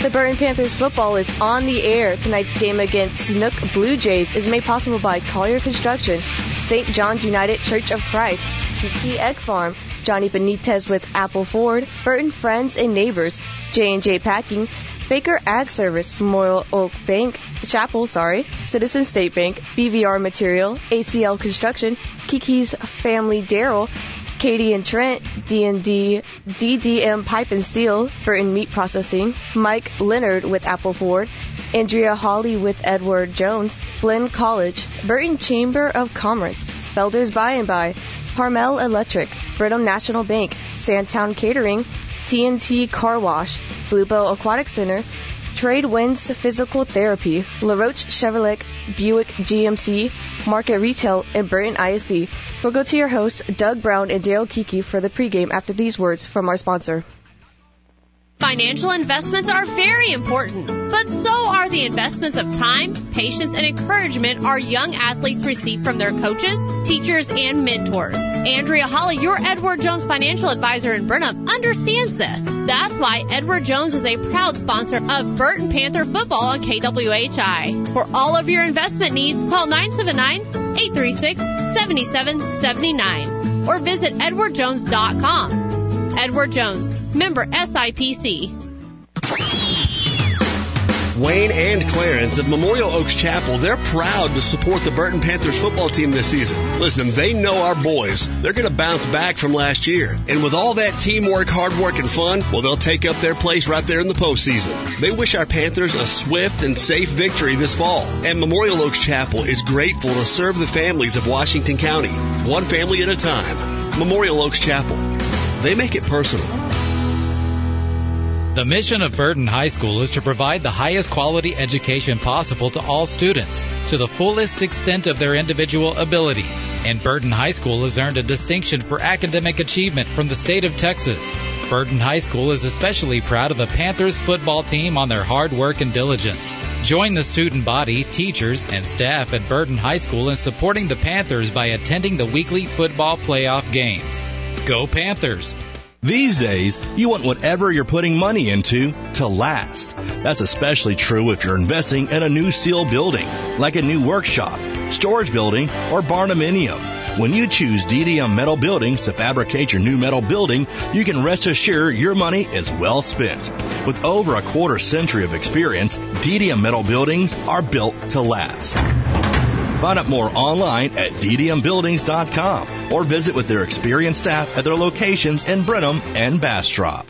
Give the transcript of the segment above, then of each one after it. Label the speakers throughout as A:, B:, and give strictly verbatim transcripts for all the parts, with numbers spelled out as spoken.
A: The Burton Panthers football is on the air. Tonight's game against Snook Blue Jays is made possible by Collier Construction, Saint John's United Church of Christ, Kiki Egg Farm, Johnny Benitez with Apple Ford, Burton Friends and Neighbors, J and J Packing, Baker Ag Service, Memorial Oak Bank, Chapel, sorry, Citizen State Bank, B V R Material, A C L Construction, Kiki's Family Darrell, Katie and Trent, D and D, D D M Pipe and Steel, Burton Meat Processing, Mike Leonard with Apple Ford, Andrea Hawley with Edward Jones, Glenn College, Burton Chamber of Commerce, Felder's By and By, Harmel Electric, Brenham National Bank, Sandtown Catering, T N T Car Wash, Bluebow Aquatic Center, Trade Winds Physical Therapy, LaRoche Chevrolet, Buick G M C, Market Retail, and Burton I S D. We'll go to your hosts, Doug Brown and Dale Kiki, for the pregame after these words from our sponsor.
B: Financial investments are very important, but so are the investments of time, patience, and encouragement our young athletes receive from their coaches, teachers, and mentors. Andrea Hawley, your Edward Jones financial advisor in Brenham, understands this. That's why Edward Jones is a proud sponsor of Burton Panther football on K W H I. For all of your investment needs, call nine seven nine, eight three six, seven seven seven nine or visit edward jones dot com. Edward Jones, member S I P C.
C: Wayne and Clarence of Memorial Oaks Chapel, they're proud to support the Burton Panthers football team this season. Listen, they know our boys. They're going to bounce back from last year. And with all that teamwork, hard work, and fun, well, they'll take up their place right there in the postseason. They wish our Panthers a swift and safe victory this fall. And Memorial Oaks Chapel is grateful to serve the families of Washington County, one family at a time. Memorial Oaks Chapel. They make it personal.
D: The mission of Burton High School is to provide the highest quality education possible to all students to the fullest extent of their individual abilities. And Burton High School has earned a distinction for academic achievement from the state of Texas. Burton High School is especially proud of the Panthers football team on their hard work and diligence. Join the student body, teachers, and staff at Burton High School in supporting the Panthers by attending the weekly football playoff games. Go Panthers!
E: These days, you want whatever you're putting money into to last. That's especially true if you're investing in a new steel building, like a new workshop, storage building, or barnuminium. When you choose D D M Metal Buildings to fabricate your new metal building, you can rest assured your money is well spent. With over a quarter century of experience, D D M Metal Buildings are built to last. Find out more online at d d m buildings dot com or visit with their experienced staff at their locations in Brenham and Bastrop.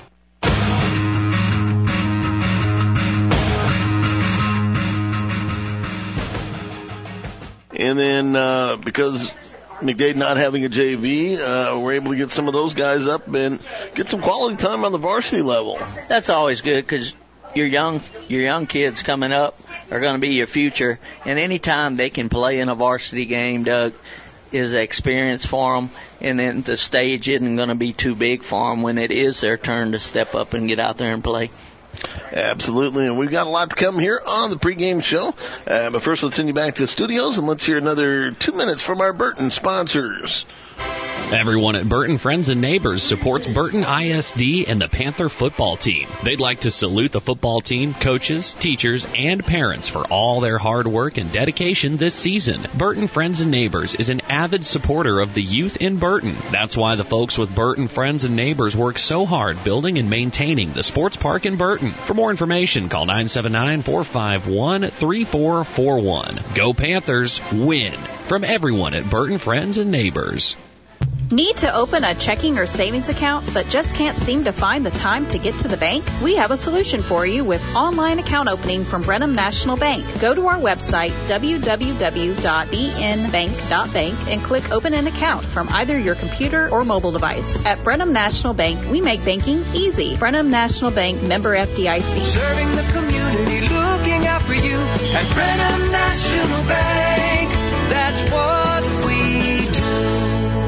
F: And then uh, because McDade not having a J V, uh, we're able to get some of those guys up and get some quality time on the varsity level.
G: That's always good because your young your young kids coming up are going to be your future, and anytime they can play in a varsity game, Doug, is an experience for them, and then the stage isn't going to be too big for them when it is their turn to step up and get out there and play.
F: Absolutely, and we've got a lot to come here on the pregame show. Uh, but first, let's send you back to the studios, and let's hear another two minutes from our Burton sponsors.
H: Everyone at Burton Friends and Neighbors supports Burton I S D and the Panther football team. They'd like to salute the football team, coaches, teachers, and parents for all their hard work and dedication this season. Burton Friends and Neighbors is an avid supporter of the youth in Burton. That's why the folks with Burton Friends and Neighbors work so hard building and maintaining the sports park in Burton. For more information, call nine seven nine, four five one, three four four one. Go Panthers, win! From everyone at Burton Friends and Neighbors.
I: Need to open a checking or savings account but just can't seem to find the time to get to the bank? We have a solution for you with online account opening from Brenham National Bank. Go to our website, w w w dot b n bank dot bank, and click Open an Account from either your computer or mobile device. At Brenham National Bank, we make banking easy. Brenham National Bank, member F D I C.
J: Serving the community, looking out for you. At Brenham National Bank, that's what we do.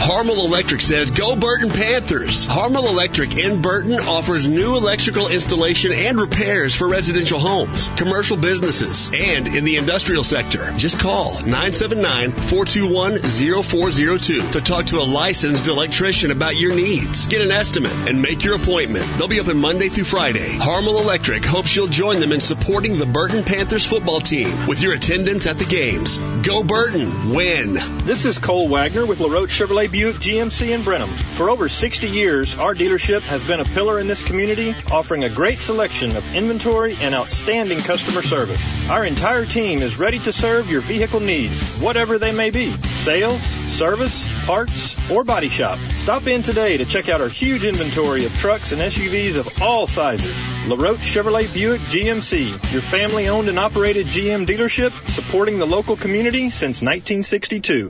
C: Harmel Electric says, go Burton Panthers. Harmel Electric in Burton offers new electrical installation and repairs for residential homes, commercial businesses, and in the industrial sector. Just call nine seven nine, four two one, zero four zero two to talk to a licensed electrician about your needs. Get an estimate and make your appointment. They'll be open Monday through Friday. Harmel Electric hopes you'll join them in supporting the Burton Panthers football team with your attendance at the games. Go Burton. Win.
K: This is Cole Wagner with LaRoche Chevrolet Buick G M C in Brenham. For over sixty years, our dealership has been a pillar in this community, offering a great selection of inventory and outstanding customer service. Our entire team is ready to serve your vehicle needs, whatever they may be. Sales, service, parts, or body shop. Stop in today to check out our huge inventory of trucks and S U Vs of all sizes. LaRoche Chevrolet Buick G M C, your family-owned and operated G M dealership, supporting the local community since nineteen sixty-two.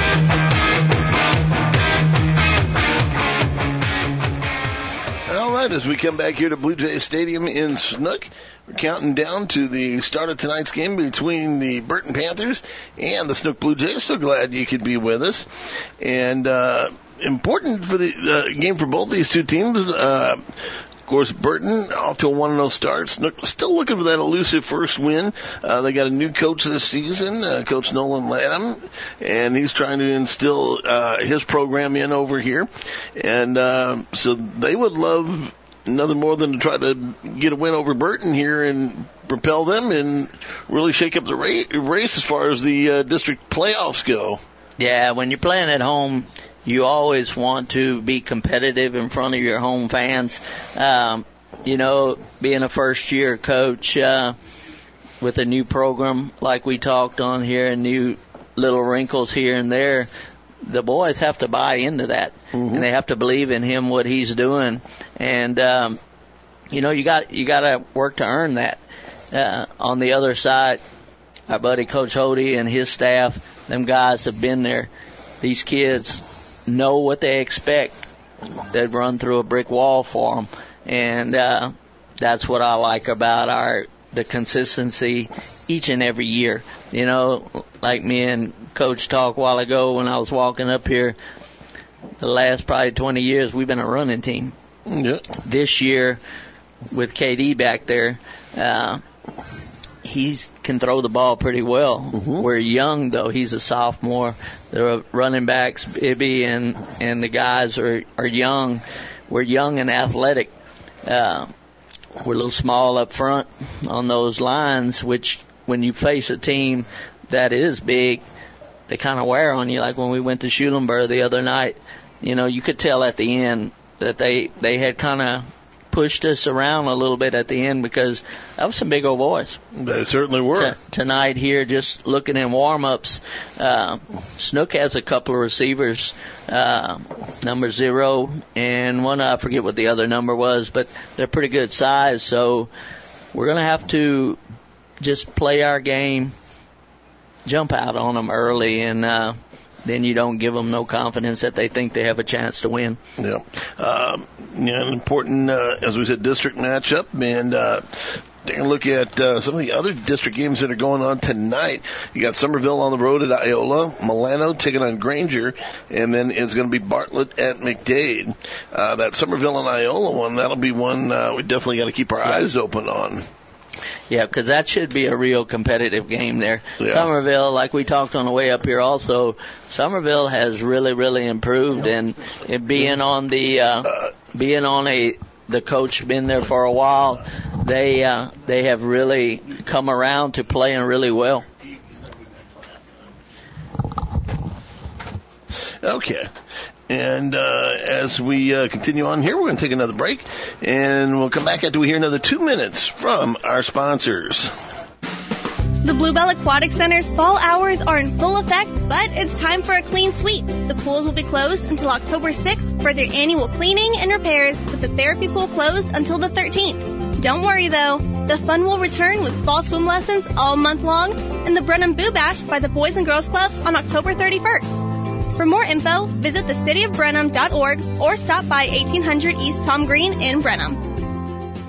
F: All right, as we come back here to Blue Jays Stadium in Snook, we're counting down to the start of tonight's game between the Burton Panthers and the Snook Blue Jays. So glad you could be with us. And uh, important for the uh, game for both these two teams. Uh, Of course, Burton off to a one and oh start. Snook still looking for that elusive first win. Uh, they got a new coach this season, uh, Coach Nolan Lanham, and he's trying to instill uh, his program in over here. And uh, so they would love nothing more than to try to get a win over Burton here and propel them and really shake up the race as far as the uh, district playoffs go.
G: Yeah, when you're playing at home, you always want to be competitive in front of your home fans. Um, you know, being a first-year coach uh, with a new program like we talked on here and new little wrinkles here and there, the boys have to buy into that. Mm-hmm. And they have to believe in him, what he's doing. And, um, you know, you got you got to work to earn that. Uh, on the other side, our buddy Coach Hody and his staff, them guys have been there. These kids know what they expect. They'd run through a brick wall for them. And uh, that's what I like about our the consistency each and every year. You know, like me and Coach talked a while ago when I was walking up here, the last probably twenty years, we've been a running team.
F: Yeah.
G: This year, with K D back there, uh, he can throw the ball pretty well. Mm-hmm. We're young, though. He's a sophomore. The running backs, Bibby and, and the guys are, are young. We're young and athletic. Uh, we're a little small up front on those lines, which when you face a team that is big, they kind of wear on you. Like when we went to Schulenburg the other night, you know, you could tell at the end that they, they had kind of pushed us around a little bit at the end because that was some big old boys.
F: They certainly were.
G: T- tonight here, just looking in warm-ups, uh, Snook has a couple of receivers, uh, number zero and one, I forget what the other number was, but they're pretty good size, so we're going to have to just play our game, jump out on them early, and uh, then you don't give them no confidence that they think they have a chance to win.
F: Yeah. Um, yeah, an important, uh, as we said, district matchup. And uh, taking a look at uh, some of the other district games that are going on tonight. You got Somerville on the road at Iola, Milano taking on Granger, and then it's going to be Bartlett at McDade. Uh, that Somerville and Iola one, that'll be one uh, we definitely got to keep our yeah. eyes open on.
G: Yeah, because that should be a real competitive game there.
F: Yeah.
G: Somerville, like we talked on the way up here also, Somerville has really, really improved, and it being on the uh, being on a the coach been there for a while, they uh, they have really come around to playing really well.
F: Okay. And uh, as we uh, continue on here, we're going to take another break, and we'll come back after we hear another two minutes from our sponsors.
L: The Bluebell Aquatic Center's fall hours are in full effect, but it's time for a clean sweep. The pools will be closed until October sixth for their annual cleaning and repairs, with the therapy pool closed until the thirteenth. Don't worry, though. The fun will return with fall swim lessons all month long and the Brenham Boo Bash by the Boys and Girls Club on October thirty-first. For more info, visit the city of brenham dot org or stop by eighteen hundred East Tom Green in Brenham.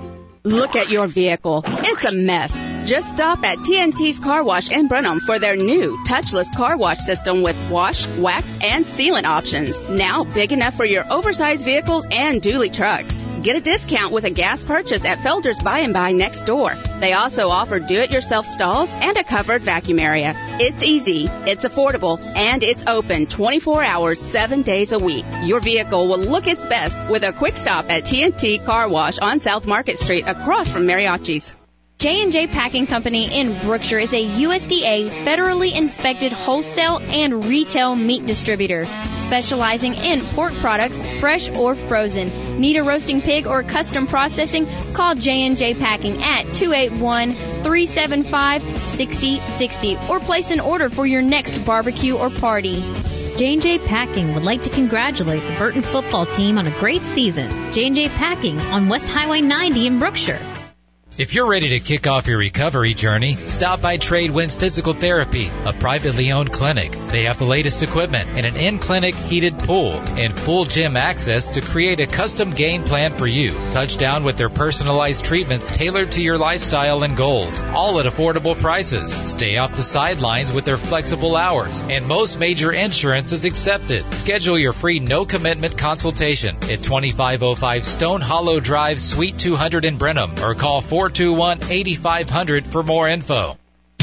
M: Look at your vehicle. It's a mess. Just stop at T N T's Car Wash in Brenham for their new touchless car wash system with wash, wax, and sealant options. Now big enough for your oversized vehicles and dually trucks. Get a discount with a gas purchase at Felder's Buy and Buy next door. They also offer do-it-yourself stalls and a covered vacuum area. It's easy, it's affordable, and it's open twenty-four hours, seven days a week. Your vehicle will look its best with a quick stop at T N T Car Wash on South Market Street across from Mariachi's.
N: J and J Packing Company in Brookshire is a U S D A federally inspected wholesale and retail meat distributor, specializing in pork products, fresh or frozen. Need a roasting pig or custom processing? Call J and J Packing at two eight one, three seven five, six zero six zero or place an order for your next barbecue or party.
O: J and J Packing would like to congratulate the Burton football team on a great season. J and J Packing on West Highway ninety in Brookshire.
D: If you're ready to kick off your recovery journey, stop by Tradewinds Physical Therapy, a privately owned clinic. They have the latest equipment and an in-clinic heated pool and full gym access to create a custom game plan for you. Touchdown with their personalized treatments tailored to your lifestyle and goals, all at affordable prices. Stay off the sidelines with their flexible hours, and most major insurance is accepted. Schedule your free no-commitment consultation at twenty-five oh five Stone Hollow Drive, Suite two hundred in Brenham, or call four two one, eight five hundred for more info.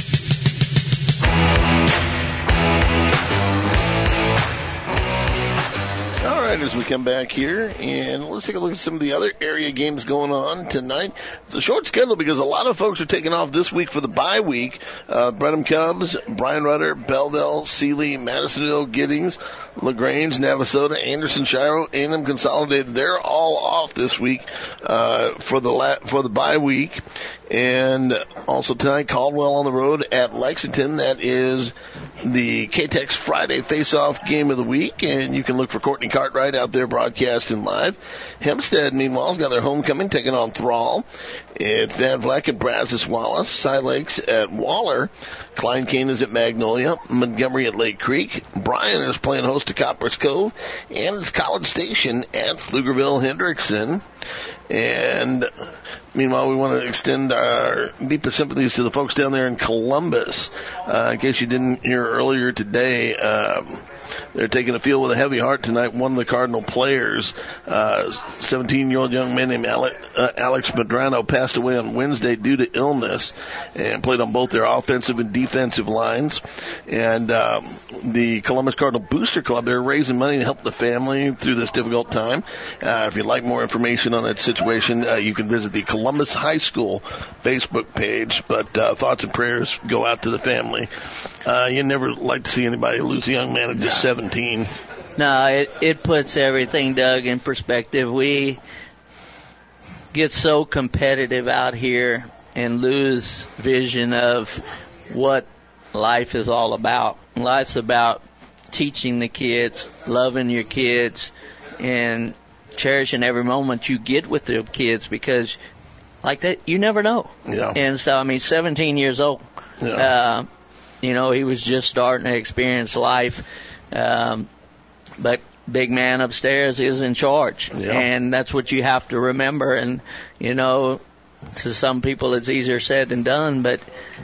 F: All right, as we come back here, and let's take a look at some of the other area games going on tonight. It's a short schedule because a lot of folks are taking off this week for the bye week. Uh, Brenham Cubs, Bryan Rudder, Belledelle, Sealy, Madisonville, Giddings, LaGrange, Navasota, Anderson, Shiro, A and M Consolidated. They're all off this week uh, for the la- for the bye week. And also tonight, Caldwell on the road at Lexington. That is the K-Tex Friday face-off game of the week, and you can look for Courtney Cartwright out there broadcasting live. Hempstead, meanwhile, has got their homecoming, taking on Thrall. It's Van Vleck at Brazos Wallace, Cy Lakes at Waller, Klein Kane is at Magnolia, Montgomery at Lake Creek, Bryan is playing host to Copper's Cove, and it's College Station at Pflugerville Hendrickson. And meanwhile, we want to extend our deepest sympathies to the folks down there in Columbus. Uh, in case you didn't hear earlier today, um, they're taking a field with a heavy heart tonight. One of the Cardinal players, uh, seventeen-year-old young man named Alex, uh, Alex Medrano, passed away on Wednesday due to illness and played on both their offensive and defensive lines. And um, the Columbus Cardinal Booster Club, they're raising money to help the family through this difficult time. Uh, if you'd like more information on that situation, uh, you can visit the Columbus High School Facebook page. But uh, thoughts and prayers go out to the family. Uh, you never like to see anybody lose a young man at just seventeen.
G: No, it, it puts everything, Doug, in perspective. We get so competitive out here and lose vision of what life is all about. Life's about teaching the kids, loving your kids, and cherishing every moment you get with the kids, because like that, you never know.
F: Yeah.
G: And so, I mean, seventeen years old.
F: Yeah.
G: Uh, you know, he was just starting to experience life. Um, but big man upstairs is in charge.
F: Yeah.
G: And that's what you have to remember. And, you know, to some people it's easier said than done, but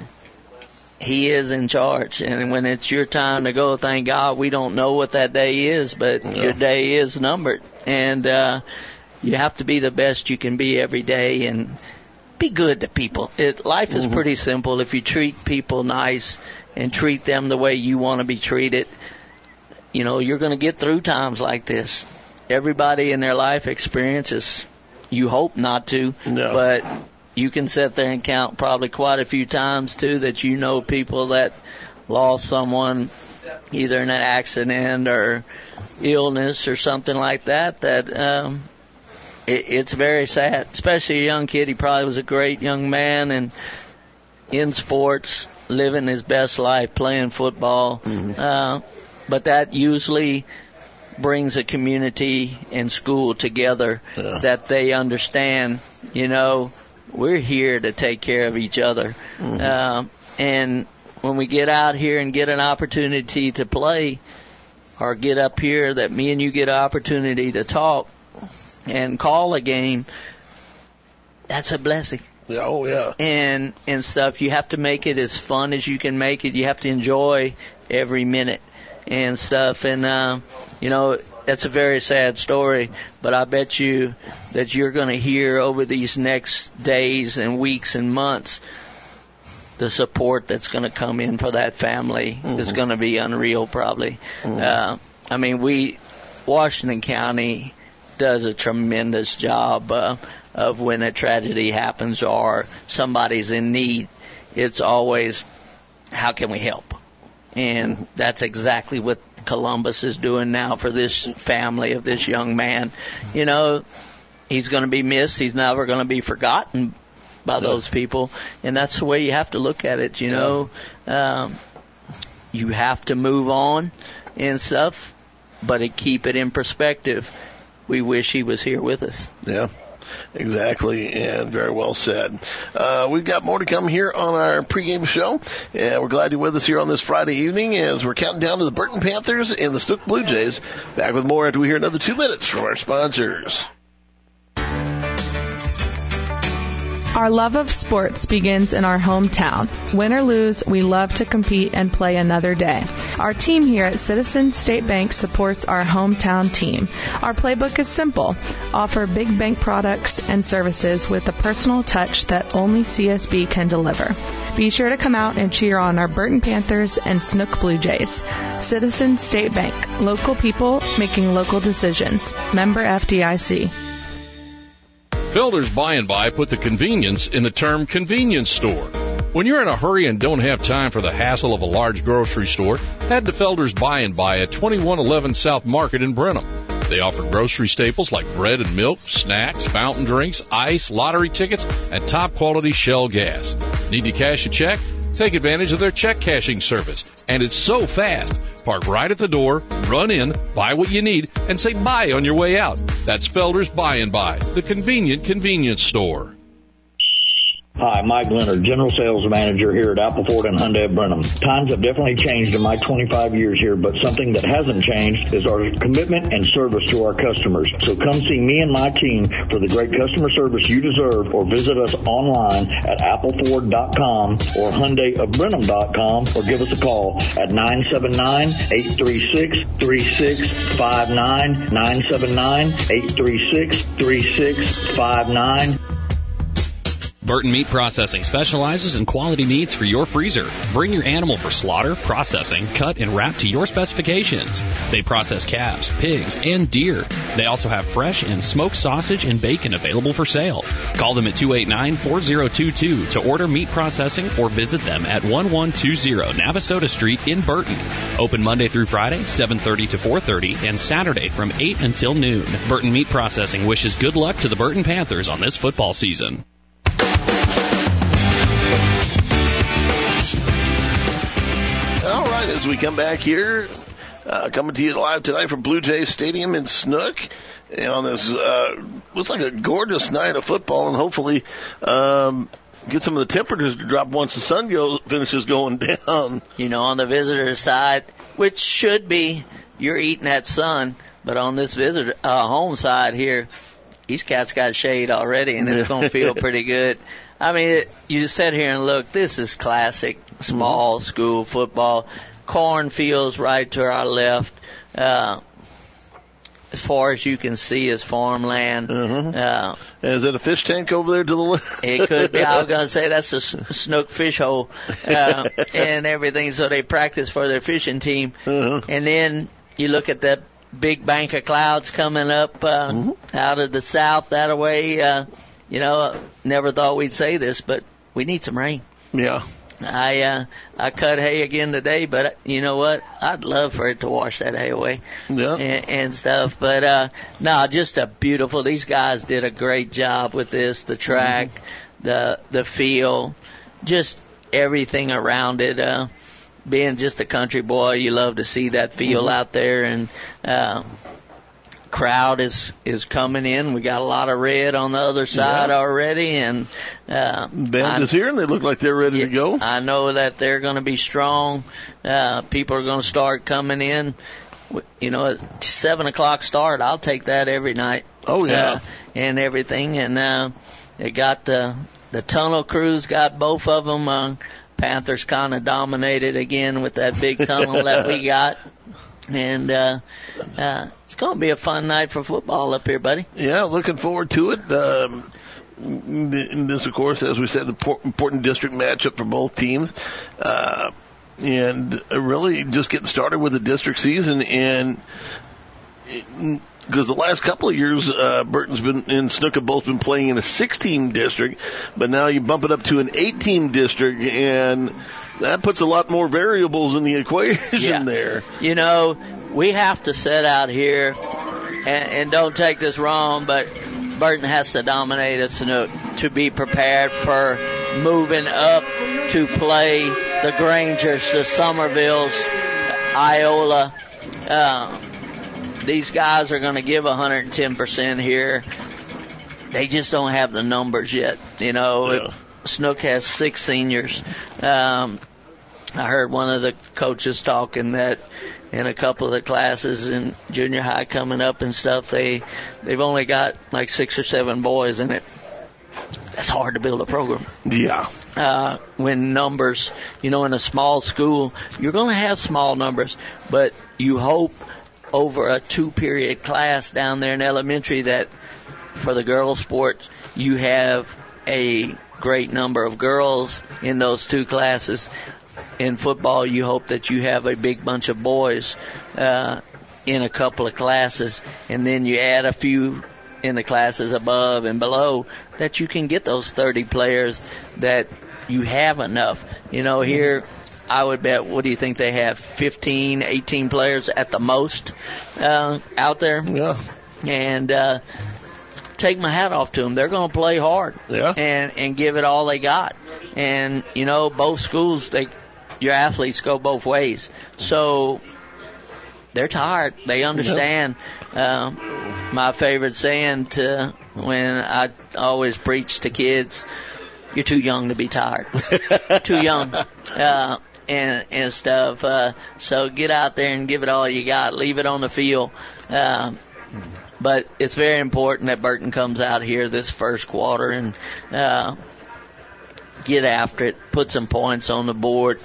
G: he is in charge. And when it's your time to go, thank God we don't know what that day is, but
F: Yeah.
G: your day is numbered. And, uh, you have to be the best you can be every day and be good to people. It, life is
F: Mhm.
G: pretty simple. If you treat people nice and treat them the way you want to be treated, you know, you're going to get through times like this. Everybody in their life experiences, you hope not to,
F: No.
G: but you can sit there and count probably quite a few times, too, that you know people that lost someone either in an accident or illness or something like that, that um, it, it's very sad, especially a young kid. He probably was a great young man and in sports, living his best life, playing football.
F: Mhm.
G: Uh, but that usually brings a community and school together
F: Yeah.
G: that they understand, you know, we're here to take care of each other.
F: Mhm.
G: Uh, and when we get out here and get an opportunity to play or get up here, that me and you get an opportunity to talk and call a game, that's a blessing.
F: Yeah, oh, yeah.
G: And, and stuff. You have to make it as fun as you can make it. You have to enjoy every minute and stuff. And, uh, you know, that's a very sad story, but I bet you that you're going to hear over these next days and weeks and months the support that's going to come in for that family mm-hmm. is going to be unreal, probably. Mm-hmm. Uh, I mean, we, Washington County does a tremendous job uh, of when a tragedy happens or somebody's in need. It's always, how can we help? And that's exactly what Columbus is doing now for this family of this young man. You know, he's going to be missed. He's never going to be forgotten by those people. And that's the way you have to look at it, you know. Um, you have to move on and stuff, but to keep it in perspective, we wish he was here with us.
F: Yeah. Exactly, and very well said. Uh, we've got more to come here on our pregame show, and we're glad you're with us here on this Friday evening as we're counting down to the Burton Panthers and the Snook Blue Jays. Back with more after we hear another two minutes from our sponsors.
P: Our love of sports begins in our hometown. Win or lose, we love to compete and play another day. Our team here at Citizens State Bank supports our hometown team. Our playbook is simple. Offer big bank products and services with a personal touch that only C S B can deliver. Be sure to come out and cheer on our Burton Panthers and Snook Blue Jays. Citizens State Bank. Local people making local decisions. Member F D I C.
Q: Felder's By and By put the convenience in the term convenience store. When you're in a hurry and don't have time for the hassle of a large grocery store, head to Felder's By and By at twenty-one eleven South Market in Brenham. They offer grocery staples like bread and milk, snacks, fountain drinks, ice, lottery tickets, and top-quality Shell gas. Need to cash a check? Take advantage of their check cashing service. And it's so fast. Park right at the door, run in, buy what you need, and say bye on your way out. That's Felder's By and By, the convenient convenience store.
R: Hi, Mike Leonard, General Sales Manager here at Apple Ford and Hyundai of Brenham. Times have definitely changed in my twenty-five years here, but something that hasn't changed is our commitment and service to our customers. So come see me and my team for the great customer service you deserve, or visit us online at apple ford dot com or hyundai of brenham dot com, or give us a call at nine seven nine, eight three six, three six five nine, nine seven nine, eight three six, three six five nine.
H: Burton Meat Processing specializes in quality meats for your freezer. Bring your animal for slaughter, processing, cut, and wrap to your specifications. They process calves, pigs, and deer. They also have fresh and smoked sausage and bacon available for sale. Call them at two eight nine, four zero two two to order meat processing, or visit them at one one two zero Navasota Street in Burton. Open Monday through Friday, seven thirty to four thirty, and Saturday from eight until noon. Burton Meat Processing wishes good luck to the Burton Panthers on this football season.
F: As we come back here, uh, coming to you live tonight from Blue Jays Stadium in Snook, and on this uh, looks like a gorgeous night of football, and hopefully um, get some of the temperatures to drop once the sun goes finishes going down.
G: You know, on the visitor side, which should be you're eating that sun, but on this visitor uh, home side here, these cats got shade already, and it's going to feel pretty good. I mean, it, you just sit here and look. This is classic small school football. Cornfields right to our left. Uh, as far as you can see is farmland.
F: Mm-hmm.
G: Uh,
F: is it a fish tank over there to the left?
G: It could be. I was going to say that's a Snook fish hole uh, and everything. So they practice for their fishing team.
F: Mm-hmm.
G: And then you look at that big bank of clouds coming up uh, mm-hmm. out of the south that way. Uh, you know, never thought we'd say this, but we need some rain.
F: Yeah.
G: I uh, I cut hay again today, but you know what? I'd love for it to wash that hay away
F: yeah.
G: and, and stuff. But uh, no, just a beautiful. These guys did a great job with this. The track, mm-hmm. the the field, just everything around it. Uh, being just a country boy, you love to see that field mm-hmm. out there, and uh, crowd is is coming in. We got a lot of red on the other side yeah. already, and uh,
F: band is here, and they look like they're ready
G: yeah,
F: to go.
G: I know that they're going to be strong. Uh, people are going to start coming in. You know, at seven o'clock start, I'll take that every night.
F: Oh yeah,
G: uh, and everything, and uh, They got the the tunnel crews, got both of them. Uh, Panthers kind of dominated again with that big tunnel that we got. And uh, uh, it's going to be a fun night for football up here, buddy.
F: Yeah, looking forward to it. Um, this, of course, as we said, important district matchup for both teams. Uh, and really just getting started with the district season. And because the last couple of years, uh, Burton's been and Snook have both been playing in a six-team district, but now you bump it up to an eight-team district, and that puts a lot more variables in the equation
G: yeah.
F: there.
G: You know, we have to set out here, and, and don't take this wrong, but Burton has to dominate at Snook to be prepared for moving up to play the Grangers, the Somervilles, Iola. Uh, these guys are going to give one hundred ten percent here. They just don't have the numbers yet. You know, yeah. Snook has six seniors. Um, I heard one of the coaches talking that in a couple of the classes in junior high coming up and stuff, they, they've only got like six or seven boys in it. That's hard to build a program.
F: Yeah.
G: Uh, when numbers, you know, in a small school, you're going to have small numbers, but you hope over a two-period class down there in elementary that for the girls' sport, you have a great number of girls in those two classes. In football, you hope that you have a big bunch of boys uh, in a couple of classes, and then you add a few in the classes above and below that you can get those thirty players that you have enough. You know, here I would bet, what do you think they have, fifteen, eighteen players at the most uh, out there?
F: Yeah.
G: And uh, take my hat off to them. They're going to play hard
F: yeah.
G: and, and give it all they got. And, you know, both schools, they your athletes go both ways. So they're tired. They understand. Yeah. Uh, my favorite saying to when I always preach to kids, you're too young to be tired. Too young. Uh, and, and stuff. Uh, so get out there and give it all you got. Leave it on the field. Uh, but it's very important that Burton comes out here this first quarter and, uh, get after it, put some points on the board,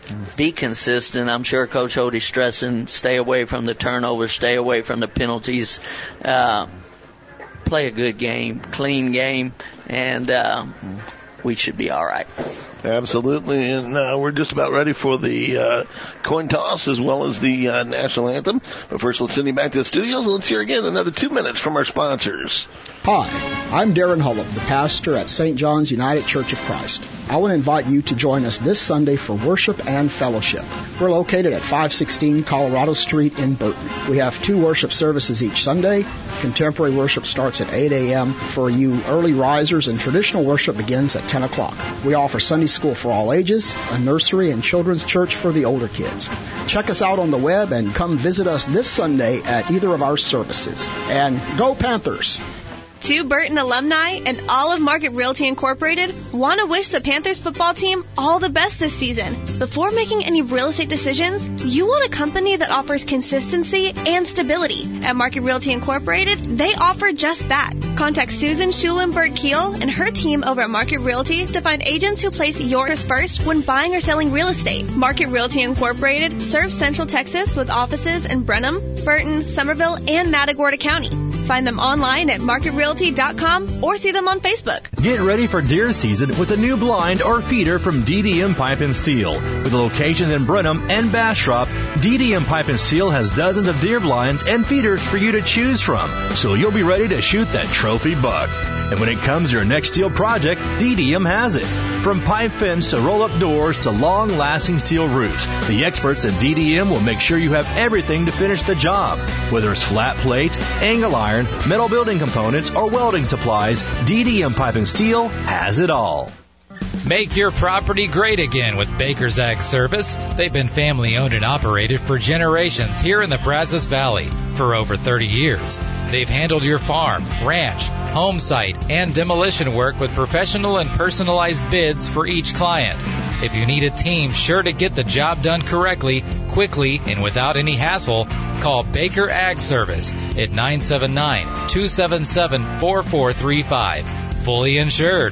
G: be consistent. I'm sure Coach Hody's stressing, stay away from the turnovers, stay away from the penalties, uh, play a good game, clean game, and uh, we should be all right.
F: Absolutely, and uh, we're just about ready for the uh, coin toss as well as the uh, national anthem. But first, let's send you back to the studios and let's hear again another two minutes from our sponsors.
S: Hi, I'm Darren Hullum, the pastor at Saint John's United Church of Christ. I want to invite you to join us this Sunday for worship and fellowship. We're located at five sixteen Colorado Street in Burton. We have two worship services each Sunday. Contemporary worship starts at eight a.m. for you early risers, and traditional worship begins at ten o'clock. We offer Sunday school for all ages, a nursery and children's church for the older kids. Check us out on the web and come visit us this Sunday at either of our services. And go Panthers!
L: Two Burton alumni and all of Market Realty Incorporated want to wish the Panthers football team all the best this season. Before making any real estate decisions, you want a company that offers consistency and stability. At Market Realty Incorporated, they offer just that. Contact Susan Schulenberg-Keel and her team over at Market Realty to find agents who place yours first when buying or selling real estate. Market Realty Incorporated serves Central Texas with offices in Brenham, Burton, Somerville, and Matagorda County. Find them online at market realty dot com or see them on Facebook.
T: Get ready for deer season with a new blind or feeder from D D M Pipe and Steel. With locations in Brenham and Bastrop, D D M Pipe and Steel has dozens of deer blinds and feeders for you to choose from, so you'll be ready to shoot that trophy buck. And when it comes to your next steel project, D D M has it. From pipe fence to roll-up doors to long-lasting steel roofs, the experts at D D M will make sure you have everything to finish the job. Whether it's flat plate, angle iron, metal building components, or welding supplies, D D M Pipe and Steel has it all.
D: Make your property great again with Baker's Ag Service. They've been family owned and operated for generations here in the Brazos Valley for over thirty years. They've handled your farm, ranch, home site, and demolition work with professional and personalized bids for each client. If you need a team sure to get the job done correctly, quickly, and without any hassle, call Baker Ag Service at nine seven nine, two seven seven, four four three five. fully insured.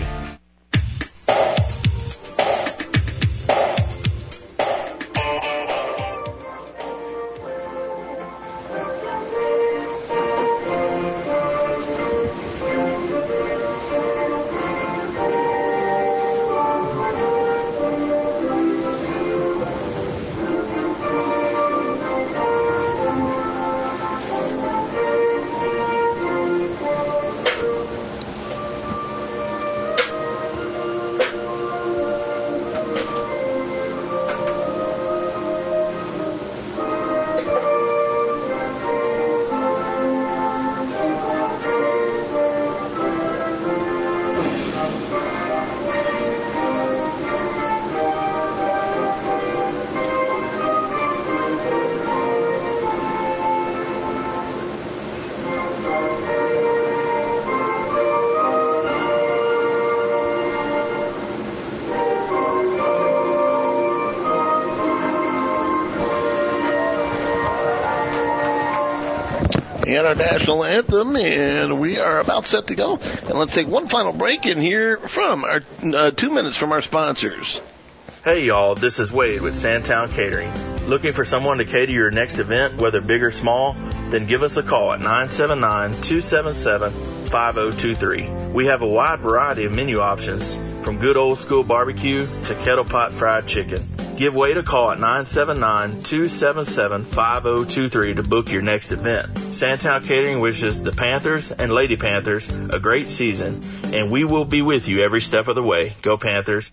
F: And our national anthem, and we are about set to go. And let's take one final break and hear from our uh, two minutes from our sponsors.
U: Hey y'all, this is Wade with Sandtown Catering. Looking for someone to cater your next event, whether big or small? Then give us a call at nine seven nine, two seven seven, five oh two three. We have a wide variety of menu options, from good old school barbecue to kettle pot fried chicken. Give Wade a call at nine seven nine, two seven seven, five oh two three to book your next event. Sandtown Catering wishes the Panthers and Lady Panthers a great season, and we will be with you every step of the way. Go Panthers!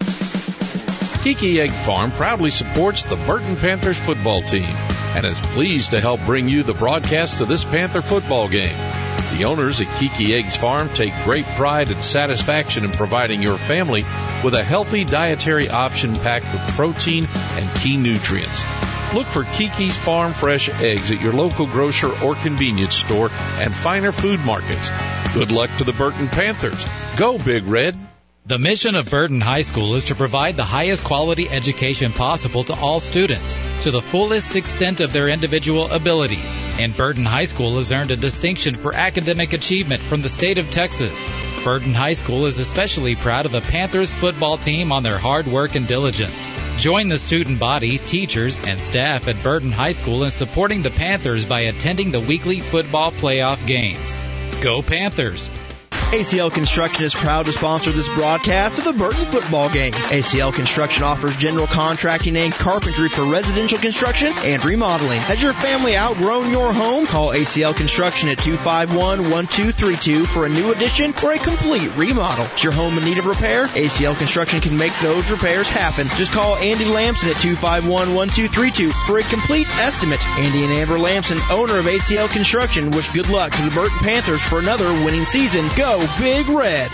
Q: Kiki Egg Farm proudly supports the Burton Panthers football team and is pleased to help bring you the broadcast of this Panther football game. The owners at Kiki Eggs Farm take great pride and satisfaction in providing your family with a healthy dietary option packed with protein and key nutrients. Look for Kiki's Farm Fresh Eggs at your local grocer or convenience store and finer food markets. Good luck to the Burton Panthers. Go Big Red!
D: The mission of Burton High School is to provide the highest quality education possible to all students, to the fullest extent of their individual abilities. And Burton High School has earned a distinction for academic achievement from the state of Texas. Burton High School is especially proud of the Panthers football team on their hard work and diligence. Join the student body, teachers, and staff at Burton High School in supporting the Panthers by attending the weekly football playoff games. Go Panthers!
V: A C L Construction is proud to sponsor this broadcast of the Burton football game. A C L Construction offers general contracting and carpentry for residential construction and remodeling. Has your family outgrown your home? Call A C L Construction at two five one, one two three two for a new addition or a complete remodel. Is your home in need of repair? A C L Construction can make those repairs happen. Just call Andy Lamson at two five one, one two three two for a complete estimate. Andy and Amber Lamson, owner of A C L Construction, wish good luck to the Burton Panthers for another winning season. Go Big Red!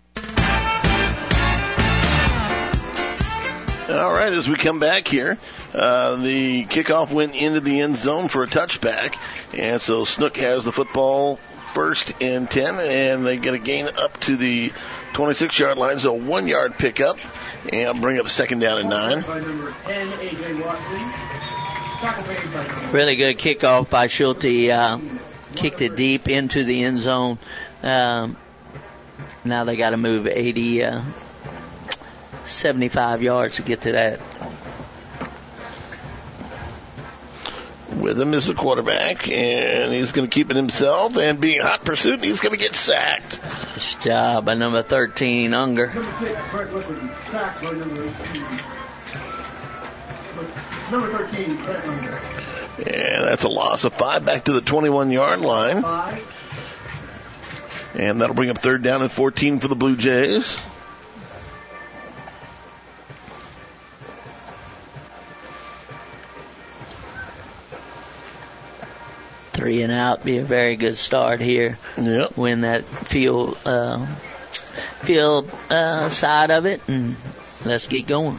F: All right, as we come back here, uh, the kickoff went into the end zone for a touchback, and so Snook has the football first and ten, and they get a gain up to the twenty-six-yard line, so one-yard pickup, and bring up second down and nine.
G: Really good kickoff by Schulte. Uh, kicked it deep into the end zone. Um, now they got to move eighty, uh, seventy-five yards to get to that.
F: With him is the quarterback, and he's going to keep it himself, and being hot pursuit, he's going to get sacked.
G: Nice job by number thirteen, Unger.
F: Number thirteen, Unger. And that's a loss of five back to the twenty-one-yard line. And that'll bring up third down and fourteen for the Blue Jays.
G: Three and out, be a very good start here.
F: Yep.
G: Win that field, uh, field uh, side of it, and let's get going.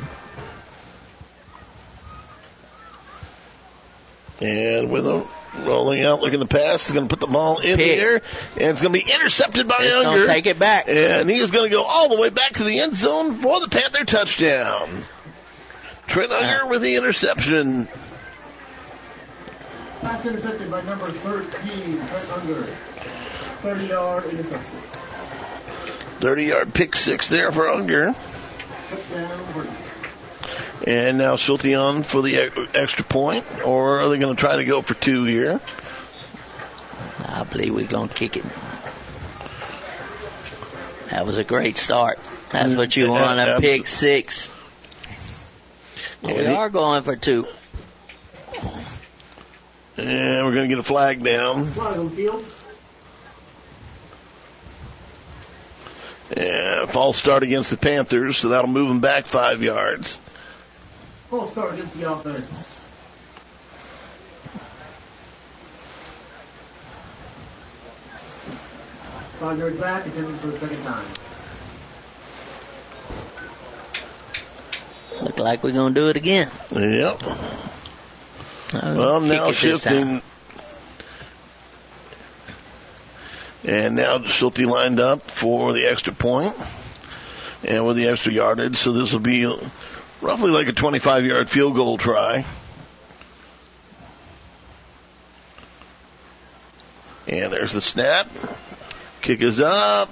F: And with him rolling out, looking to pass, he's going to put the ball in
G: Pick.
F: the air, and it's going to be intercepted by
G: It's
F: Unger.
G: going to take it back.
F: And he is going to go all the way back to the end zone for the Panther touchdown. Trent Unger uh, with the interception.
W: Pass intercepted by number thirteen, Trent Unger. thirty-yard interception.
F: thirty-yard pick six there for Unger. And now Schulte on for the extra point, or are they going to try to go for two here?
G: I believe we're going to kick it. That was a great start. That's what you want, a pick six. We are going for two.
F: And we're going to get a flag down. Yeah, false start against the Panthers, so that'll move them back five yards.
A: False start against the offense. Five yards back, attempting for the second time.
G: Look like we're going to do it again.
F: Yep. Well, now shifting. And now Schulte lined up for the extra point and with the extra yardage. So this will be roughly like a twenty-five-yard field goal try. And there's the snap. Kick is up.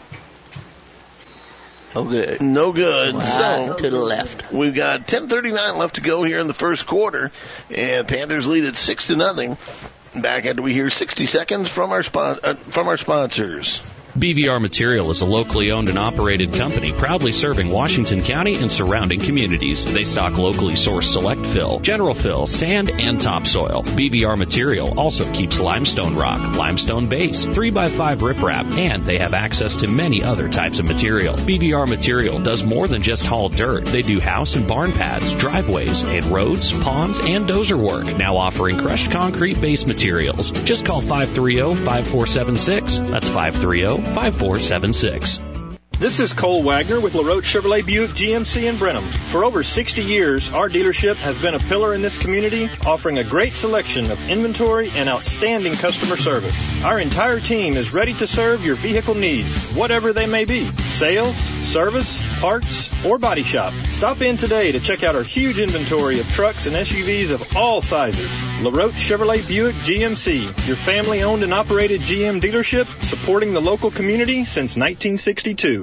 G: No good.
F: No good.
G: Right
F: so
G: to the left.
F: We've got ten thirty-nine left to go here in the first quarter, and Panthers lead at six to nothing. Back after we hear sixty seconds from our spon- uh, from our sponsors.
H: B V R Material is a locally owned and operated company proudly serving Washington County and surrounding communities. They stock locally sourced select fill, general fill, sand, and topsoil. B V R Material also keeps limestone rock, limestone base, three by five riprap, and they have access to many other types of material. B V R Material does more than just haul dirt. They do house and barn pads, driveways, and roads, ponds, and dozer work, now offering crushed concrete base materials. Just call five three zero, five four seven six. That's five three zero, five four seven six.
K: This is Cole Wagner with LaRoche Chevrolet Buick G M C in Brenham. For over sixty years, our dealership has been a pillar in this community, offering a great selection of inventory and outstanding customer service. Our entire team is ready to serve your vehicle needs, whatever they may be. Sales, service, parts, or body shop. Stop in today to check out our huge inventory of trucks and S U Vs of all sizes. LaRoche Chevrolet Buick G M C, your family-owned and operated G M dealership, supporting the local community since nineteen sixty-two.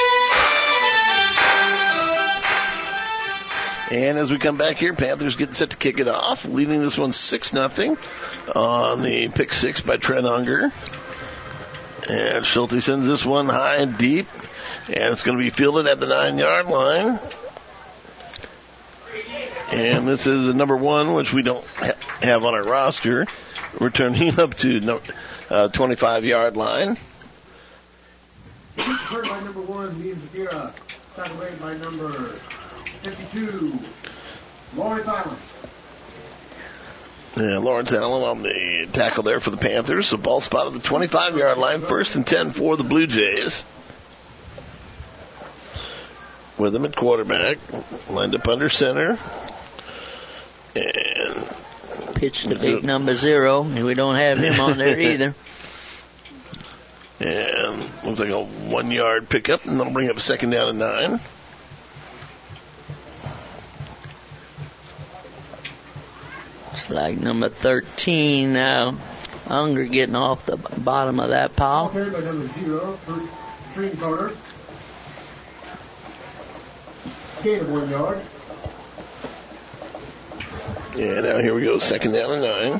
F: And as we come back here, Panthers getting set to kick it off, leading this one six nothing on the pick six by Trent Unger. And Schulte sends this one high and deep, and it's going to be fielded at the nine-yard line. And this is a number one, which we don't ha- have on our roster, returning up to no, uh, twenty-five-yard line.
A: Heard by number one, Liam Zafira. Tackle made by number fifty-two, Lawrence Allen.
F: Yeah, Lawrence Allen on the tackle there for the Panthers. So ball spot at the twenty-five-yard line, first and ten for the Blue Jays. With him at quarterback, lined up under center. And
G: pitch to big number zero, and we don't have him on there either.
F: And looks like a one-yard pickup, and that'll bring up a second down and nine.
G: It's like number thirteen now. Unger getting off the bottom of that pile.
A: Carried by number zero, Treen Carter. Gain of one yard.
F: Yeah, now here we go, second down and nine.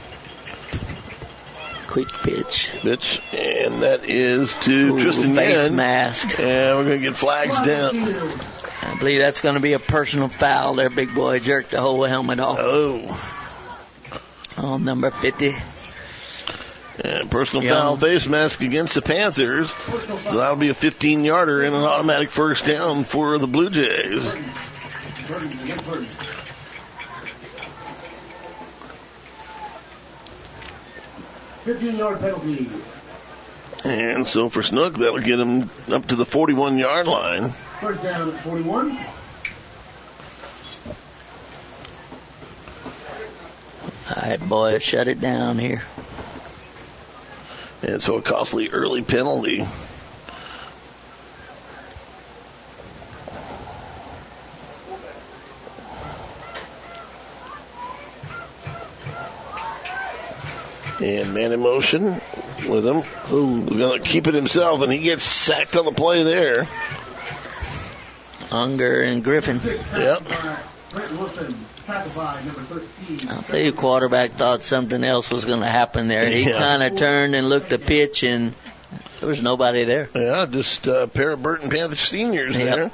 G: Quick pitch.
F: Pitch, and that is to
G: Ooh,
F: Tristan
G: face
F: Yen.
G: mask.
F: And we're going to get flags down.
G: I believe that's going to be a personal foul there, big boy. Jerked the whole helmet off.
F: Oh.
G: On number fifty.
F: And personal
G: Young.
F: foul face mask against the Panthers. So that'll be a fifteen-yarder and an automatic first down for the Blue Jays.
A: fifteen-yard penalty.
F: And so for Snook, that'll get him up to the forty-one-yard line.
A: First down at forty-one.
G: All right, boys, shut it down here.
F: And so a costly early penalty. And man in motion. with him. Ooh, going to keep it himself, and he gets sacked on the play there.
G: Unger and Griffin.
F: Yep.
G: I'll tell you, quarterback thought something else was going to happen there. He
F: Yeah.
G: kind of turned and looked the pitch, and there was nobody there.
F: Yeah, just a pair of Burton Panthers seniors
G: Yep.
F: there.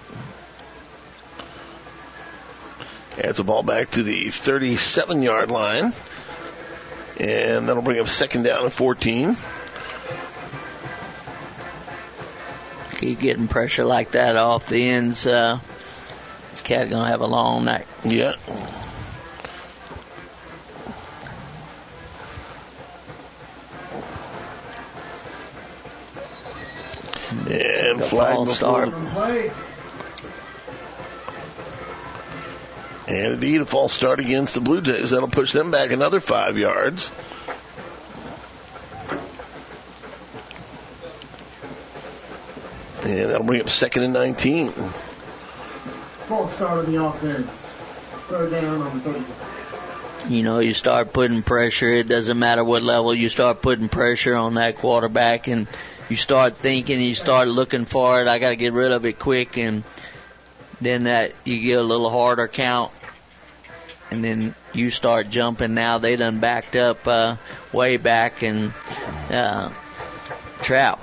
F: Adds the ball back to the thirty-seven-yard line. And that'll bring up second down and fourteen.
G: Keep getting pressure like that off the ends. Uh, this cat's going to have a long night.
F: Yeah. And flag
G: false
F: before.
G: start.
F: And indeed, a false start against the Blue Jays. That'll push them back another five yards. And that'll bring up second and nineteen.
A: False start of the offense. Third down on the thirty.
G: You know, you start putting pressure. It doesn't matter what level. You start putting pressure on that quarterback, and you start thinking, you start looking for it. I got to get rid of it quick, and then that you get a little harder count, and then you start jumping. Now they done backed up uh, way back, and uh, Trout.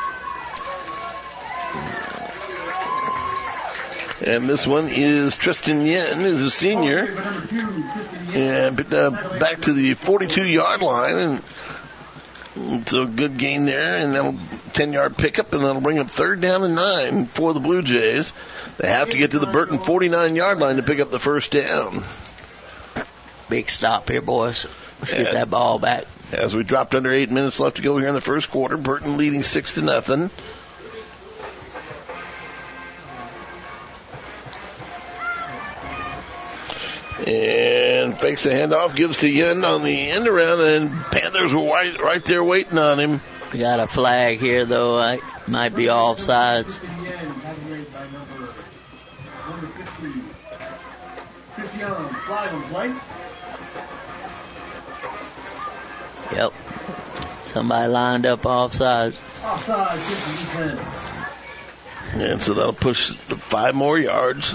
F: And this one is Tristan Yen, who's a senior. And uh, back to the forty-two-yard line. And it's a good gain there. And that'll ten-yard pickup, and that'll bring up third down and nine for the Blue Jays. They have to get to the Burton forty-nine-yard line to pick up the first down.
G: Big stop here, boys. Let's get that ball back.
F: As we dropped under eight minutes left to go here in the first quarter, Burton leading six to nothing. And fakes the handoff, gives to Yen on the end around, and Panthers were right, right there waiting on him.
G: We got a flag here, though. I might be offside. Yep. Somebody lined up offside.
A: Offside, defense.
F: And so that'll push five more yards.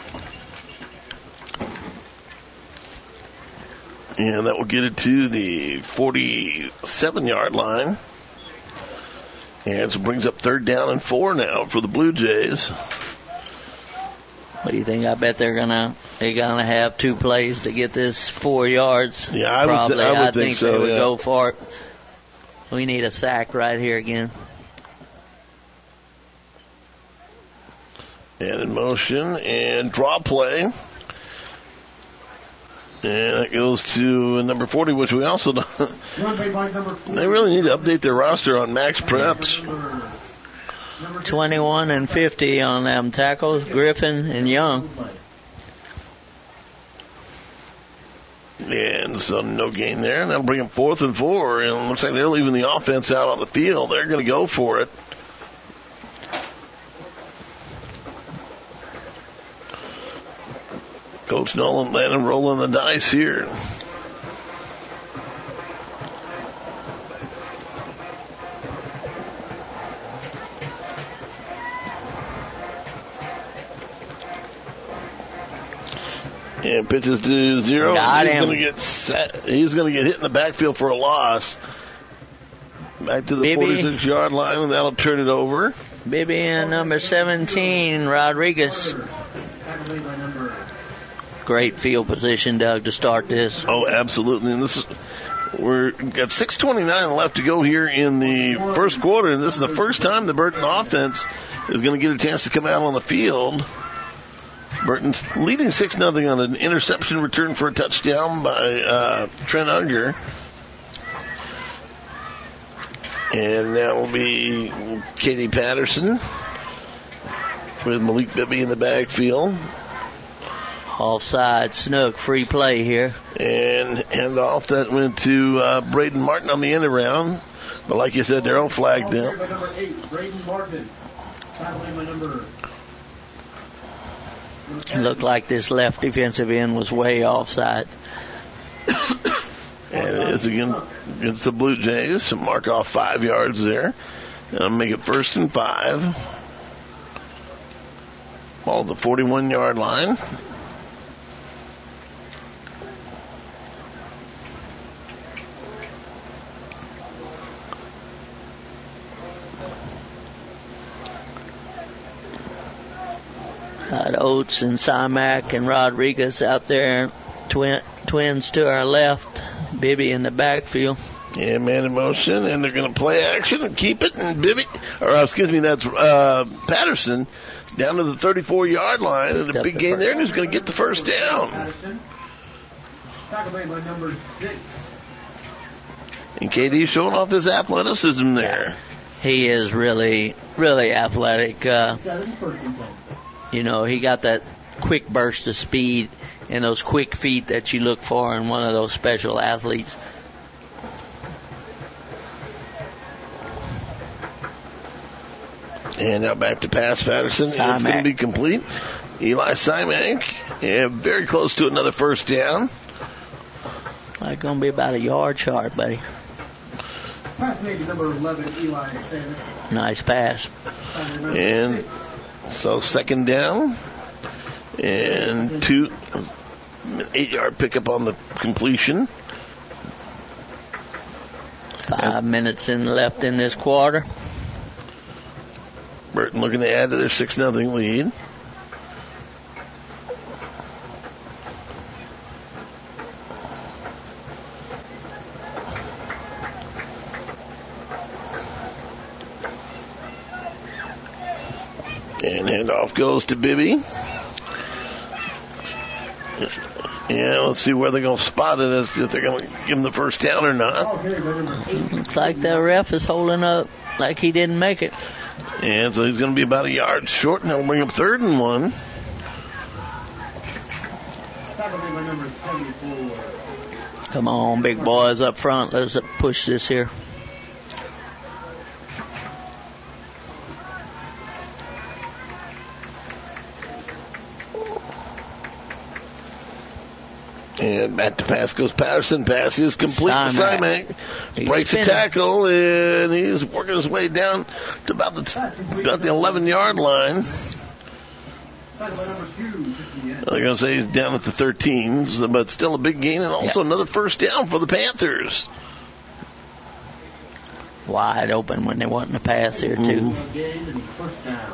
F: And that will get it to the forty-seven-yard line. And so it brings up third down and four now for the Blue Jays.
G: What do you think? I bet they're gonna they're gonna have two plays to get this four yards.
F: Yeah, I
G: Probably.
F: would, th- I would
G: I
F: think,
G: think
F: so.
G: they would
F: yeah.
G: go for it. We need a sack right here again.
F: And in motion and draw play. And that goes to number forty, which we also don't. They really need to update their roster on max preps.
G: twenty-one and fifty on them tackles, Griffin and Young.
F: And so no gain there. And that'll bring them fourth and four. And it looks like they're leaving the offense out on the field. They're going to go for it. Coach Nolan Lannon rolling the dice here. And pitches to zero.
G: Got
F: he's
G: him.
F: going to get set. He's going to get hit in the backfield for a loss. Back to the forty-six-yard line, and that'll turn it over.
G: Bibby and number seventeen, Rodriguez. Great field position, Doug, to start this.
F: Oh, absolutely. And this is, we're got six twenty-nine left to go here in the first quarter, and this is the first time the Burton offense is going to get a chance to come out on the field. Burton's leading six nothing on an interception return for a touchdown by uh, Trent Unger. And that will be Katie Patterson with Malik Bibby in the backfield.
G: Offside, Snook, free play here.
F: And hand off that went to uh, Braden Martin on the end around. But like you said, they're on flag now.
A: Number eight, Braden Martin. Tackling by number.
G: It looked like this left defensive end was way offside.
F: And it is again against the Blue Jays. So mark off five yards there. And I'll make it first and five. Ball at the forty-one-yard line.
G: Got Oates and Simac and Rodriguez out there. Twin, twins to our left. Bibby in the backfield.
F: Yeah, man in motion, and they're going to play action and keep it. And Bibby, or uh, excuse me, that's uh, Patterson down to the thirty-four-yard line, and a big gain there, and he's going to get the first down.
A: Tackle made by number six.
F: And K D showing off his athleticism there.
G: He is really, really athletic. Uh, you know, he got that quick burst of speed and those quick feet that you look for in one of those special athletes.
F: And now back to pass Patterson. It's going to be complete. Eli Simac, yeah, very close to another first down.
G: Like going to be about a yard short, buddy.
A: Pass made to number eleven, Eli Simac.
G: Nice pass.
F: And so second down. And two, eight-yard pickup on the completion.
G: Five minutes in left in this quarter.
F: Burton looking to add to their six nothing lead. And handoff goes to Bibby. Yeah, let's see where they're going to spot it, as if they're going to give him the first down or not.
G: Looks like the ref is holding up like he didn't make it.
F: And so he's going to be about a yard short, and that'll bring him third and one.
G: Come on, big boys up front. Let's push this here.
F: And back to pass goes Patterson. Pass is complete to
G: Simac.
F: Simac. Breaks a tackle, and he's working his way down to about the about the eleven-yard line. I'm going to say he's down at the thirteen, but still a big gain, and also yep. another first down for the Panthers.
G: Wide open when they want to pass here, too.
F: Mm-hmm.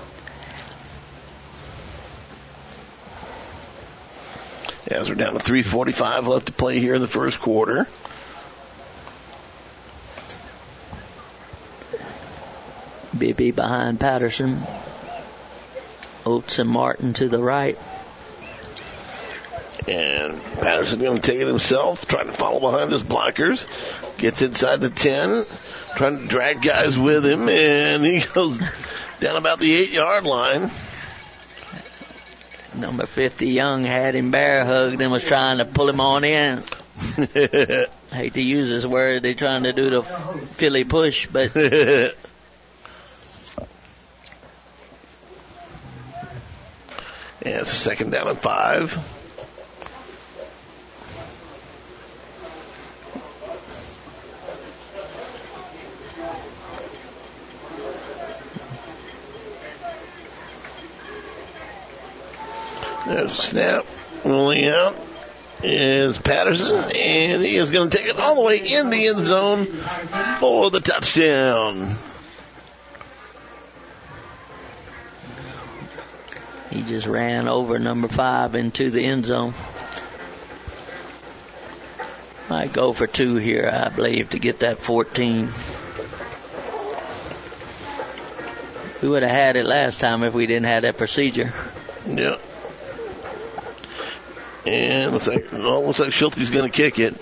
F: As we're down to three forty-five left to play here in the first quarter.
G: Bibby behind Patterson. Oates and Martin to the right.
F: And Patterson going to take it himself, trying to follow behind his blockers. Gets inside the ten, trying to drag guys with him, and he goes down about the eight-yard line.
G: Number fifty, Young, had him bear hugged and was trying to pull him on in. I hate to use this word. They're trying to do the Philly push, but...
F: Yeah, it's a second down and five. There's a snap. Rolling out is Patterson, and he is going to take it all the way in the end zone for the touchdown.
G: He just ran over number five into the end zone. Might go for two here, I believe, to get that fourteen. We would have had it last time if we didn't have that procedure.
F: Yeah. And looks like, well, looks like Schulte's going to kick it.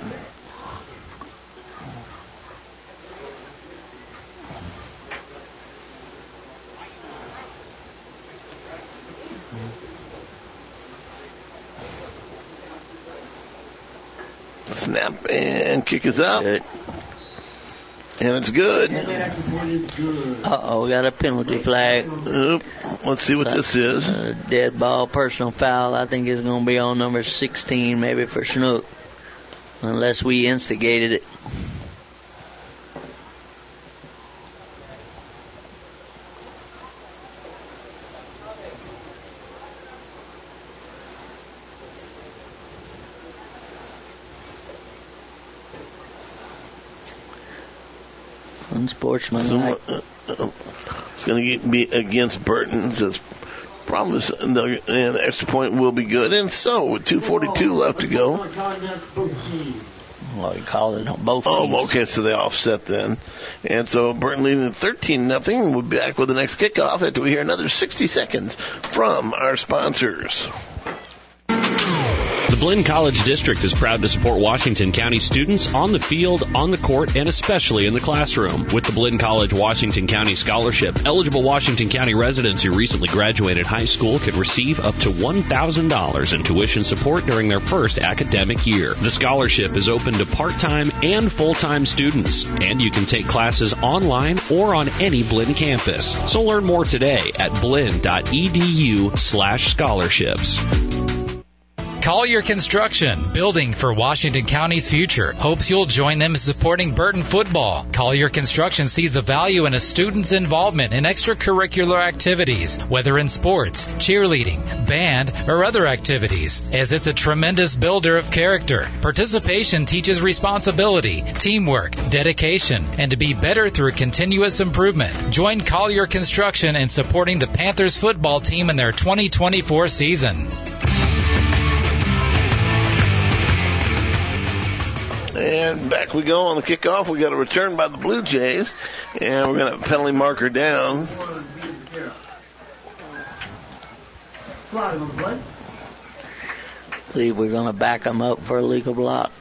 F: Snap and kick is up.
G: Good.
F: And it's good.
G: Uh-oh, got a penalty flag.
F: Oop. Let's see what
G: That's
F: this is.
G: A dead ball, personal foul. I think it's going to be on number sixteen, maybe for Snook. unless we instigated it. Unsportsmanlike.
F: So, uh, it's going to be against Burton. Just promise the, and the extra point will be good. And so, with two forty-two left to go.
G: Well, you call it on both teams.
F: Oh, okay, so they offset then. And so Burton leading thirteen nothing. We'll be back with the next kickoff after we hear another sixty seconds from our sponsors.
H: The Blinn College District is proud to support Washington County students on the field, on the court, and especially in the classroom. With the Blinn College Washington County Scholarship, eligible Washington County residents who recently graduated high school could receive up to one thousand dollars in tuition support during their first academic year. The scholarship is open to part-time and full-time students, and you can take classes online or on any Blinn campus. So learn more today at blinn.edu slash scholarships.
D: Collier Construction, building for Washington County's future, hopes you'll join them in supporting Burton football. Collier Construction sees the value in a student's involvement in extracurricular activities, whether in sports, cheerleading, band, or other activities, as it's a tremendous builder of character. Participation teaches responsibility, teamwork, dedication, and to be better through continuous improvement. Join Collier Construction in supporting the Panthers football team in their twenty twenty-four season.
F: And back we go on the kickoff. We got a return by the Blue Jays, and we're going to have a penalty marker down.
G: I believe we're going to back them up for a legal block.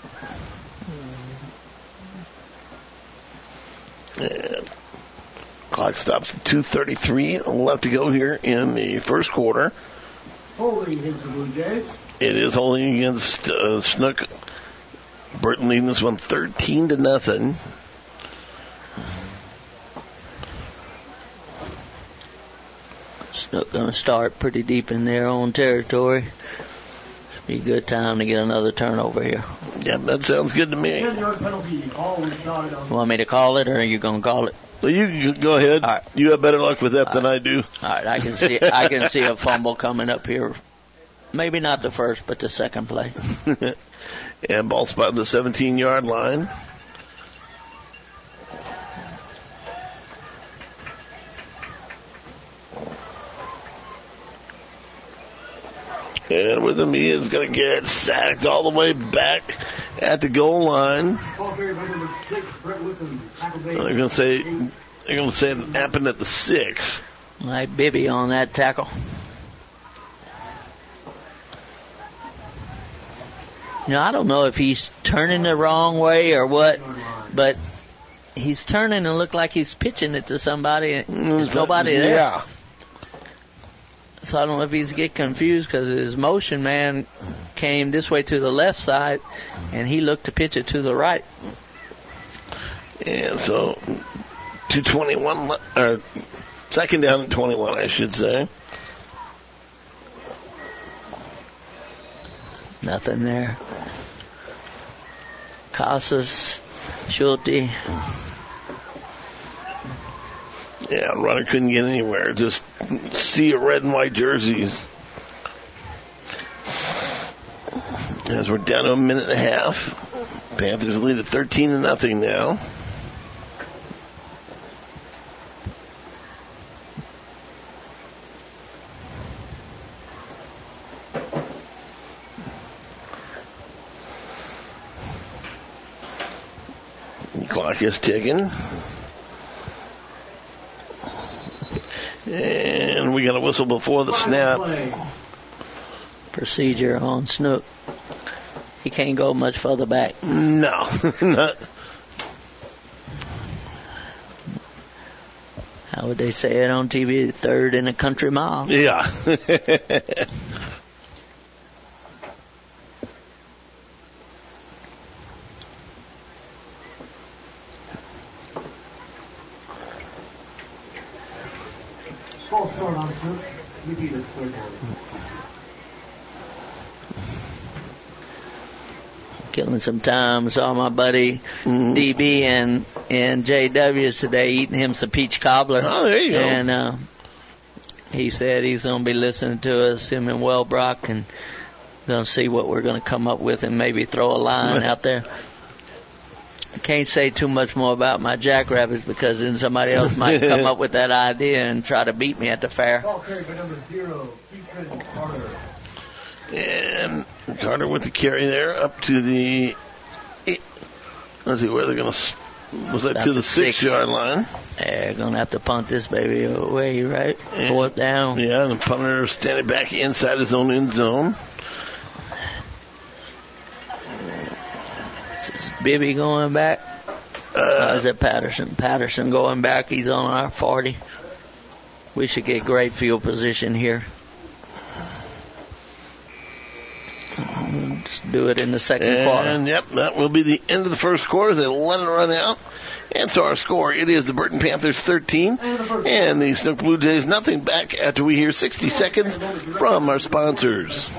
F: And clock stops at two thirty-three left to go here in the first quarter.
A: Holding against the Blue Jays.
F: It is holding against uh, Snook. Burton leading this one thirteen to nothing.
G: Snook going to start pretty deep in their own territory. Should be a good time to get another turnover here.
F: Yeah, that sounds good to me.
G: Want me to call it, or are you going to call it?
F: Well, you go ahead. All right. You have better luck with that All than right. I do.
G: All right, I can see I can see a fumble coming up here. Maybe not the first, but the second play.
F: And ball spot at the seventeen-yard line. And with him, he is going to get sacked all the way back at the goal line. They're going to say they're going to say it happened at the six.
G: Like Bibby on that tackle. You know, I don't know if he's turning the wrong way or what, but he's turning and look like he's pitching it to somebody, and there's nobody there.
F: Yeah.
G: So I don't know if he's get confused because his motion man came this way to the left side, and he looked to pitch it to the right.
F: And so, two twenty-one, or second down and twenty-one, I should say.
G: Nothing there. Casas, Schulte.
F: Yeah, runner couldn't get anywhere. Just see red and white jerseys. As we're down to a minute and a half. Panthers lead at thirteen to nothing now. Clock is ticking. And we got a whistle before the snap.
G: Procedure on Snook. He can't go much further back.
F: No. Not.
G: How would they say it on T V? Third in a country mile.
F: Yeah.
A: False start on Snook. We need a clear down.
G: killing some time. Saw my buddy mm. D B and and J W today eating him some peach cobbler.
F: Oh, there you go.
G: And uh, he said he's going to be listening to us, him and Wellbrock, and going to see what we're going to come up with and maybe throw a line out there. I can't say too much more about my jackrabbits because then somebody else might come up with that idea and try to beat me at the fair.
A: Ball carried by number zero, Ethan Carter.
F: And Carter with the carry there up to the eight. Let's see where they're going to. Was that to the six, six yard line?
G: They're going to have to punt this baby away, right? And, fourth down.
F: Yeah, and the punter standing back inside his own end zone.
G: Is Bibby going back? Uh, or is it Patterson? Patterson going back. He's on our forty. We should get great field position here. Just do it in the second
F: and,
G: quarter.
F: And, yep, that will be the end of the first quarter. They let it run out. And so our score, it is the Burton Panthers thirteen and the Snook Blue Jays nothing back after we hear sixty seconds from our sponsors.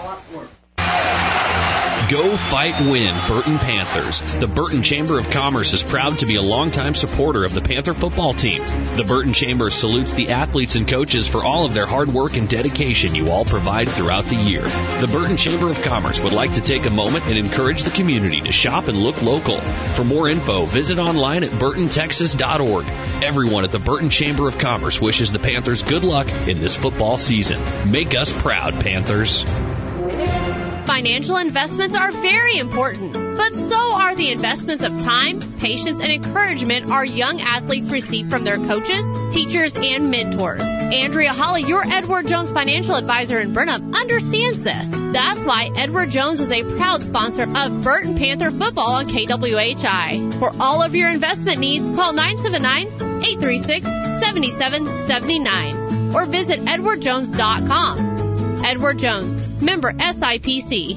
H: Go fight win, Burton Panthers. The Burton Chamber of Commerce is proud to be a longtime supporter of the Panther football team. The Burton Chamber salutes the athletes and coaches for all of their hard work and dedication you all provide throughout the year. The Burton Chamber of Commerce would like to take a moment and encourage the community to shop and look local. For more info, visit online at burton texas dot org. Everyone at the Burton Chamber of Commerce wishes the Panthers good luck in this football season. Make us proud, Panthers.
B: Financial investments are very important, but so are the investments of time, patience, and encouragement our young athletes receive from their coaches, teachers, and mentors. Andrea Holly, your Edward Jones financial advisor in Burnham, understands this. That's why Edward Jones is a proud sponsor of Burton Panther football on K W H I. For all of your investment needs, call nine seven nine, eight three six, seven seven seven nine or visit edward jones dot com. Edward Jones, member S I P C.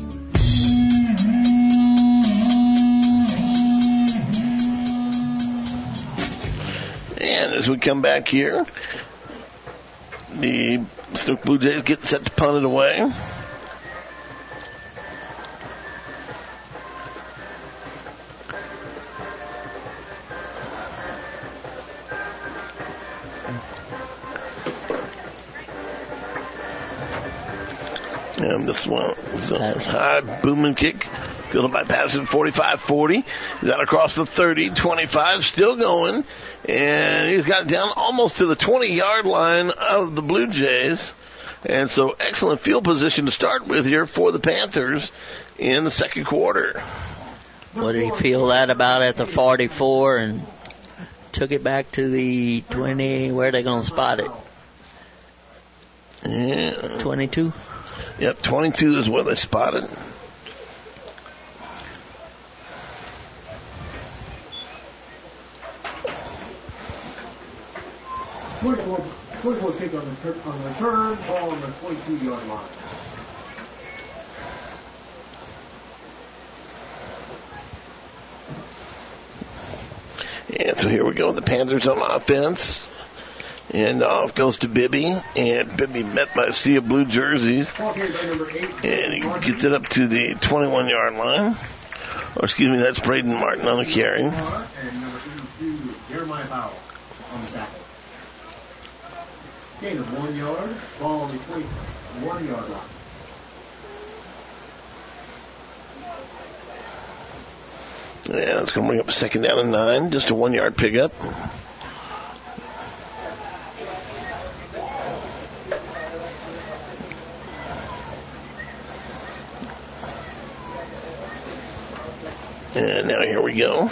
F: And as we come back here, the Snook Blue Jays get set to punt it away. And this one is a high booming kick. Fielded by Patterson, forty-five forty. He's out across the thirty, twenty-five, still going. And he's got it down almost to the twenty-yard line of the Blue Jays. And so excellent field position to start with here for the Panthers in the second quarter.
G: What did he feel that about at the forty-four and took it back to the twenty? Where are they going to spot it?
F: Yeah.
G: twenty-two?
F: Yep, twenty-two is where they spotted.
A: twenty-four, twenty-four kick on the, on the return, ball on the twenty-two-yard line.
F: And so here we go, the Panthers on offense. And off goes to Bibby, and Bibby met by a sea of blue jerseys. And he gets it up to the twenty-one-yard line. Or excuse me, that's Braden Martin on the carry.
A: And number eighty-two, Jeremiah Powell on the tackle. Gain of one yard, ball on the twenty-one-yard line.
F: Yeah, it's going to bring up second down and nine, just a one-yard pickup. And now here we go.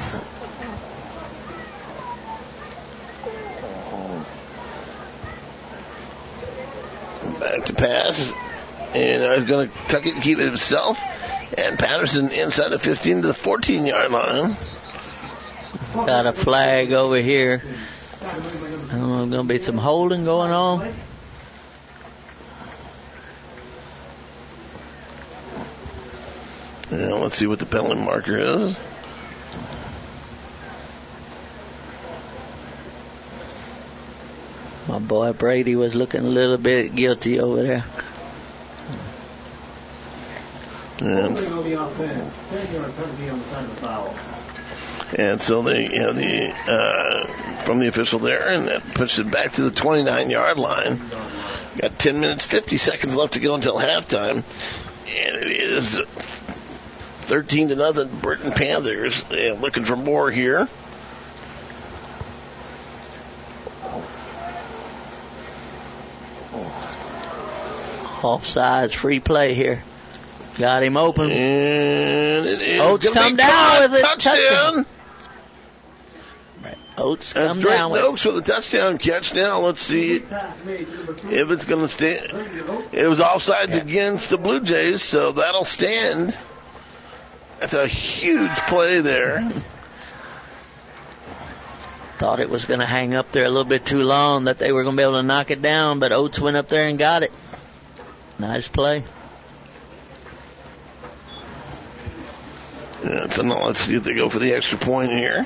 F: Back to pass. And I was going to tuck it and keep it himself. And Patterson inside the fifteen to the fourteen-yard line.
G: Got a flag over here. I don't know, going to be some holding going on.
F: Now let's see what the penalty marker is.
G: My boy Brady was looking a little bit guilty over there.
F: And, and so they, you know, the uh, from the official there, and that pushed it back to the twenty-nine yard line. Got ten minutes, fifty seconds left to go until halftime, and it is thirteen to nothing. Burton Panthers uh, looking for more here.
G: Offsides, free play here. Got him open.
F: And it is
G: Oates come down with it.
F: Touchdown.
G: Right. Oates
F: That's
G: come
F: Drake
G: down with
F: Oaks with a touchdown catch. Now let's see if it's going to stand. It was offsides yeah. against the Blue Jays, so that'll stand. That's a huge play there.
G: Thought it was going to hang up there a little bit too long, that they were going to be able to knock it down, but Oates went up there and got it. Nice play.
F: Yeah, so now let's see if they go for the extra point here.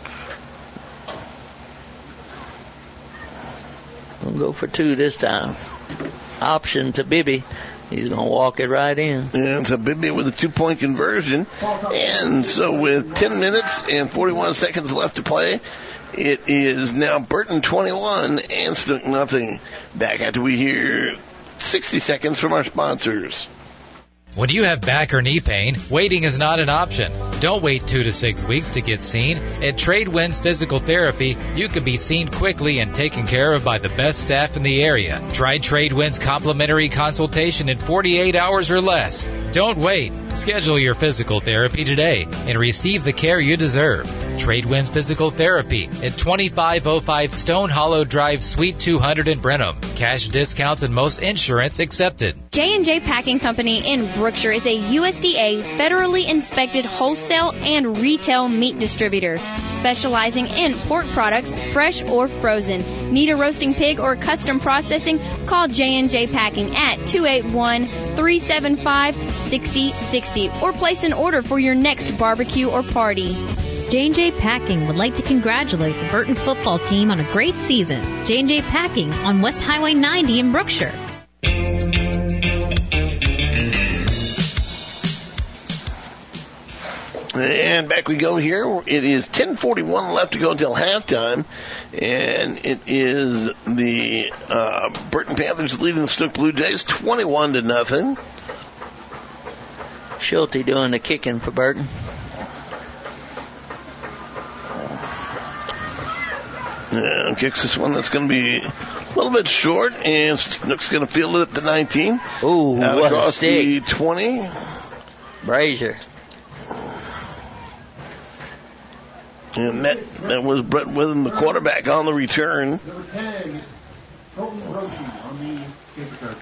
G: We'll go for two this time. Option to Bibby. He's going to walk it right in.
F: And so Bibby with a two-point conversion. And so with ten minutes and forty-one seconds left to play, it is now Burton twenty-one and Snook nothing. Back after we hear sixty seconds from our sponsors.
D: When you have back or knee pain, waiting is not an option. Don't wait two to six weeks to get seen. At Tradewinds Physical Therapy, you can be seen quickly and taken care of by the best staff in the area. Try Tradewinds complimentary consultation in forty-eight hours or less. Don't wait. Schedule your physical therapy today and receive the care you deserve. Tradewinds Physical Therapy at twenty-five oh five Stone Hollow Drive, Suite two hundred in Brenham. Cash discounts and most insurance accepted.
N: J and J Packing Company in Brookshire is a U S D A federally inspected wholesale and retail meat distributor, specializing in pork products, fresh or frozen. Need a roasting pig or custom processing? Call J and J Packing at two eight one, three seven five, six oh six oh or place an order for your next barbecue or party.
O: J and J Packing would like to congratulate the Burton football team on a great season. J and J Packing on West Highway ninety in Brookshire.
F: And back we go here. It is ten forty-one left to go until halftime. And it is the uh, Burton Panthers leading the Snook Blue Jays twenty-one to nothing.
G: Schulte doing the kicking for Burton.
F: And kicks this one that's going to be a little bit short. And Snook's going to field it at the nineteen.
G: Ooh,
F: out
G: what
F: across
G: a stick.
F: the twenty.
G: Brazier.
F: And that, that was Brett Witham, the quarterback, on the return.
A: Number ten, Colton Roshi on the kick return.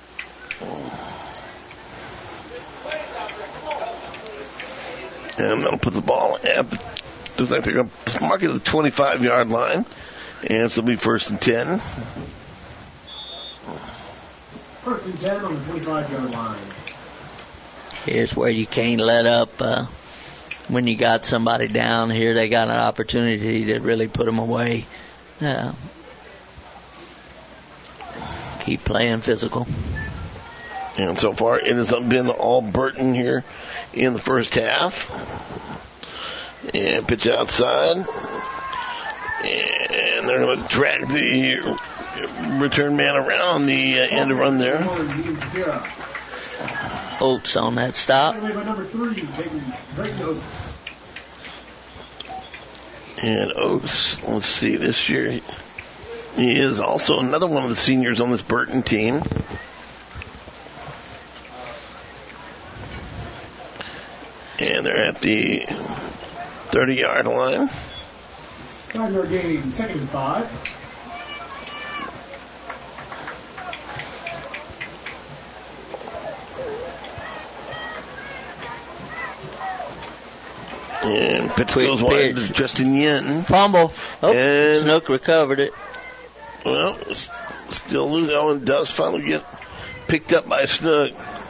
F: And they'll put the ball at, looks like they're going to mark it at the twenty-five yard line. And so it'll be first and ten.
A: First and ten on the twenty-five yard line.
G: Here's where you can't let up. Uh, when you got somebody down here, they got an opportunity to really put them away. Uh, keep playing physical.
F: And so far, it has been all Burton here in the first half. And pitch outside. And they're going to drag the return man around the uh, end run there.
G: Oates on that stop.
F: And Oates, let's see, this year he is also another one of the seniors on this Burton team. And they're at the thirty yard line.
A: Five yard gain, second and five.
F: And pitch
G: Quick
F: goes wide
G: pitch.
F: to Justin Yen.
G: Fumble. Oh,
F: and
G: Snook recovered it.
F: Well, still losing. Oh, and does finally get picked up by Snook.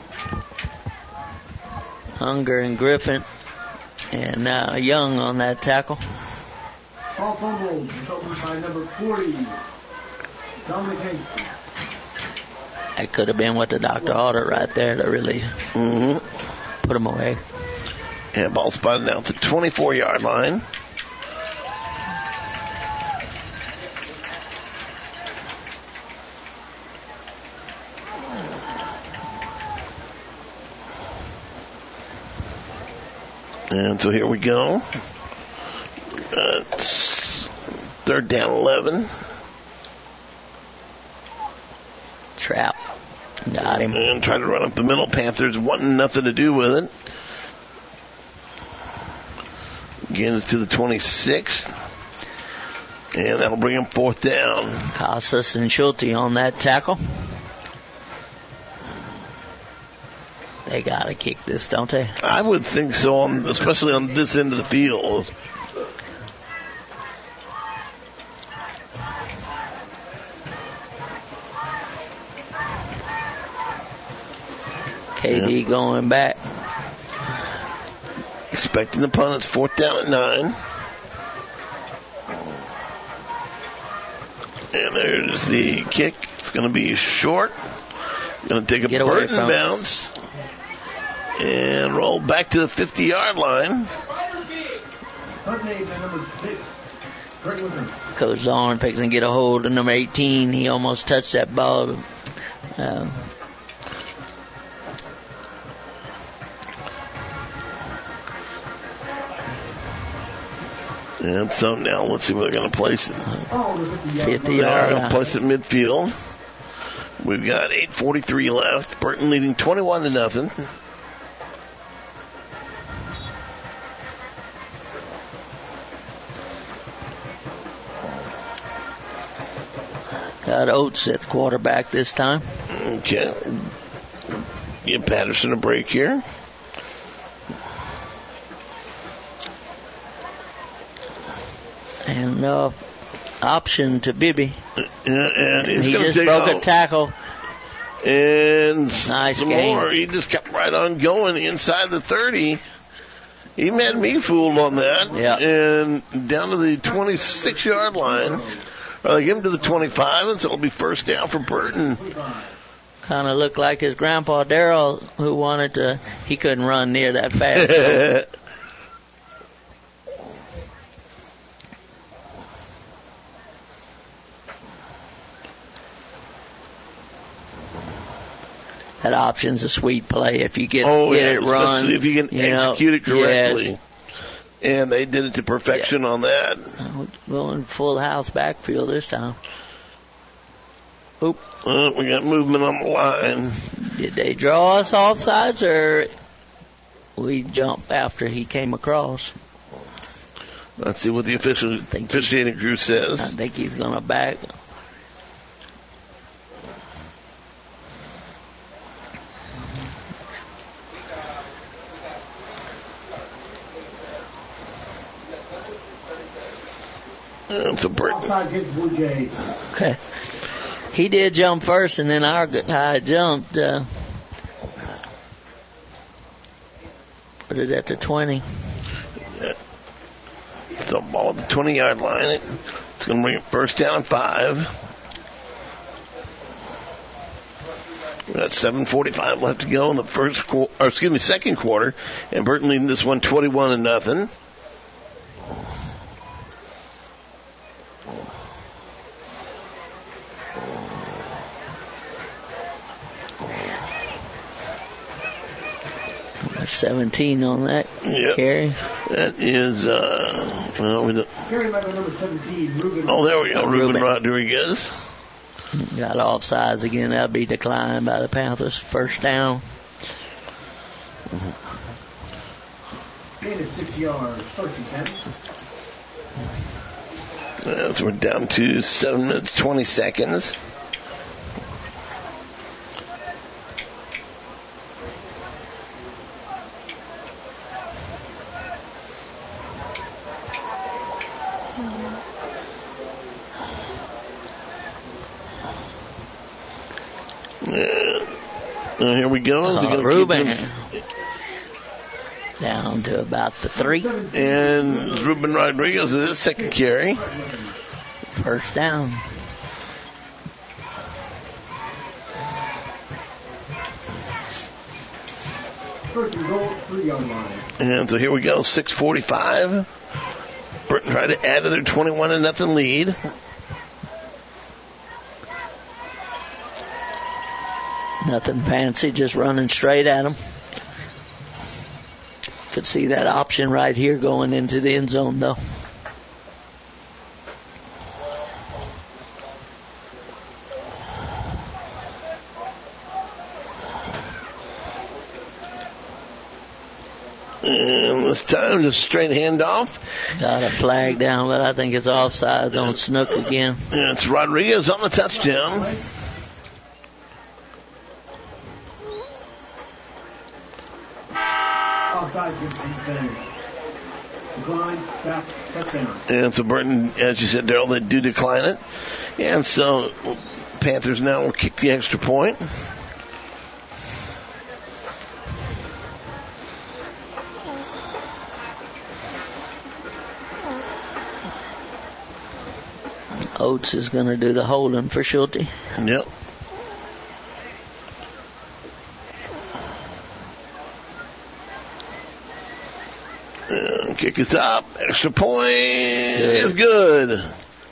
G: Hunger and Griffin. And uh, Young on that tackle.
A: Ball fumbled. Recovered by number forty, Dominic Hanks.
G: That could have been what the doctor ordered right there to really.
F: Mm-hmm.
G: put them away.
F: And ball spotted out to the twenty-four-yard line. And so here we go. Uh, third down, eleven.
G: Trap. Got him.
F: And try to run up the middle. Panthers wanting nothing to do with it. Again, it's to the twenty-six. And that'll bring him fourth down.
G: Casas and Schulte on that tackle. They got to kick this, don't they?
F: I would think so, on, especially on this end of the field.
G: K D yeah. going back.
F: Expecting the punt. It's fourth down at nine. And there's the kick. It's going to be short. Going to take a
G: Get
F: Burton bounce. And roll back to the fifty-yard line.
G: Coach Zorn picks and get a hold of number eighteen. He almost touched that ball. Uh,
F: and so now let's see where they're going to place it.
G: fifty
F: They're
G: yard
F: going to place it midfield. We've got eight forty-three left. Burton leading twenty-one to nothing.
G: Got Oates at quarterback this time.
F: Okay. Give Patterson a break here.
G: And uh, option to Bibby.
F: Yeah, and he's
G: he
F: gonna
G: just
F: take
G: broke
F: out.
G: a tackle.
F: And
G: nice
F: some
G: game.
F: more. He just kept right on going inside the thirty. He had me fooled on that.
G: Yeah.
F: And down to the twenty-six-yard line. Or they give him to the twenty-five, and so it'll be first down for Burton.
G: Kind of looked like his grandpa Darrell, who wanted to. He couldn't run near that fast. That option's a sweet play if you get,
F: oh,
G: get
F: yeah,
G: it run.
F: If you can
G: you
F: execute
G: know,
F: it correctly.
G: Yes.
F: And they did it to perfection
G: yeah.
F: on that.
G: Going full house backfield this time. Oop.
F: Uh, we got movement on the line.
G: Did they draw us off sides or we jump after he came across?
F: Let's see what the official, officiating crew says.
G: I think he's going to back.
F: That's a break.
G: Okay. He did jump first, and then our guy jumped. Uh, put it at the twenty.
F: Yeah. So ball at the twenty-yard line. It's going to bring it first down and five. We got seven forty-five left to go in the first quarter, or excuse me, second quarter, and Burton leading this one twenty-one to nothing.
G: seventeen on that
F: yep.
G: carry.
F: That is, uh, well, we don't. Oh, there we go. Ruben, Ruben Rodriguez.
G: Got offsides again. That'll be declined by the Panthers. First down.
A: Gain of six yards. First and ten.
F: Uh, so we're down to seven minutes, twenty seconds. Uh, here we go.
G: Uh, Ruben down to about the three.
F: And Ruben Rodriguez is his second carry.
G: First down.
A: First and goal, three-yard line.
F: And so here we go, six forty-five. Burton tried to add to their twenty-one to nothing lead.
G: Nothing fancy, just running straight at them. Could see that option right here going into the end zone, though.
F: And this time, just straight handoff.
G: Got a flag down, but I think it's offsides on Snook again.
F: And it's Rodriguez on the touchdown.
A: Offside, decline, back, touchdown.
F: And so Burton, as you said, Darrell, they do decline it. And so Panthers now will kick the extra point.
G: Oates is going to do the holding for Schulte.
F: Yep. And kick is up. Extra point is good.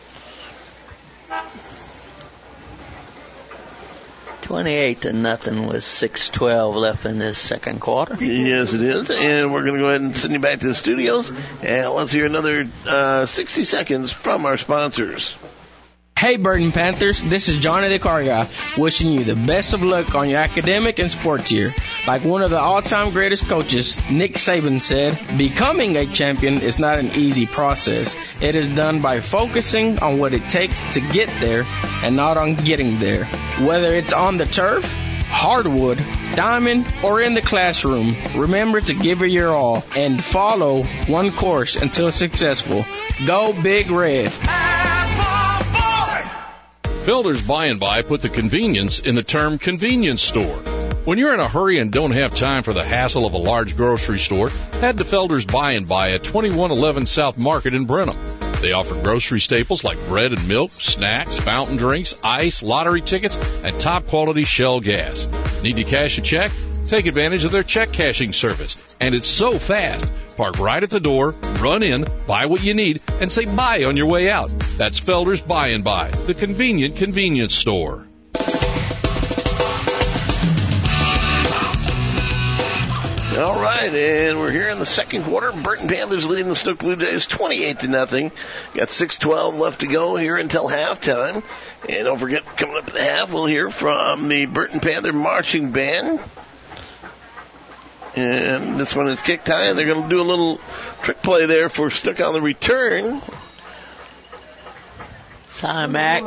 G: twenty-eight to nothing with six twelve left in this second quarter.
F: Yes, it is. And we're going to go ahead and send you back to the studios. And let's hear another uh, sixty seconds from our sponsors.
E: Hey Burton Panthers, this is Johnny the Car Guy, wishing you the best of luck on your academic and sports year. Like one of the all-time greatest coaches, Nick Saban, said, becoming a champion is not an easy process. It is done by focusing on what it takes to get there and not on getting there. Whether it's on the turf, hardwood, diamond, or in the classroom, remember to give it your all and follow one course until successful. Go Big Red.
Q: Felder's By and By put the convenience in the term convenience store. When you're in a hurry and don't have time for the hassle of a large grocery store, head to Felder's By and By at twenty-one eleven South Market in Brenham. They offer grocery staples like bread and milk, snacks, fountain drinks, ice, lottery tickets, and top-quality Shell gas. Need to cash a check? Take advantage of their check cashing service. And it's so fast. Park right at the door, run in, buy what you need, and say bye on your way out. That's Felder's By and By, the convenient convenience store.
F: All right, and we're here in the second quarter. Burton Panthers leading the Snook Blue Jays twenty-eight to nothing. Got six twelve left to go here until halftime. And don't forget, coming up at the half, we'll hear from the Burton Panther Marching Band. And this one is kicked high, and they're going to do a little trick play there for Snook on the return.
G: Simon Mack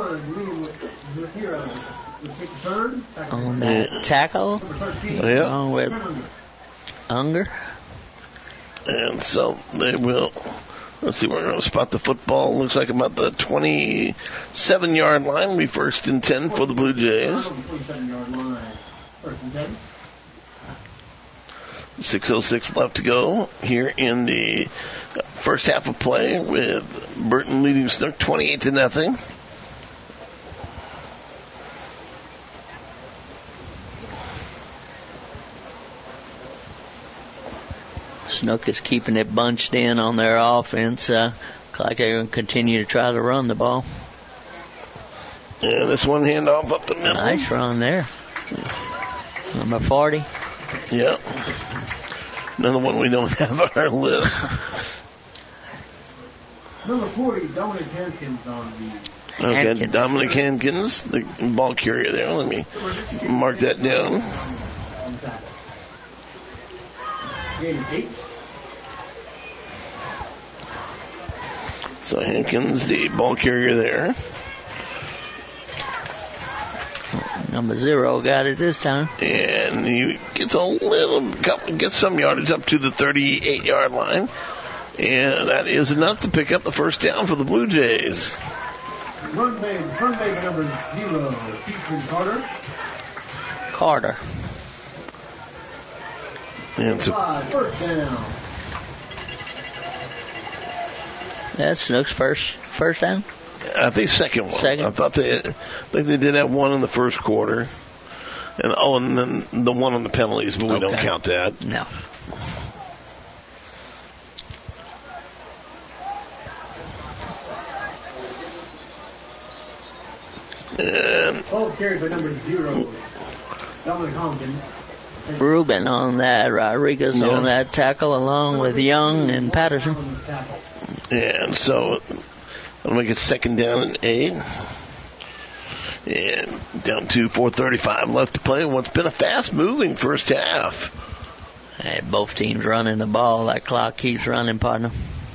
G: on that tackle.
F: Yeah.
G: Along with Unger.
F: And so they will, let's see, we're going to spot the football. Looks like about the twenty-seven-yard line. Will be first and ten for the Blue Jays. six oh six left to go here in the first half of play, with Burton leading Snook twenty-eight to nothing.
G: Snook is keeping it bunched in on their offense. Uh, looks like they're going to continue to try to run the ball.
F: And this one handoff up the middle.
G: Nice run there. Number forty.
F: Yep. Another one we don't have on our list.
A: Number forty, Dominic Hankins on the...
F: Okay,
G: Hankins.
F: Dominic Hankins, the ball carrier there. Let me mark that down. So Hankins, the ball carrier there.
G: Number zero got it this time.
F: And he gets a little, gets some yardage up to the thirty-eight-yard line. And that is enough to pick up the first down for the Blue Jays.
A: Run back, run back number zero, Keaton Carter.
G: Carter.
F: And so,
A: Five, first down.
G: That's Snook's first first down.
F: I think second one.
G: Second.
F: I thought they, I think they did have one in the first quarter. And oh, and then the one on the penalties, but we
G: Okay.
F: don't count that.
G: No.
F: And
A: Ball carried by number zero, Dominic Hawkins.
G: Rubin on that, Rodriguez
F: Yeah.
G: on that tackle, along with Young and Patterson.
F: And so I'll make it second down and eight. And down to four thirty-five left to play. What's been a fast-moving first half.
G: Hey, both teams running the ball. That clock keeps running, partner.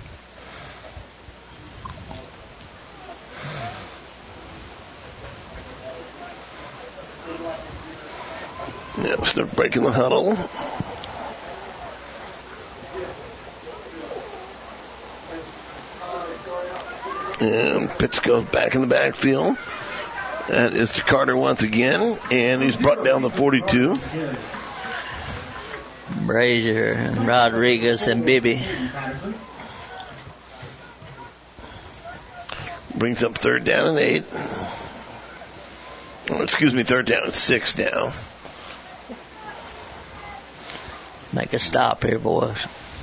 F: Yeah, Snook breaking the huddle. And pitch goes back in the backfield. That is to Carter once again, and he's brought down the forty-two.
G: Brazier and Rodriguez and Bibby.
F: Brings up third down and eight. Oh, excuse me, third down and six now.
G: Make a stop here, boys.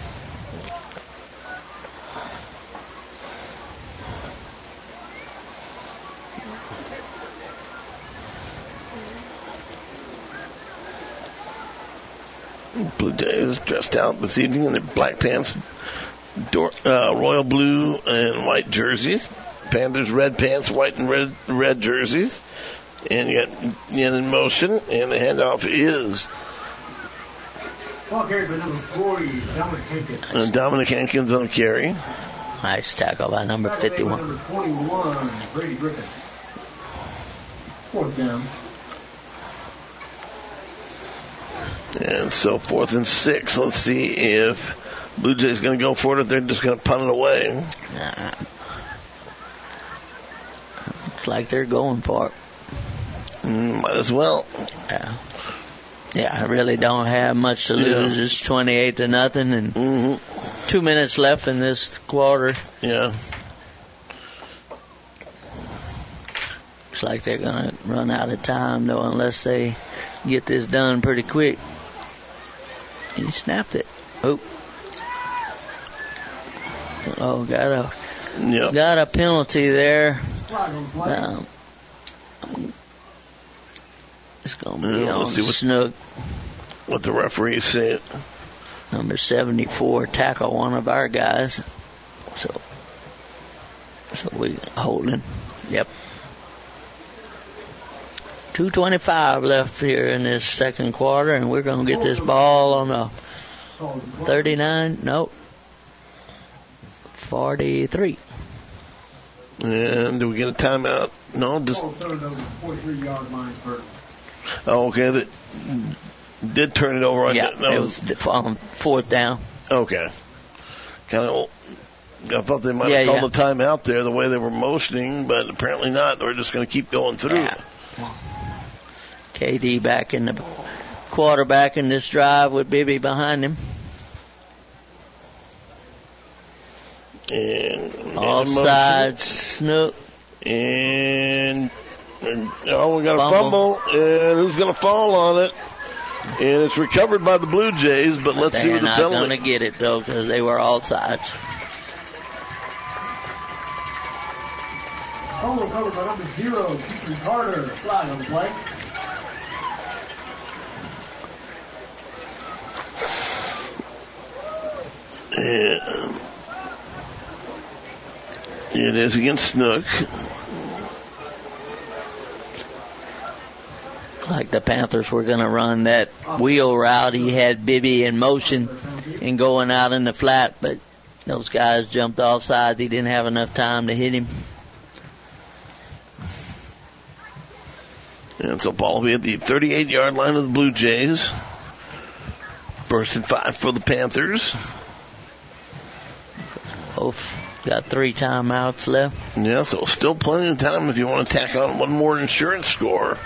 F: Blue Jays dressed out this evening in their black pants, door, uh, royal blue and white jerseys. Panthers red pants, white and red red jerseys. And you got Yen in motion, and the handoff is
A: Ball carried by number forty, Dominic Hankins.
F: uh, Dominic Hankins on the carry.
G: Nice tackle by number fifty-one.
A: Number twenty-one, Brady Griffin. Fourth down.
F: And so fourth and six. Let's see if Blue Jays going to go for it, if they're just going to punt it away.
G: Nah. Looks like they're going for it.
F: Mm, might as well.
G: Yeah. Yeah, I really don't have much to lose.
F: Yeah.
G: It's twenty-eight to nothing, and
F: mm-hmm.
G: two minutes left in this quarter.
F: Yeah.
G: Looks like they're going to run out of time, though, unless they get this done pretty quick. He snapped it. Oh. Oh, got a
F: yep.
G: got a penalty there. Um, it's going to be
F: Yeah,
G: on
F: let's see what,
G: Snook.
F: What the referee said.
G: Number seventy-four tackle one of our guys. So, so we holding. Yep. two twenty-five left here in this second quarter, and we're going to get this ball on the thirty-nine. Nope. forty-three.
F: And do we get a timeout? No, just.
A: forty-three-yard line for.
F: Oh, okay. That did turn it over.
G: Yeah,
F: that
G: it
F: was,
G: was on fourth down.
F: Okay. Kind of. I thought they might
G: Yeah,
F: have called
G: yeah.
F: a timeout there, the way they were motioning, but apparently not. They're just going to keep going through.
G: Yeah. K D back in the quarterback in this drive with Bibby behind him.
F: And
G: offside, Snook.
F: And, and oh, we got a fumble. fumble, and who's going to fall on it? And it's recovered by the Blue Jays, but let's
G: They're
F: see what the
G: not
F: penalty.
G: going to get it though, because they were all sides.
A: Fumble covered by number zero, Keaton Carter. Flag on the play.
F: And it is against Snook.
G: Like the Panthers were going to run that wheel route. He had Bibby in motion and going out in the flat, but those guys jumped offside. He didn't have enough time to hit him.
F: And so ball will be at the thirty-eight-yard line of the Blue Jays. First and five for the Panthers.
G: Both got three timeouts left.
F: Yeah, so still plenty of time if you want to tack on one more insurance score.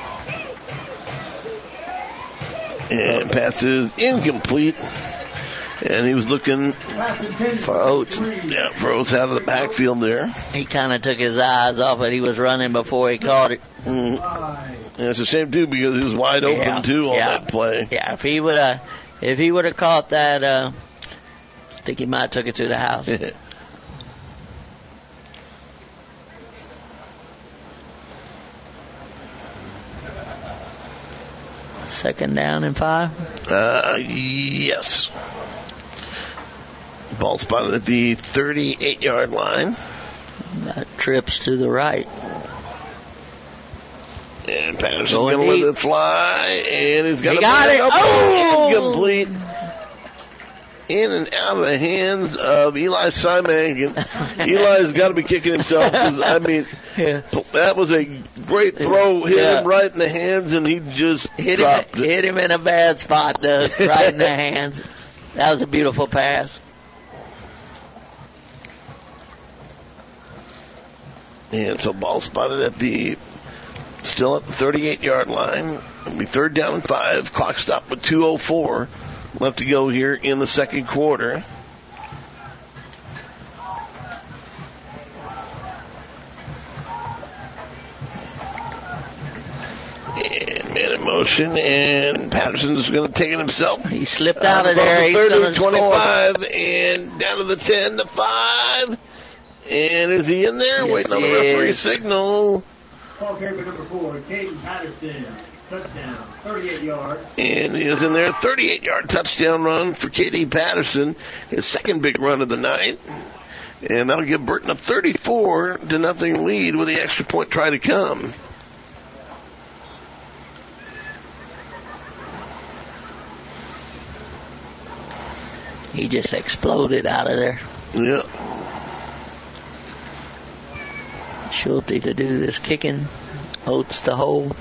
F: And pass is incomplete. And he was looking
G: for Oates.
F: Yeah, for Oates out of the backfield there.
G: He kind of took his eyes off it. He was running before he caught it.
F: Mm. And it's a shame too because he was wide open
G: yeah.
F: too on
G: yeah.
F: that play.
G: Yeah, if he would have, if he would have caught that, uh, I think he might have took it to the house. Second down and five?
F: Uh, yes. Ball spotted at the thirty-eight-yard line.
G: That trips to the right.
F: And Patterson going to let it fly. And he's got,
G: he got it. Oh!
F: Incomplete. In and out of the hands of Eli Symangan. Eli's got to be kicking himself because, I mean,
G: yeah.
F: that was a great throw. Hit
G: yeah.
F: him right in the hands, and he just
G: hit
F: dropped
G: him,
F: it.
G: Hit him in a bad spot, Doug, right in the hands. That was a beautiful pass.
F: And so ball spotted at the, still at the thirty-eight-yard line. It'll be third down and five. Clock stopped with two oh four. Left to go here in the second quarter. And man in motion, and Patterson's going to take it himself.
G: He slipped out of there. He's going to
F: twenty-five, and down to the ten, the five. And is he in there?
G: Yes,
F: Waiting on the referee signal.
A: Ball carrier number four, Caden Patterson. Touchdown, thirty-eight yards.
F: And he is in there, thirty-eight-yard touchdown run for K D Patterson, his second big run of the night. And that'll give Burton a thirty-four to nothing lead with the extra point try to come.
G: He just exploded out of there.
F: Yeah.
G: Schulte to do this kicking. Oates to hold.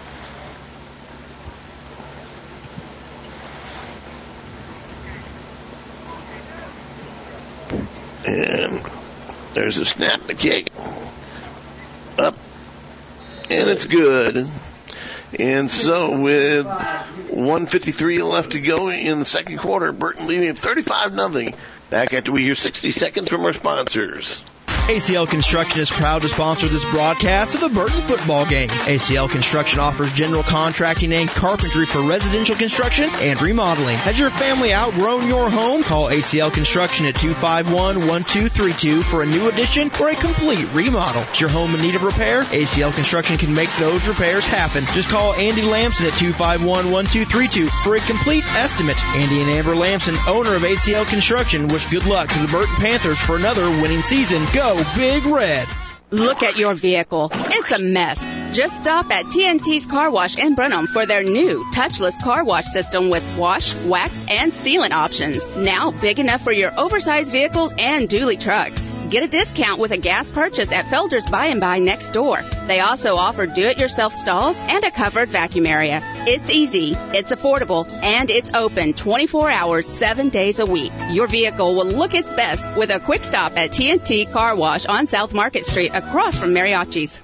F: And there's a snap, the kick. Up. And it's good. And so with one fifty-three left to go in the second quarter, Burton leading at thirty-five nothing. Back after we hear sixty seconds from our sponsors.
V: A C L Construction is proud to sponsor this broadcast of the Burton football game. A C L Construction offers general contracting and carpentry for residential construction and remodeling. Has your family outgrown your home? Call A C L Construction at two five one, one two three two for a new addition or a complete remodel. Is your home in need of repair? A C L Construction can make those repairs happen. Just call Andy Lamson at two five one, one two three two for a complete estimate. Andy and Amber Lamson, owner of A C L Construction, wish good luck to the Burton Panthers for another winning season. Go Big Red.
M: Look at your vehicle. It's a mess. Just stop at T N T's Car Wash in Brenham for their new touchless car wash system with wash, wax, and sealant options. Now big enough for your oversized vehicles and dually trucks. Get a discount with a gas purchase at Felder's By and By next door. They also offer do-it-yourself stalls and a covered vacuum area. It's easy, it's affordable, and it's open twenty-four hours, seven days a week. Your vehicle will look its best with a quick stop at T N T Car Wash on South Market Street across from Mariachi's.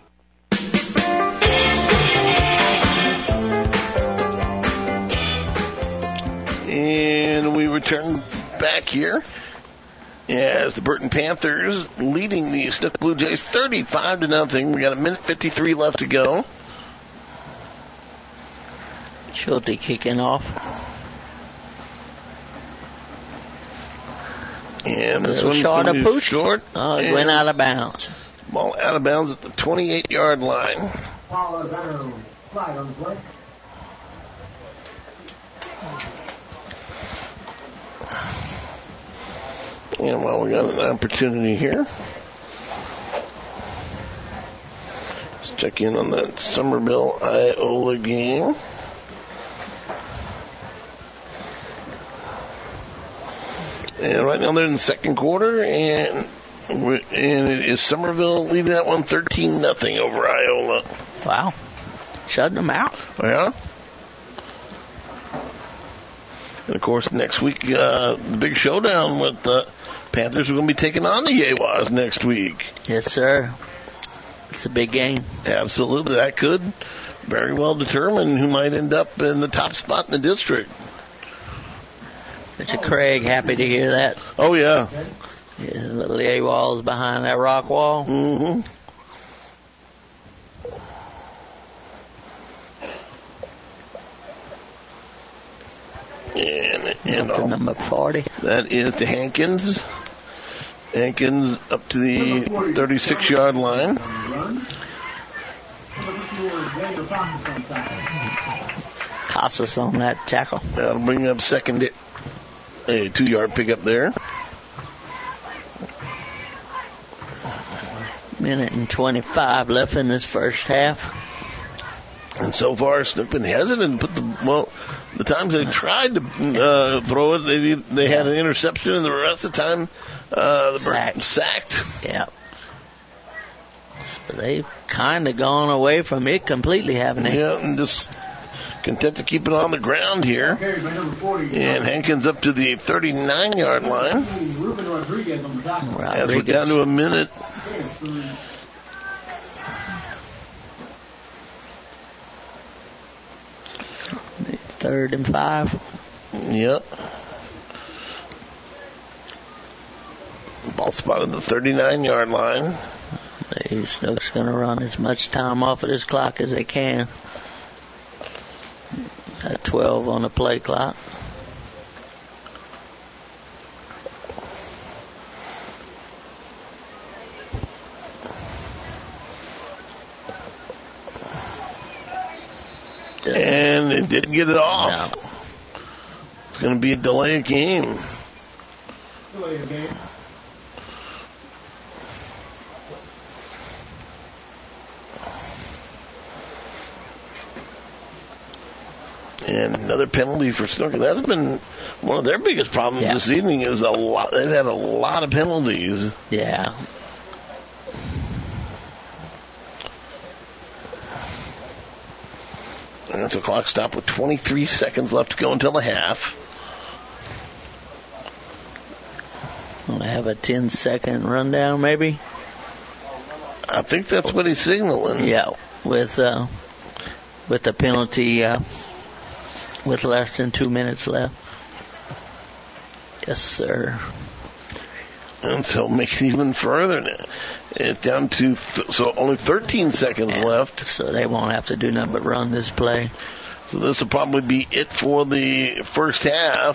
F: And we return back here as the Burton Panthers leading the Snook Blue Jays thirty-five to nothing. We got a minute fifty-three left to go.
G: Schulte kicking off.
F: And this one's
G: short
F: going
G: of
F: to be short.
G: Oh, it went out of bounds.
F: Ball out of bounds at the twenty-eight-yard line.
A: Follow down. Flag on the play.
F: And while we got an opportunity here, let's check in on that Somerville Iola game. And right now they're in the second quarter, and and it is Somerville leading that one thirteen nothing over Iola.
G: Wow. Shutting them out.
F: Yeah. And of course, next week, uh, the big showdown with the Panthers are going to be taking on the Yewas next week.
G: Yes, sir. It's a big game.
F: Absolutely. That could very well determine who might end up in the top spot in the district.
G: Bet you Craig happy to hear that.
F: Oh, yeah.
G: Yeah, little A-Wall's behind that rock wall.
F: Mm-hmm. And, and
G: up to number forty.
F: That is to Hankins. Hankins up to the thirty-six-yard line.
G: Casas on that tackle.
F: That'll bring up second, a two-yard pickup there.
G: Minute and twenty-five left in this first half.
F: And so far, Snook been hesitant. Put the well, the times they tried to uh, throw it, they they had an interception, and the rest of the time, uh, the
G: sacked.
F: sacked.
G: Yeah. So they've kind of gone away from it completely, haven't they?
F: Yeah, and just content to keep it on the ground here. And Hankins up to the thirty-nine-yard line. As we're down to a minute.
G: Third and five.
F: Yep. Ball spot on the thirty-nine-yard line.
G: Snook's going to run as much time off of this clock as they can. Got twelve on the play clock.
F: And it didn't get it off.
G: No.
F: It's going to be a delay of game.
A: Delay of game.
F: And another penalty for Snook. That's been one of their biggest problems
G: yeah.
F: this evening. Is a lot. They've had a lot of penalties.
G: Yeah.
F: And it's a clock stop with twenty-three seconds left to go until the half.
G: We'll have a ten-second rundown, maybe.
F: I think that's what he's signaling.
G: Yeah, with uh, with the penalty. Uh, With less than two minutes left. Yes, sir.
F: And so it makes it even further now. It's down to, th- so only thirteen seconds
G: yeah.
F: left.
G: So they won't have to do nothing but run this play.
F: So this will probably be it for the first half.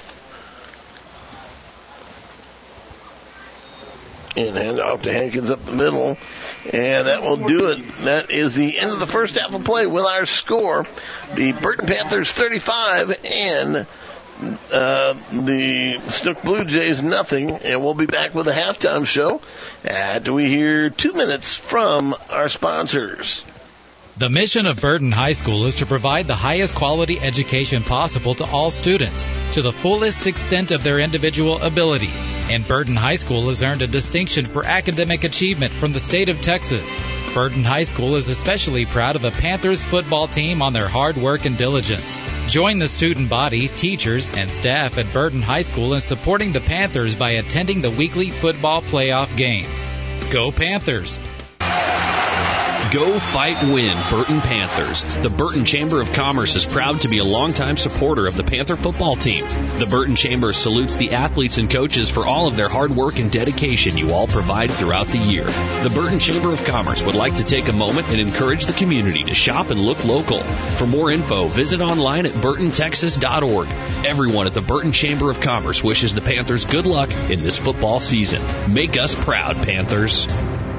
F: And hand off to Hankins up the middle. And that will do it. That is the end of the first half of play with our score. The Burton Panthers thirty-five and uh, the Snook Blue Jays nothing. And we'll be back with a halftime show after we hear two minutes from our sponsors.
D: The mission of Burton High School is to provide the highest quality education possible to all students, to the fullest extent of their individual abilities. And Burton High School has earned a distinction for academic achievement from the state of Texas. Burton High School is especially proud of the Panthers football team on their hard work and diligence. Join the student body, teachers, and staff at Burton High School in supporting the Panthers by attending the weekly football playoff games. Go Panthers!
H: Go Fight Win Burton Panthers. The Burton Chamber of Commerce is proud to be a longtime supporter of the Panther football team. The Burton Chamber salutes the athletes and coaches for all of their hard work and dedication you all provide throughout the year. The Burton Chamber of Commerce would like to take a moment and encourage the community to shop and look local. For more info, visit online at burton texas dot org. Everyone at the Burton Chamber of Commerce wishes the Panthers good luck in this football season. Make us proud, Panthers.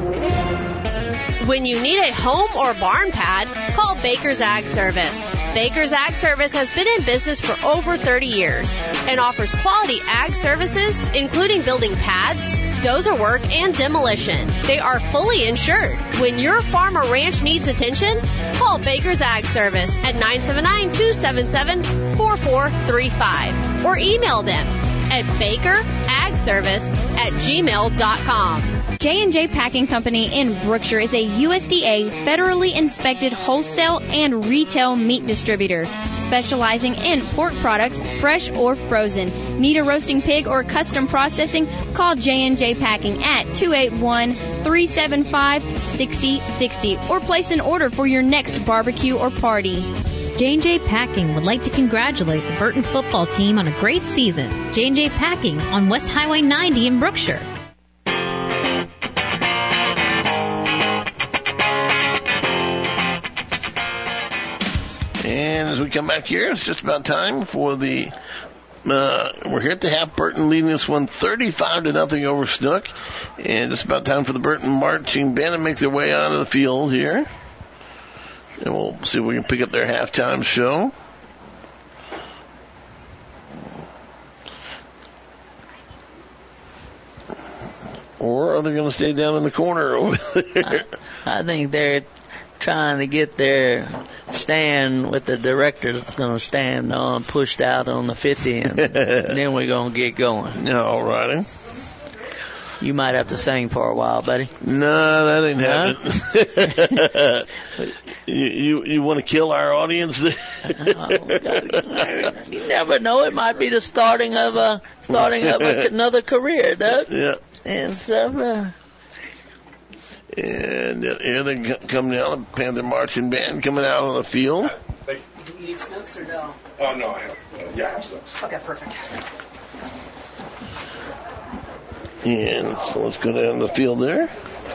B: When you need a home or barn pad, call Baker's Ag Service. Baker's Ag Service has been in business for over thirty years and offers quality ag services, including building pads, dozer work, and demolition. They are fully insured. When your farm or ranch needs attention, call Baker's Ag Service at nine seven nine, two seven seven, four four three five or email them at baker ag service at gmail dot com.
N: J and J Packing Company in Brookshire is a U S D A federally inspected wholesale and retail meat distributor, specializing in pork products, fresh or frozen. Need a roasting pig or custom processing? Call J and J Packing at two eight one, three seven five, six zero six zero or place an order for your next barbecue or party.
O: J and J Packing would like to congratulate the Burton football team on a great season. J and J Packing on West Highway ninety in Brookshire.
F: And as we come back here, it's just about time for the, uh, we're here at the half. Burton leading this one thirty-five to nothing over Snook. And it's about time for the Burton marching band to make their way out of the field here. And we'll see if we can pick up their halftime show. Or are they going to stay down in the corner over there?
G: I, I think they're trying to get their stand with the director's going to stand on, pushed out on the fifty, and then we're going to get going.
F: All righty.
G: You might have to sing for a while, buddy.
F: No, that ain't happening. you you, you want to kill our audience?
G: Oh, God. You never know. It might be the starting of a starting of a, another career, Doug.
F: Yeah.
G: And stuff. Uh,
F: and uh, here they come down, the Panther marching band coming out on the field.
I: Do you need Snooks or no? Oh, no, I have. Uh, yeah, I have Snooks. Okay, perfect.
F: And so let's go down the field there.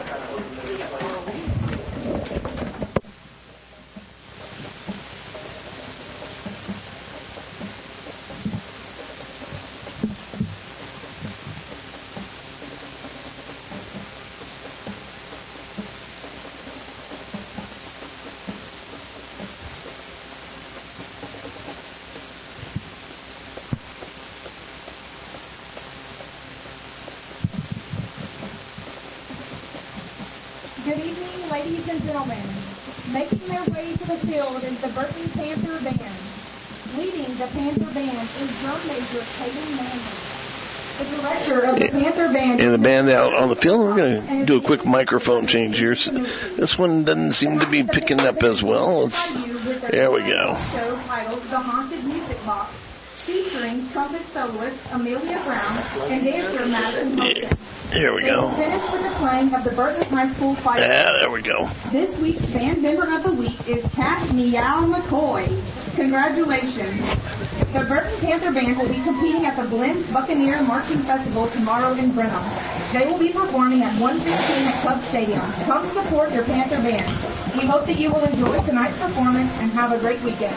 J: Good evening, ladies and gentlemen. Making their way to the field is the Burton Panther Band. Leading the Panther Band is drum major Caden Manley. The director of the Panther Band.
F: And the band out on the field. We're going to do a quick microphone change here. So this one doesn't seem to be picking up as well. Let's, there we go.
J: Show titled The Haunted Music Box, featuring trumpet soloist Amelia Brown and dancer Madison Hopkins.
F: Here we go.
J: They finished with the playing of the Burton High School Fight.
F: Yeah, there we go.
J: This week's band member of the week is Kat Meow McCoy. Congratulations. The Burton Panther Band will be competing at the Glen Buccaneer Marching Festival tomorrow in Brenham. They will be performing at one fifteen at Club Stadium. Come support your Panther Band. We hope that you will enjoy tonight's performance and have a great weekend.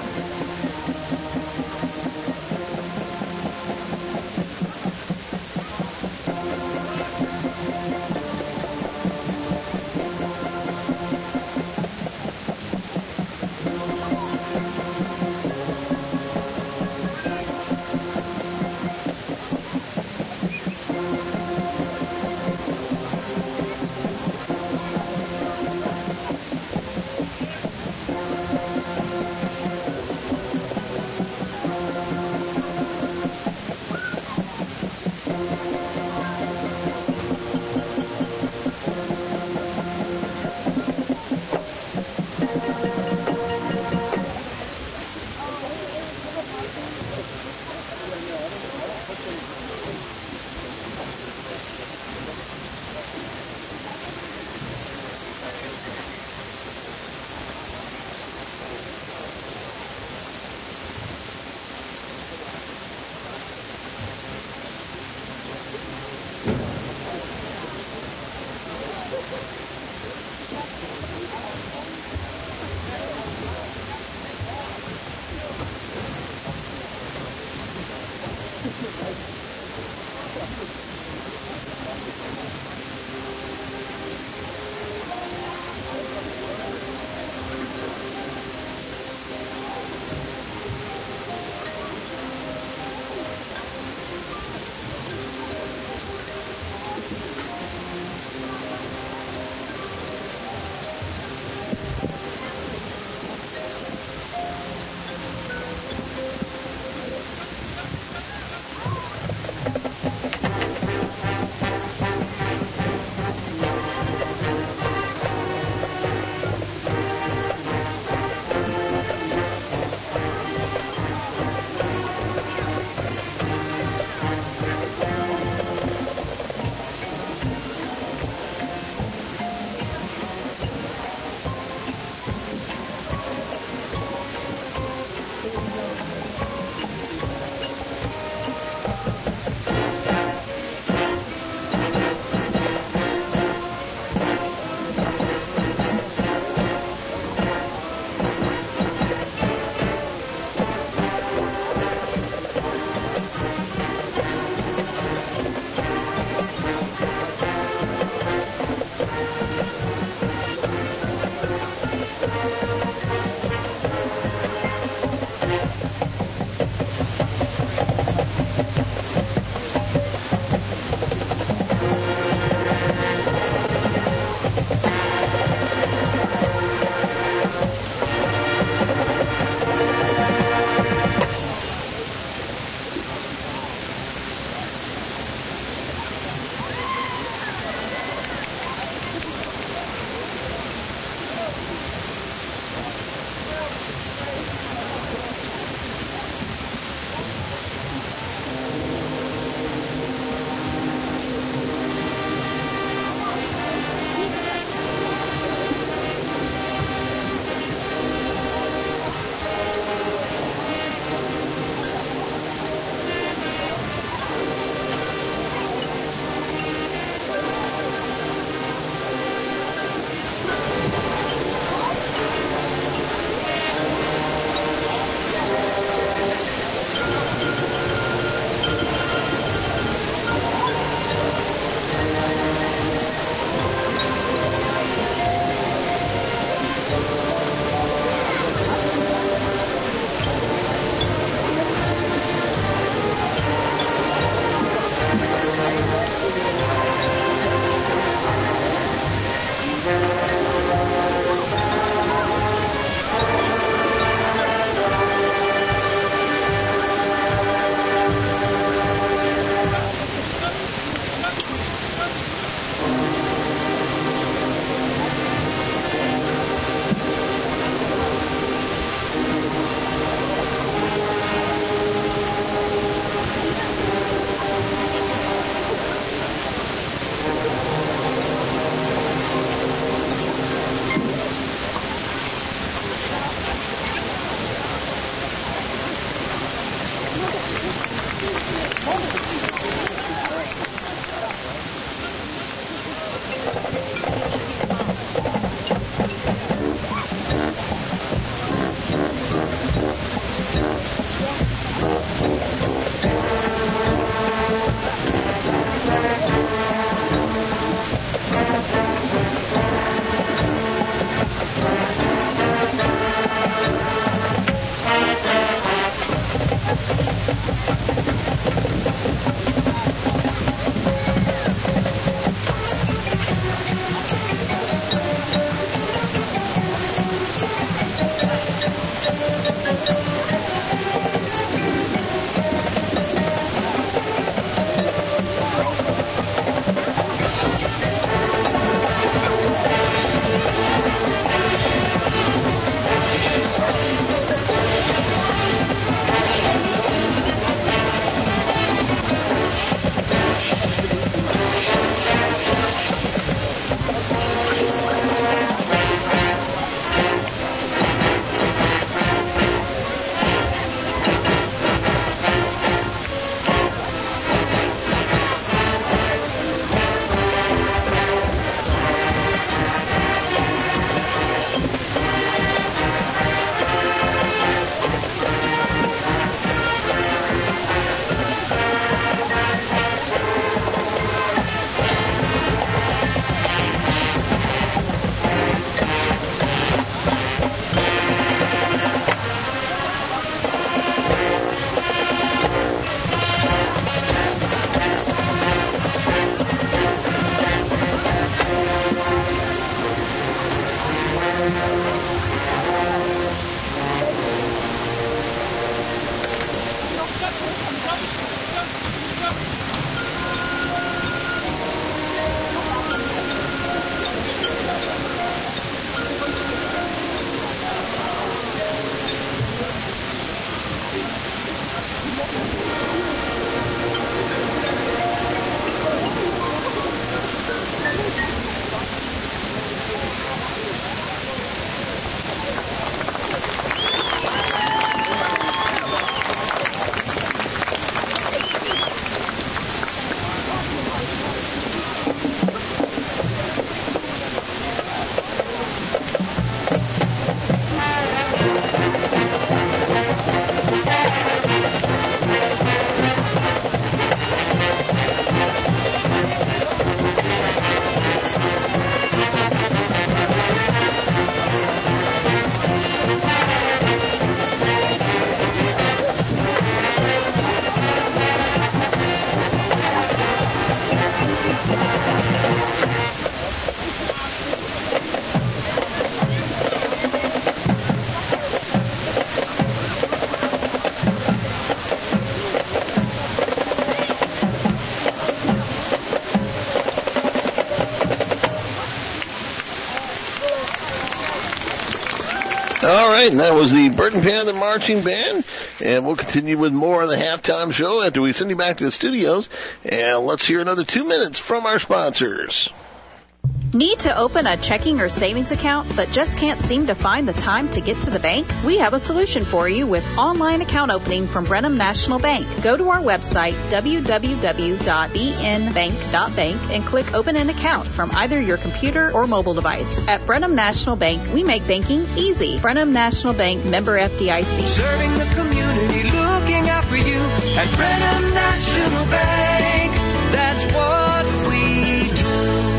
F: All right, and that was the Burton Panther Marching Band, and we'll continue with more of the halftime show after we send you back to the studios, and let's hear another two minutes from our sponsors.
C: Need to open a checking or savings account but just can't seem to find the time to get to the bank? We have a solution for you with online account opening from Brenham National Bank. Go to our website, w w w dot b n bank dot bank, and click Open an Account from either your computer or mobile device. At Brenham National Bank, we make banking easy. Brenham National Bank, member F D I C.
P: Serving the community, looking out for you at Brenham National Bank. That's what we do.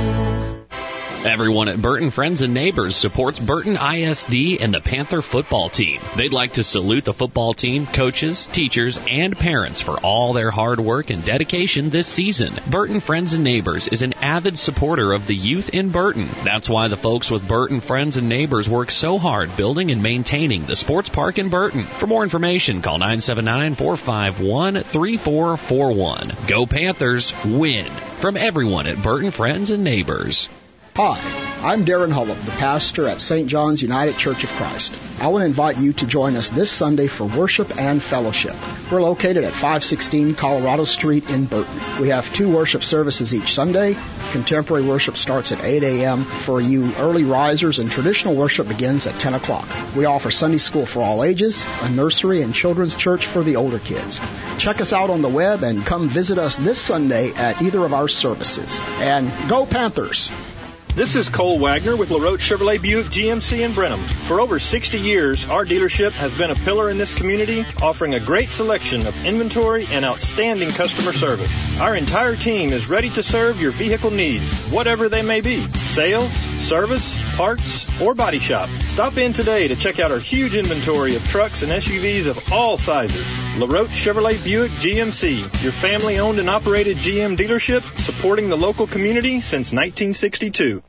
H: Everyone at Burton Friends and Neighbors supports Burton I S D and the Panther football team. They'd like to salute the football team, coaches, teachers, and parents for all their hard work and dedication this season. Burton Friends and Neighbors is an avid supporter of the youth in Burton. That's why the folks with Burton Friends and Neighbors work so hard building and maintaining the sports park in Burton. For more information, call nine seven nine, four five one, three four four one. Go Panthers, win! From everyone at Burton Friends and Neighbors.
S: Hi, I'm Darren Hullum, the pastor at Saint John's United Church of Christ. I want to invite you to join us this Sunday for worship and fellowship. We're located at five sixteen Colorado Street in Burton. We have two worship services each Sunday. Contemporary worship starts at eight a.m. for you early risers, and traditional worship begins at ten o'clock. We offer Sunday school for all ages, a nursery and children's church for the older kids. Check us out on the web and come visit us this Sunday at either of our services. And go Panthers!
K: This is Cole Wagner with LaRoche Chevrolet Buick G M C in Brenham. For over sixty years, our dealership has been a pillar in this community, offering a great selection of inventory and outstanding customer service. Our entire team is ready to serve your vehicle needs, whatever they may be. Sales, service, parts, or body shop. Stop in today to check out our huge inventory of trucks and S U Vs of all sizes. LaRoche Chevrolet Buick G M C, your family-owned and operated G M dealership, supporting the local community since nineteen sixty-two.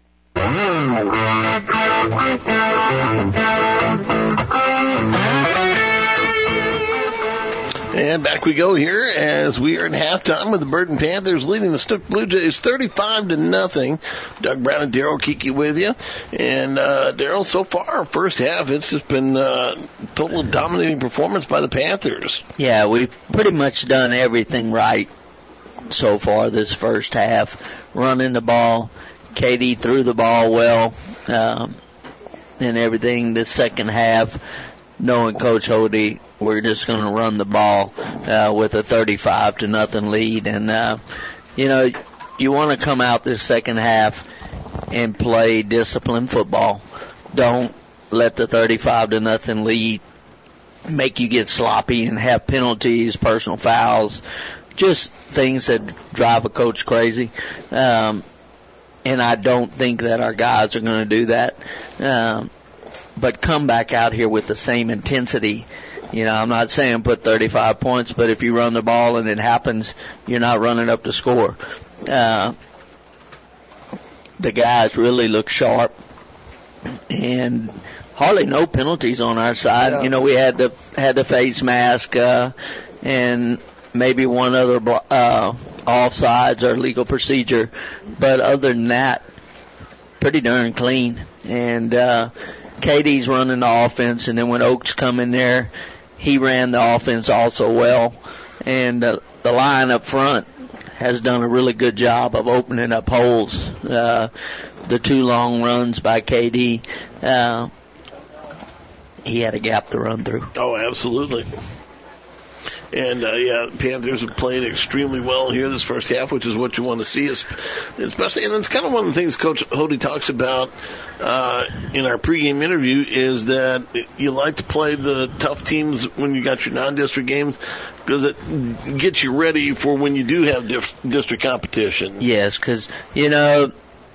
F: And back we go here as we are in halftime with the Burton Panthers leading the Snook Blue Jays thirty-five to nothing. Doug Brown and Daryl Kiki with you. And uh, Daryl, so far, first half, it's just been uh, total dominating performance by the Panthers.
G: Yeah, we've pretty much done everything right so far this first half. Running the ball. K D threw the ball well um, and everything. This second half, knowing Coach Hody, we're just going to run the ball uh, with a thirty-five to nothing lead. And, uh, you know, you want to come out this second half and play disciplined football. Don't let the thirty-five to nothing lead make you get sloppy and have penalties, personal fouls, just things that drive a coach crazy. Um, and I don't think that our guys are going to do that. Um, but come back out here with the same intensity. You know, I'm not saying put thirty-five points, but if you run the ball and it happens, you're not running up to score. Uh, the guys really look sharp, and hardly no penalties on our side. Yeah. You know, we had the had the face mask uh, and maybe one other uh, offsides or legal procedure, but other than that, pretty darn clean. And uh, K D's running the offense, and then when Oaks come in there, he ran the offense also well. And uh, the line up front has done a really good job of opening up holes. Uh, the two long runs by K D, uh, he had a gap to run through.
F: Oh, absolutely. And, uh, yeah, Panthers have played extremely well here this first half, which is what you want to see, especially. And it's kind of one of the things Coach Hody talks about uh, in our pregame interview is that you like to play the tough teams when you got your non-district games because it gets you ready for when you do have dif- district competition.
G: Yes, because, you know,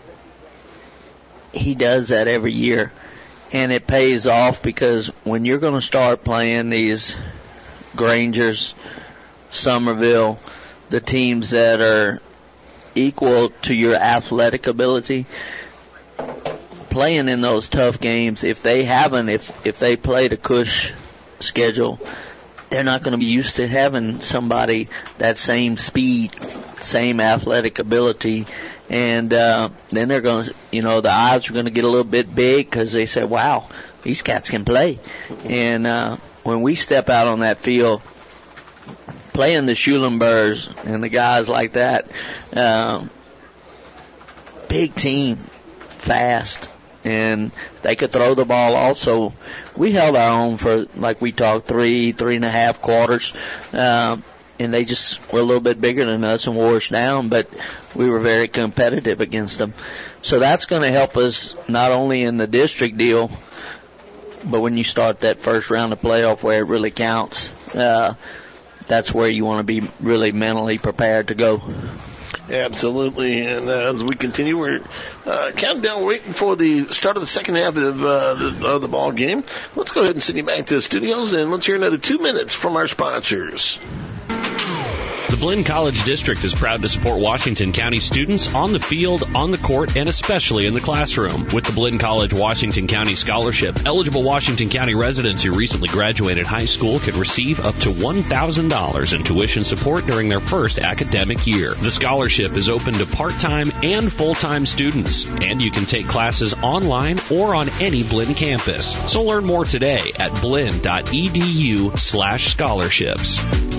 G: he does that every year, and it pays off because when you're going to start playing these – Grangers, Somerville, the teams that are equal to your athletic ability, playing in those tough games, if they haven't, if, if they played a cush schedule, they're not going to be used to having somebody that same speed, same athletic ability, And uh, then they're going to, you know, the eyes are going to get a little bit big because they say, wow, these cats can play. And uh, when we step out on that field, playing the Schulenburgs and the guys like that, uh, big team, fast, and they could throw the ball also. We held our own for, like we talked, three, three and a half quarters. Uh, and they just were a little bit bigger than us and wore us down, but we were very competitive against them. So that's going to help us not only in the district deal, but when you start that first round of playoff where it really counts, uh, that's where you want to be really mentally prepared to go.
F: Absolutely, and uh, as we continue, we're uh, counting down, waiting for the start of the second half of, uh, the, of the ball game. Let's go ahead and send you back to the studios, and let's hear another two minutes from our sponsors.
H: The Blinn College District is proud to support Washington County students on the field, on the court, and especially in the classroom. With the Blinn College Washington County Scholarship, eligible Washington County residents who recently graduated high school can receive up to one thousand dollars in tuition support during their first academic year. The scholarship is open to part-time and full-time students, and you can take classes online or on any Blinn campus. So learn more today at blinn.edu slash scholarships.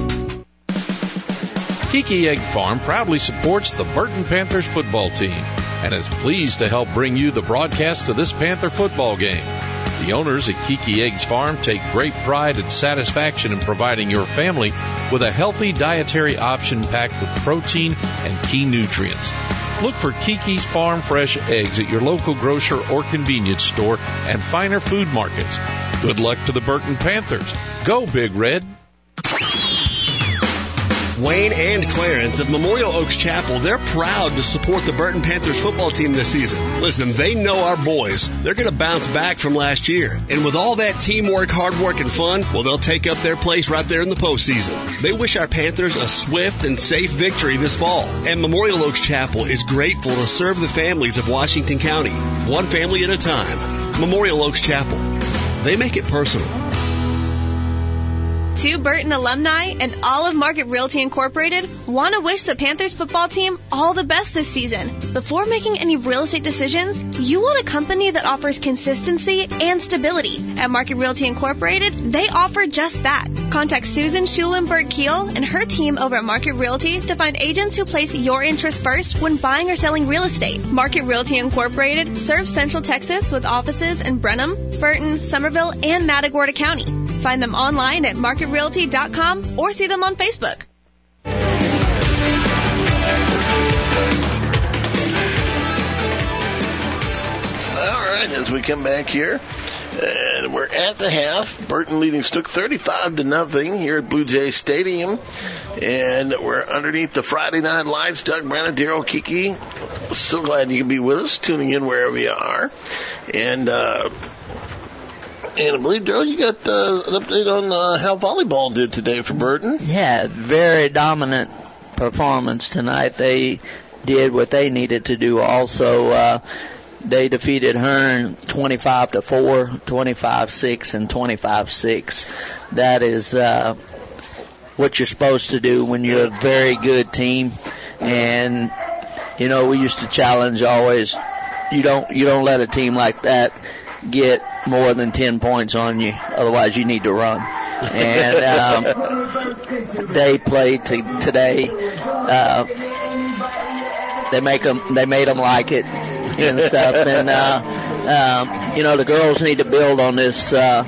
Q: Kiki Egg Farm proudly supports the Burton Panthers football team and is pleased to help bring you the broadcast of this Panther football game. The owners at Kiki Eggs Farm take great pride and satisfaction in providing your family with a healthy dietary option packed with protein and key nutrients. Look for Kiki's Farm Fresh Eggs at your local grocer or convenience store and finer food markets. Good luck to the Burton Panthers. Go Big Red!
L: Wayne and Clarence of Memorial Oaks Chapel, they're proud to support the Burton Panthers football team this season. Listen, they know our boys. They're going to bounce back from last year. And with all that teamwork, hard work, and fun, well, they'll take up their place right there in the postseason. They wish our Panthers a swift and safe victory this fall. And Memorial Oaks Chapel is grateful to serve the families of Washington County, one family at a time. Memorial Oaks Chapel. They make it personal.
R: To Burton alumni and all of Market Realty Incorporated want to wish the Panthers football team all the best this season. Before making any real estate decisions, you want a company that offers consistency and stability. At Market Realty Incorporated, they offer just that. Contact Susan Schulenberg-Keel and her team over at Market Realty to find agents who place your interests first when buying or selling real estate. Market Realty Incorporated serves Central Texas with offices in Brenham, Burton, Somerville, and Matagorda County. Find them online at market realty dot com or see them on Facebook.
F: All right, as we come back here, and we're at the half. Burton leading Snook thirty-five to nothing here at Blue Jay Stadium. And we're underneath the Friday night lights. Doug Brandon, Daryl Kiki. So glad you can be with us, tuning in wherever you are. And, uh, And I believe, Daryl, you got uh, an update on uh, how volleyball did today for Burton.
G: Yeah, very dominant performance tonight. They did what they needed to do also. Uh, they defeated Hearn twenty-five to four, twenty-five six, and twenty-five six. That is uh, what you're supposed to do when you're a very good team. And, you know, we used to challenge always, you don't you don't let a team like that get more than ten points on you, otherwise you need to run. And um, they played to, today. Uh, they make them. They made them like it and stuff. And uh, um, you know, the girls need to build on this uh,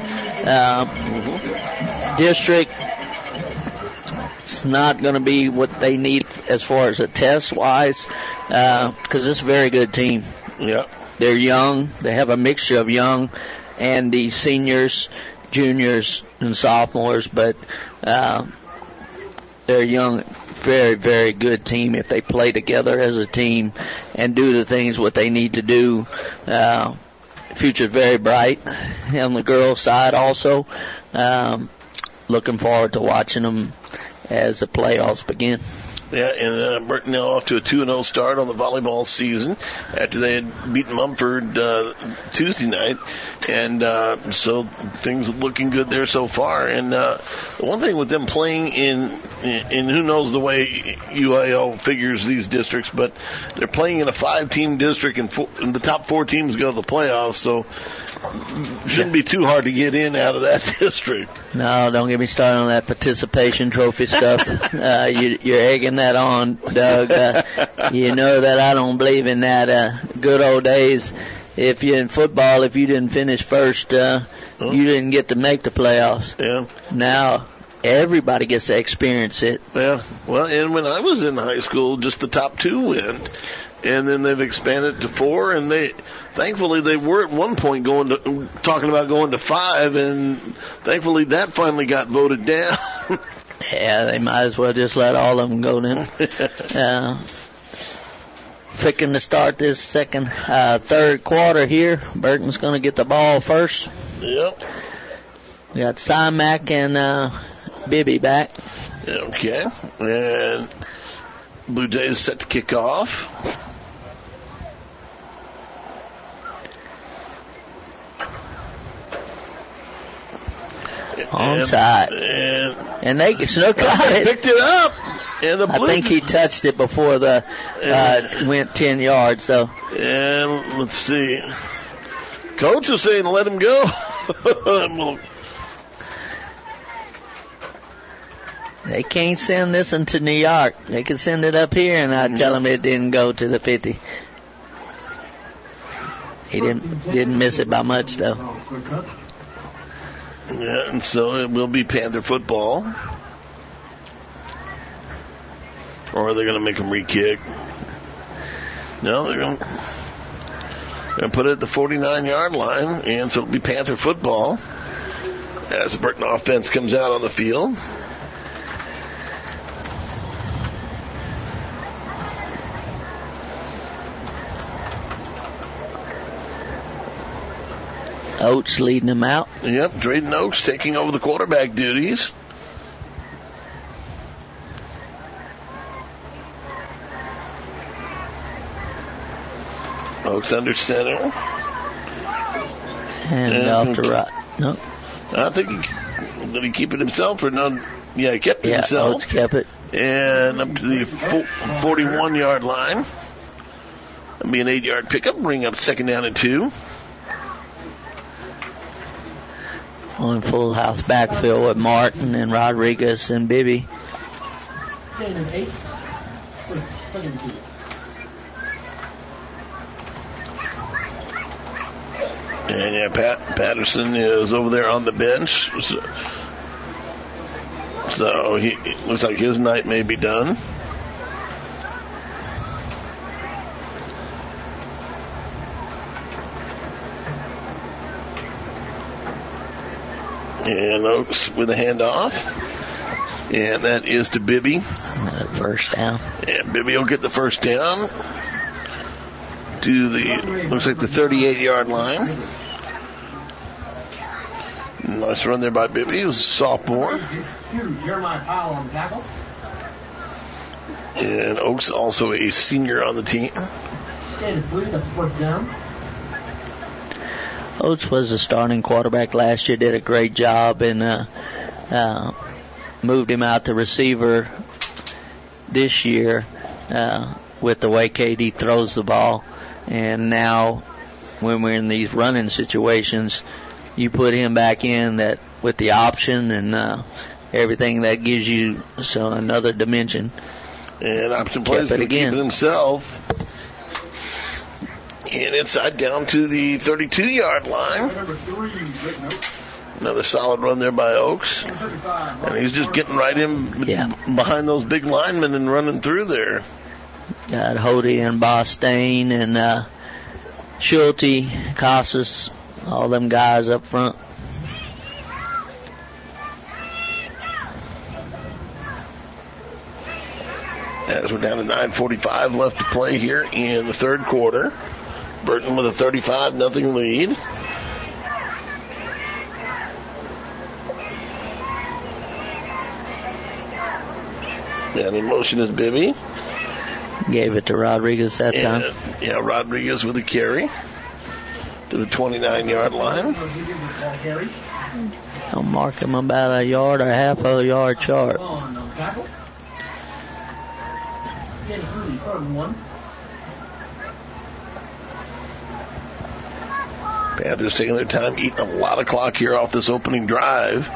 G: uh, district. It's not going to be what they need as far as a test wise, because uh, it's a very good team.
F: Yeah.
G: They're young. They have a mixture of young and the seniors, juniors, and sophomores, but uh, they're a young, very, very good team if they play together as a team and do the things what they need to do. Uh, future's very bright on the girls' side also. Um, looking forward to watching them as the playoffs begin.
F: Yeah, and uh, Burton now off to a two and oh start on the volleyball season after they had beaten Mumford uh, Tuesday night. And uh, so things looking good there so far. And uh, the one thing with them playing in, in, in who knows the way U I L figures these districts, but they're playing in a five-team district, and, four, and the top four teams go to the playoffs, so shouldn't be too hard to get in out of that district.
G: No, don't get me started on that participation trophy stuff. uh, you, you're egging that on, Doug. Uh, you know that I don't believe in that. Uh, good old days, if you're in football, if you didn't finish first, uh, huh? you didn't get to make the playoffs.
F: Yeah.
G: Now, everybody gets to experience it.
F: Yeah. Well, and when I was in high school, just the top two win. And then they've expanded to four, and they, thankfully, they were at one point going to, talking about going to five, and thankfully that finally got voted down.
G: Yeah, they might as well just let all of them go then. uh, picking to start this second, uh, third quarter here. Burton's going to get the ball first.
F: Yep.
G: We got Simac and uh, Bibby back.
F: Okay. And Blue Jays set to kick off.
G: Onside.
F: And,
G: and they Snook got it.
F: Picked it up. And the
G: I
F: Blue
G: think he touched it before the uh, went ten yards, though.
F: And let's see. Coach is saying let him go.
G: They can't send this into New York. They can send it up here, and I tell them it didn't go to the fifty. He didn't didn't miss it by much, though.
F: Yeah, and so it will be Panther football. Or are they going to make them re-kick? No, they're going to put it at the forty-nine-yard line, and so it'll be Panther football as the Burton offense comes out on the field.
G: Oates leading them out.
F: Yep, Drayden Oaks taking over the quarterback duties. Oaks under center.
G: And, and off to right. No.
F: I think he, did he keep it himself or no? Yeah, he kept it
G: yeah,
F: himself.
G: Oates kept it.
F: And up to the forty-one-yard line. That'll be an eight-yard pickup, bring up second down and two.
G: On full house backfield with Martin and Rodriguez and Bibby.
F: And yeah, Pat Patterson is over there on the bench. So, so he it looks like his night may be done. And Oaks with a handoff. And that is to Bibby.
G: First down.
F: And Bibby will get the first down to the, looks like the thirty-eight-yard line. Nice run there by Bibby. He was a sophomore.
A: Jeremiah Powell on tackle.
F: And Oaks also a senior on the team.
A: That's first down.
G: Oates was the starting quarterback last year, did a great job, and uh, uh, moved him out to receiver this year uh, with the way K D throws the ball. And now when we're in these running situations, you put him back in that with the option and uh, everything that gives you so another dimension.
F: And option plays
G: it again.
F: Keep it himself. And inside down to the thirty-two-yard line. Another solid run there by Oaks. And he's just getting right in
G: yeah.
F: behind those big linemen and running through there.
G: Got Hody and Bostain and uh, Schulte, Casas, all them guys up front.
F: As we're down to nine forty-five left to play here in the third quarter. Burton with a thirty-five nothing lead. And in motion is Bibby.
G: Gave it to Rodriguez that
F: and,
G: time.
F: Yeah, Rodriguez with a carry to the twenty-nine-yard line.
G: I'll mark him about a yard or half a yard short.
F: Panthers taking their time, eating a lot of clock here off this opening drive.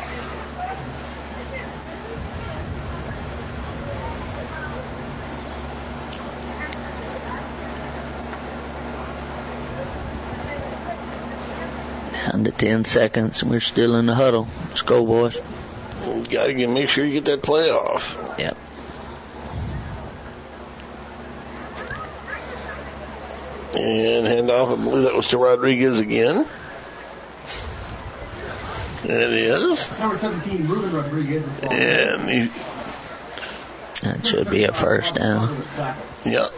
G: Down to ten seconds, and we're still in the huddle. Let's go, boys.
F: You got to make sure you get that play off.
G: Yep.
F: And handoff, I believe that was to Rodriguez again. And it is.
A: Number seventeen, Ruben Rodriguez.
F: And he,
G: that should be a first down.
F: Yep.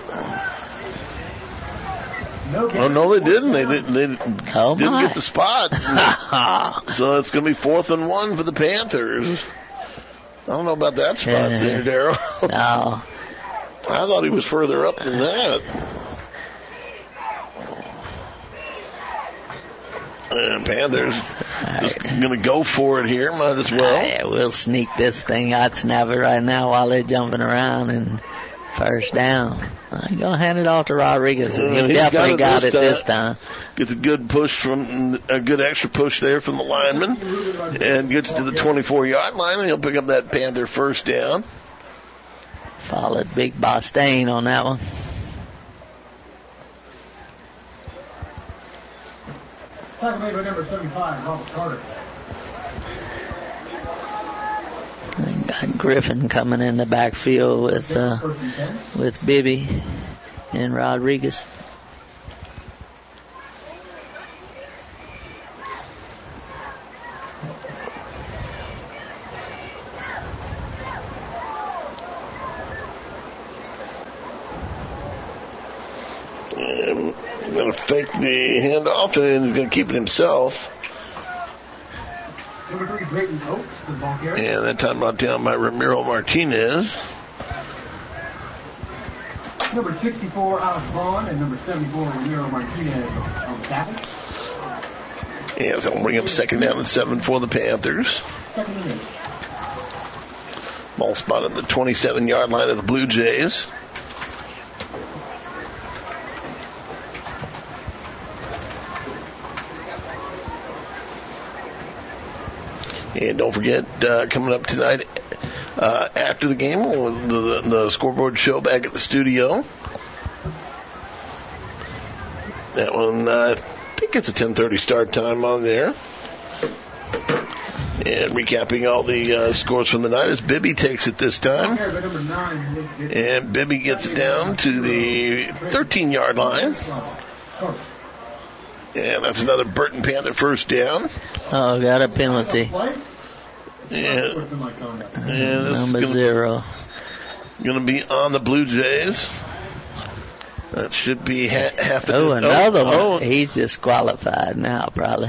F: Oh, no, they didn't. They didn't, they didn't,
G: oh
F: didn't
G: my.
F: get the spot. So it's going to be fourth and one for the Panthers. I don't know about that spot
G: yeah.
F: there, Darryl.
G: No.
F: I thought he was further up than that. And Panthers just going to go for it here. Might as well.
G: Yeah, we'll sneak this thing. I'd snap it right now while they're jumping around and first down. I'm going to hand it off to Rodriguez. He
F: uh,
G: definitely got it,
F: got it
G: this,
F: this
G: time.
F: time. Gets a good push from, a good extra push there from the lineman. And gets to the twenty-four-yard line. And he'll pick up that Panther first down.
G: Followed Big Bostain on that one.
A: Tackle made by number seventy-five, Robert Carter.
G: Got Griffin coming in the backfield with uh, with Bibby and Rodriguez.
F: And going to fake the handoff and he's going to keep it himself.
A: Number three, Drayton Oaks, the ball carrier.
F: And that time brought down by Ramiro Martinez.
A: Number sixty-four, Alex Vaughn, and number seventy-four, Ramiro Martinez on the tackle.
F: And so we'll bring up second down and seven for the Panthers.
A: Second and eight.
F: Ball spot on the twenty-seven-yard line of the Blue Jays. And don't forget, uh, coming up tonight uh, after the game, the, the scoreboard show back at the studio. That one, uh, I think it's a ten thirty start time on there. And recapping all the uh, scores from the night as Bibby takes it this time. And Bibby gets it down to the thirteen-yard line. And that's another Burton Panther first down.
G: Oh, got a penalty.
F: And, and
G: Number
F: gonna,
G: zero.
F: Going to be on the Blue Jays. That should be ha- half a
G: Oh, another
F: oh,
G: one.
F: Oh.
G: He's disqualified now, probably.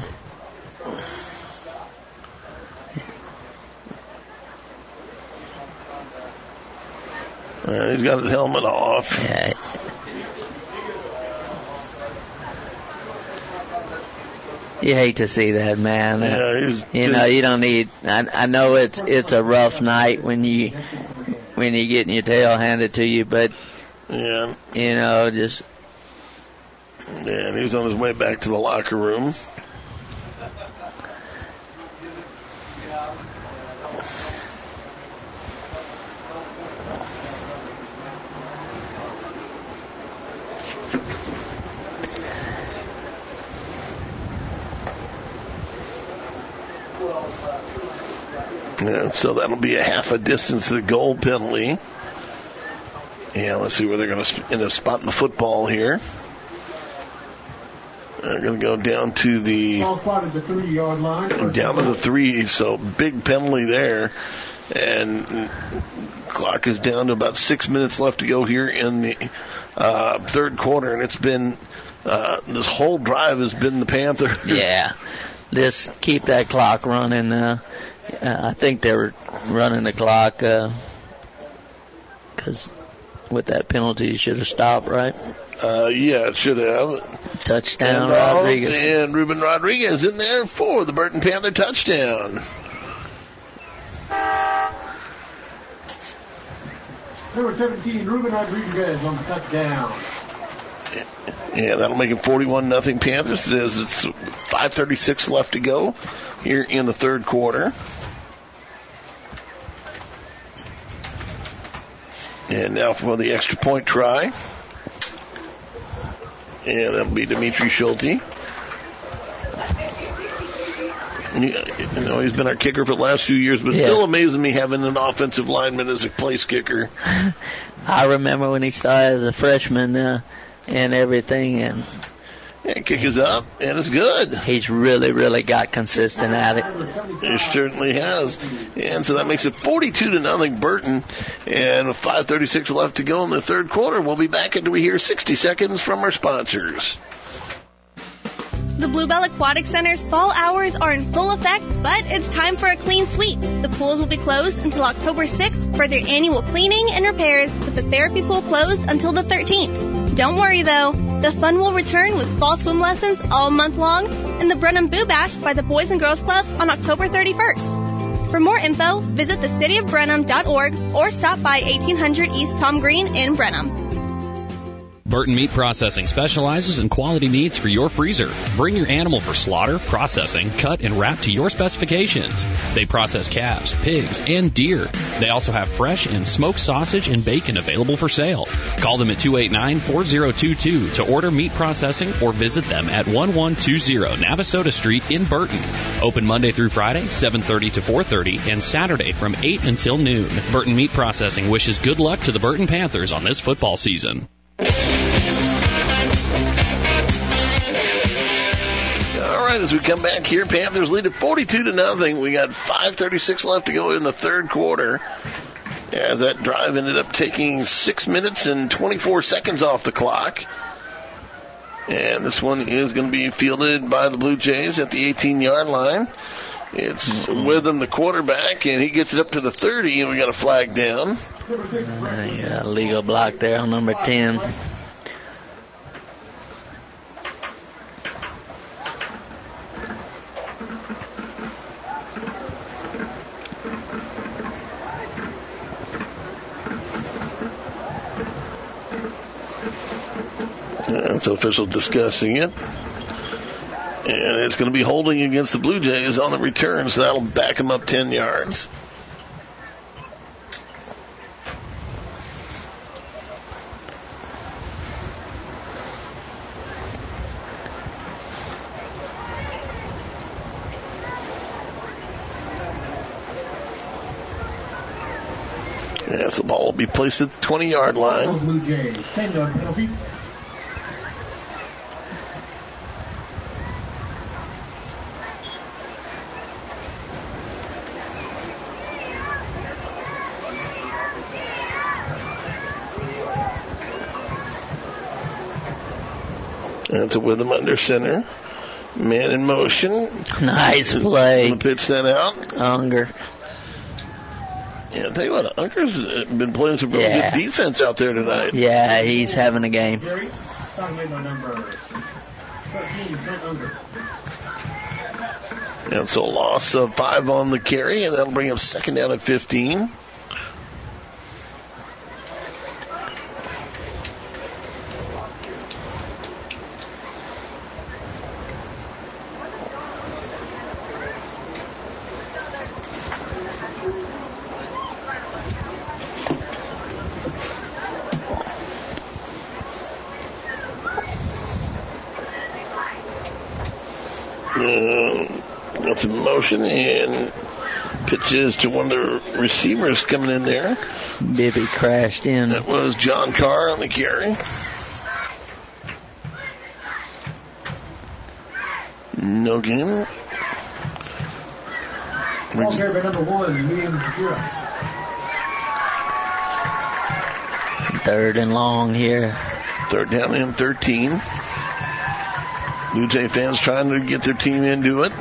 F: Uh, he's got his helmet off.
G: Yeah. You hate to see that, man.
F: Yeah, he's,
G: you know, you don't need. I, I know it's it's a rough night when you when you're getting your tail handed to you, but
F: yeah,
G: you know, just
F: yeah. And he's on his way back to the locker room. Yeah, so that'll be a half a distance to the goal penalty. Yeah, let's see where they're going to end up spotting the football here. They're going to go down to the
A: Ball spotted the three-yard line.
F: down to the three, so big penalty there. And clock is down to about six minutes left to go here in the uh, third quarter, and it's been uh, this whole drive has been the Panthers.
G: Yeah, just keep that clock running. Uh, I think they were running the clock uh, because with that penalty, you should have stopped, right?
F: Uh, yeah, it should have.
G: Touchdown,
F: and, uh,
G: Rodriguez.
F: And Ruben Rodriguez in there for the Burton Panther touchdown.
A: Number seventeen, Ruben Rodriguez on the touchdown.
F: Yeah, that'll make it forty-one nothing Panthers. It is. It's five thirty-six left to go here in the third quarter. And now for the extra point try. And that'll be Dimitri Schulte. You know, he's been our kicker for the last few years, but
G: yeah.
F: Still amazing me having an offensive lineman as a place kicker.
G: I remember when he started as a freshman uh, and everything, and
F: yeah, kick is up, and it's good.
G: He's really, really got consistent at it.
F: He certainly has. And so that makes it forty-two to nothing Burton, and with five thirty-six left to go in the third quarter. We'll be back after we hear sixty seconds from our sponsors.
R: The Bluebell Aquatic Center's fall hours are in full effect, but it's time for a clean sweep. The pools will be closed until October sixth for their annual cleaning and repairs, with the therapy pool closed until the thirteenth. Don't worry though, the fun will return with fall swim lessons all month long and the Brenham Boo Bash by the Boys and Girls Club on October thirty-first. For more info, visit the city of brenham dot org or stop by eighteen hundred East Tom Green in Brenham.
H: Burton Meat Processing specializes in quality meats for your freezer. Bring your animal for slaughter, processing, cut, and wrap to your specifications. They process calves, pigs, and deer. They also have fresh and smoked sausage and bacon available for sale. Call them at two eight nine, four zero two two to order meat processing or visit them at eleven twenty Navasota Street in Burton. Open Monday through Friday, seven thirty to four thirty, and Saturday from eight until noon. Burton Meat Processing wishes good luck to the Burton Panthers on this football season.
F: All right, as we come back here, Panthers lead at forty-two to nothing. We got five thirty-six left to go in the third quarter. As that drive ended up taking six minutes and twenty-four seconds off the clock. And this one is going to be fielded by the Blue Jays at the eighteen-yard line. It's Witham, the quarterback, and he gets it up to the thirty, and we got a flag down.
G: Uh, yeah, legal block there on number ten.
F: That's official discussing it. And it's going to be holding against the Blue Jays on the return, so that'll back them up ten yards. Yes, the ball will be placed at the twenty-yard line.
A: Blue Jays, ten-yard penalty.
F: That's a Witham under center. Man in motion.
G: Nice play.
F: Gonna pitch that out.
G: Unger.
F: Yeah, I'll tell you what, Unger's been playing some really
G: yeah.
F: good defense out there tonight.
G: Yeah, he's having a game.
F: And so loss of five on the carry, and that'll bring him second down at fifteen. That's in motion and pitches to one of the receivers coming in there.
G: Bibby crashed in.
F: That was John Carr on the carry. No game.
A: Ball carried by number one, William Shapiro.
G: Third and long here.
F: Third down and thirteen. Blue Jay fans trying to get their team into it.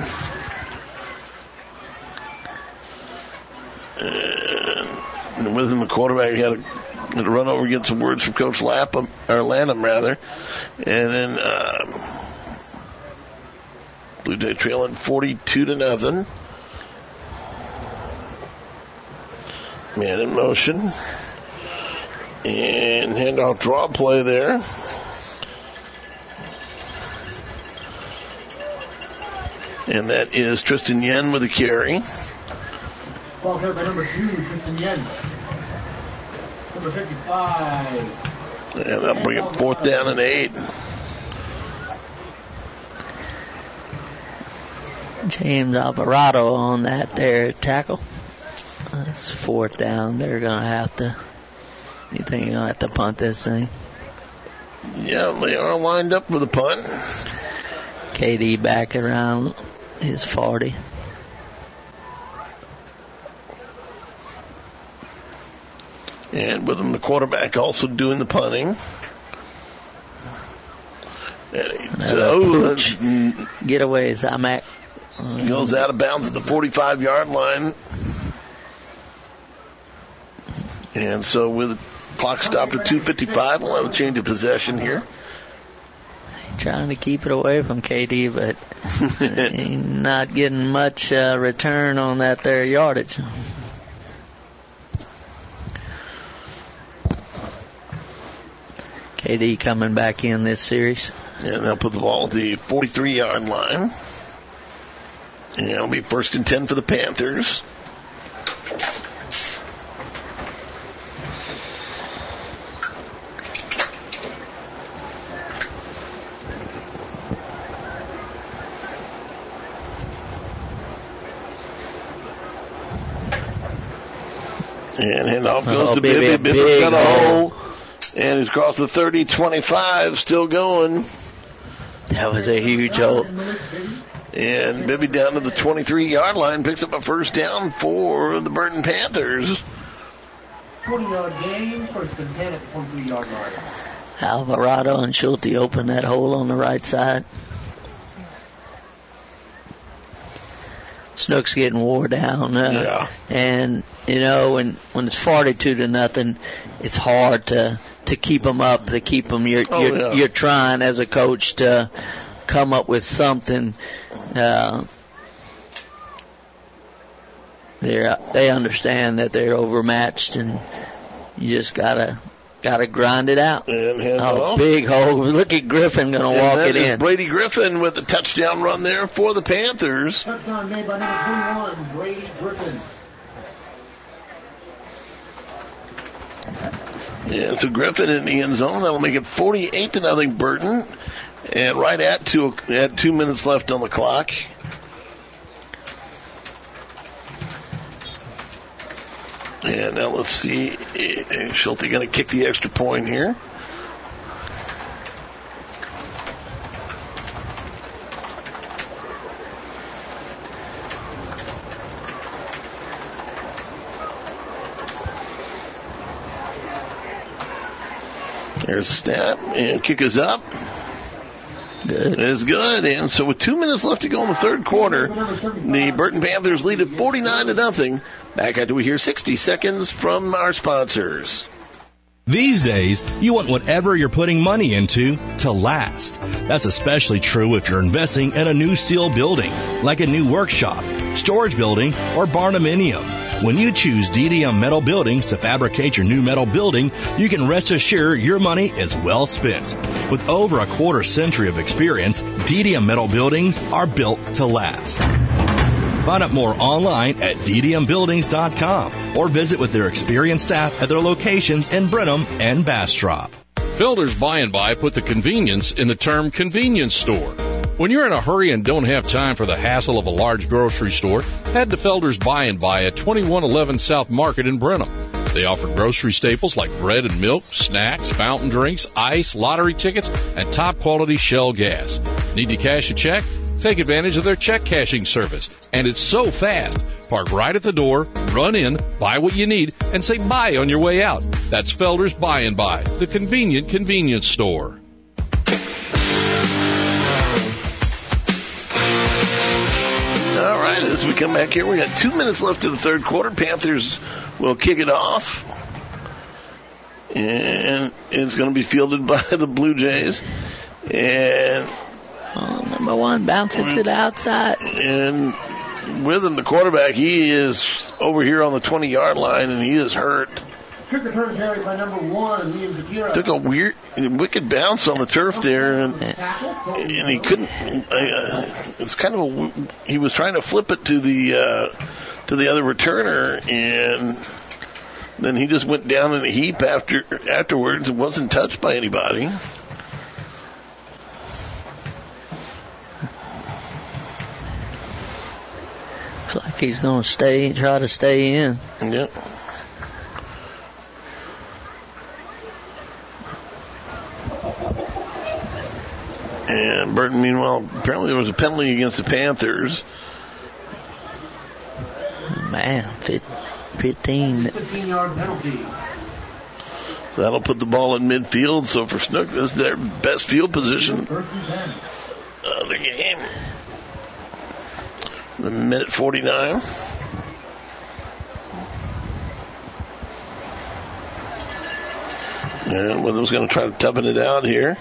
F: And with him, the quarterback had a Going to run over and get some words from Coach Lapham, or Lanham, rather. And then um, Blue Jay trailing forty-two to nothing. Man in motion. And handoff draw play there. And that is Tristan Yen with a carry.
A: Ball carried by number two, Tristan Yen. Number fifty-five.
F: And that'll bring it fourth down and eight.
G: James Alvarado on that there tackle. That's fourth down. They're going to have to, you think you're going to have to punt this thing?
F: Yeah, they are lined up with a punt.
G: K D back around his forty.
F: And with him, the quarterback also doing the punting. And he, oh,
G: Getaways, I'm at.
F: He goes out of bounds at the forty-five-yard line. And so with the clock stopped at two fifty-five, we'll have a change of possession here.
G: Trying to keep it away from K D, but not getting much uh, return on that there yardage. K D coming back in this series.
F: And they'll put the ball at the forty-three-yard line. And it'll be first and ten for the Panthers. And handoff goes
G: oh,
F: to
G: Bibby.
F: Bibby. Bibby's got a hole. And he's across the thirty twenty-five, still going.
G: That was a huge hole.
F: And Bibby down to the twenty-three-yard line, picks up a first down for the Burton Panthers.
A: twenty-yard gain, first and ten at the twenty-three-yard line.
G: Alvarado and Schulte open that hole on the right side. Snook's getting wore down. Uh,
F: yeah.
G: And, you know, when, when it's forty-two to nothing, it's hard to, to keep them up, to keep them. You're,
F: oh,
G: you're,
F: yeah.
G: you're trying as a coach to come up with something. Uh, they're, they understand that they're overmatched, and you just gotta gotta grind it out.
F: And
G: oh, big hole! Look at Griffin gonna
F: and
G: walk
F: that
G: it
F: is
G: in.
F: Brady Griffin with the touchdown run there for the Panthers.
A: Touchdown made by number twenty-one, Brady Griffin.
F: Yeah, so Griffin in the end zone. That'll make it forty-eight to nothing Burton. And right at two, at two minutes left on the clock. And now let's see. Schulte going to kick the extra point here. There's a snap, and kick is up.
G: Good.
F: It is good. And so with two minutes left to go in the third quarter, the Burton Panthers lead at forty-nine to nothing. Back after we hear sixty seconds from our sponsors.
T: These days, you want whatever you're putting money into to last. That's especially true if you're investing in a new steel building, like a new workshop, storage building, or barndominium. When you choose D D M Metal Buildings to fabricate your new metal building, you can rest assured your money is well spent. With over a quarter century of experience, D D M Metal Buildings are built to last. Find out more online at d d m buildings dot com or visit with their experienced staff at their locations in Brenham and Bastrop.
Q: Felder's By and By put the convenience in the term convenience store. When you're in a hurry and don't have time for the hassle of a large grocery store, head to Felder's By and By at twenty-one eleven South Market in Brenham. They offer grocery staples like bread and milk, snacks, fountain drinks, ice, lottery tickets, and top-quality Shell gas. Need to cash a check? Take advantage of their check cashing service. And it's so fast. Park right at the door, run in, buy what you need, and say bye on your way out. That's Felder's By and By, the convenient convenience store.
F: All right, as we come back here, we got two minutes left in the third quarter. Panthers will kick it off. And it's going to be fielded by the Blue Jays. And
G: oh, number one bouncing to the outside.
F: And with him, the quarterback, he is over here on the twenty-yard line, and he is hurt.
A: Took return carry by number one, Liam Zakira.
F: Took a weird, wicked bounce on the turf there, and, and he couldn't. Uh, it's kind of a, he was trying to flip it to the uh, to the other returner, and then he just went down in a heap after afterwards and wasn't touched by anybody.
G: Looks like he's going to stay, try to stay in.
F: Yep. And Burton, meanwhile, apparently there was a penalty against the Panthers.
G: Man, fifteen.
A: fifteen-yard penalty.
F: So that'll put the ball in midfield. So for Snook, this is their best field position of the game. The minute forty-nine. And Withem's going to try to toughen it out here.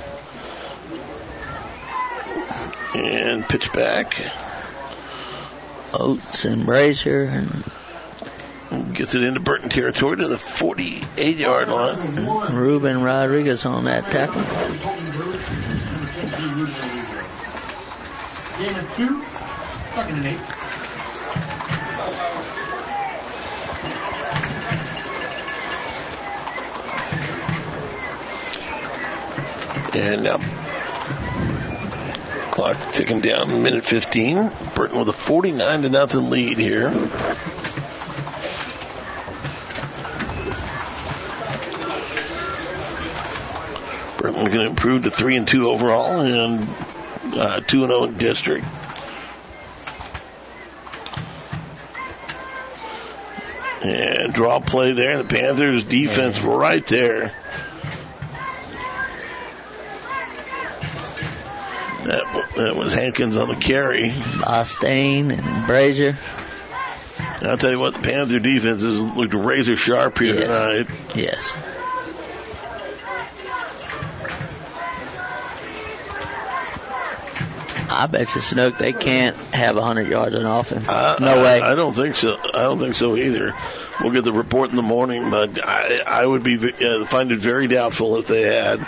F: And pitch back.
G: Oates and Brazier. And
F: gets it into Burton territory to the forty-eight-yard line.
G: Ruben Rodriguez on that tackle.
A: Game of two, second and eight.
F: And now clock ticking down, minute fifteen. Burton with a forty-nine to nothing lead here. Burton going to improve to three and two overall and uh, two and zero in district. And draw play there. The Panthers defense right there. That, that was Hankins on the carry.
G: Bostaine and Brazier.
F: I'll tell you what, the Panther defense has looked razor sharp here
G: yes.
F: tonight.
G: Yes. I bet you, Snook, they can't have one hundred yards in offense.
F: Uh,
G: no
F: I,
G: way.
F: I don't think so. I don't think so either. We'll get the report in the morning, but I, I would be uh, find it very doubtful if they had.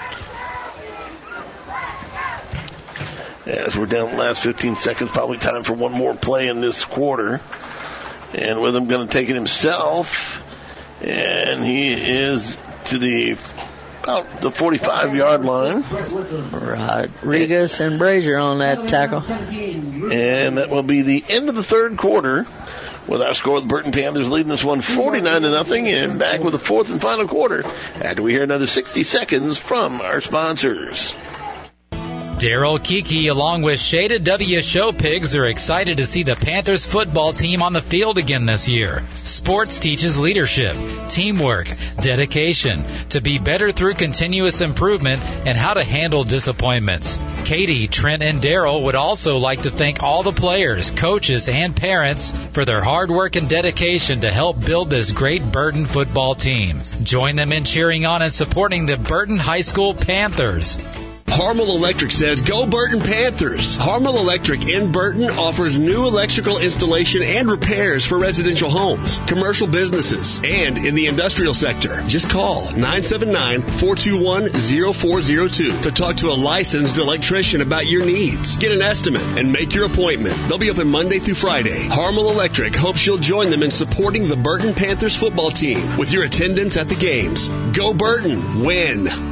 F: As we're down the last fifteen seconds, probably time for one more play in this quarter. And with him going to take it himself. And he is to the about the forty-five-yard line.
G: Rodriguez and Brazier on that tackle.
F: And that will be the end of the third quarter with our score. The Burton Panthers leading this one forty-nine to nothing. And back with the fourth and final quarter after we hear another sixty seconds from our sponsors.
D: Daryl Kiki, along with Shaded W Show Pigs, are excited to see the Panthers football team on the field again this year. Sports teaches leadership, teamwork, dedication, to be better through continuous improvement, and how to handle disappointments. Katie, Trent, and Daryl would also like to thank all the players, coaches, and parents for their hard work and dedication to help build this great Burton football team. Join them in cheering on and supporting the Burton High School Panthers.
L: Harmel Electric says, go Burton Panthers. Harmel Electric in Burton offers new electrical installation and repairs for residential homes, commercial businesses, and in the industrial sector. Just call nine seven nine, four two one, zero four zero two to talk to a licensed electrician about your needs. Get an estimate and make your appointment. They'll be open Monday through Friday. Harmel Electric hopes you'll join them in supporting the Burton Panthers football team with your attendance at the games. Go Burton. Win.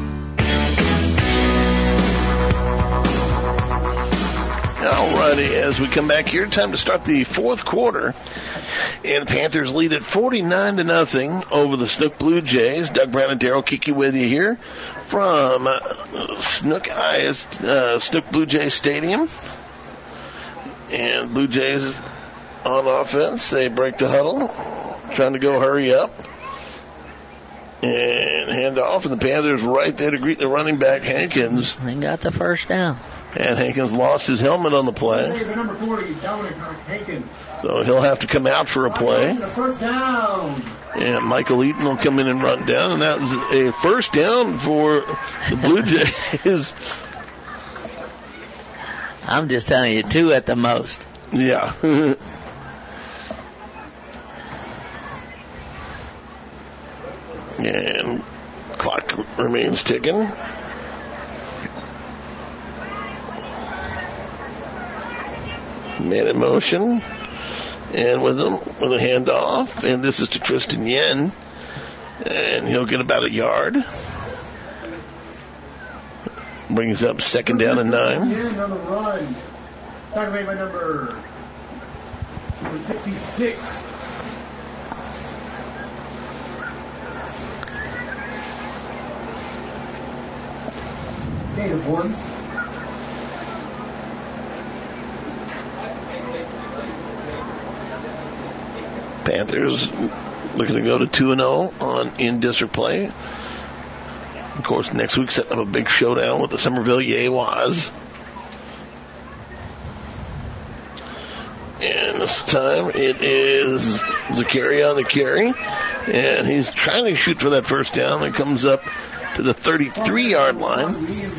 F: Alrighty, as we come back here, time to start the fourth quarter. And Panthers lead at forty-nine to nothing over the Snook Blue Jays. Doug Brown and Daryl Kiki with you here from uh, Snook uh, Snook Blue Jays Stadium. And Blue Jays on offense. They break the huddle, trying to go hurry up. And hand off, and the Panthers right there to greet the running back, Hankins.
G: They got the first down.
F: And Hankins lost his helmet on the play. So he'll have to come out for a play.
A: First down.
F: And Michael Eaton will come in and run down, and that was a first down for the Blue Jays.
G: I'm just telling you, two at the most.
F: Yeah. And clock remains ticking. Man in motion. And with him, with a handoff. And this is to Tristan Yen. And he'll get about a yard. Brings up second down and nine.
A: Yen on the run. Tackle made by number sixty-six. Gain of one.
F: Panthers looking to go to two and oh on in-district play. Of course, next week setting up a big showdown with the Somerville Yewas. And this time it is Zakaria on the carry. And he's trying to shoot for that first down. It comes up to the thirty-three-yard line.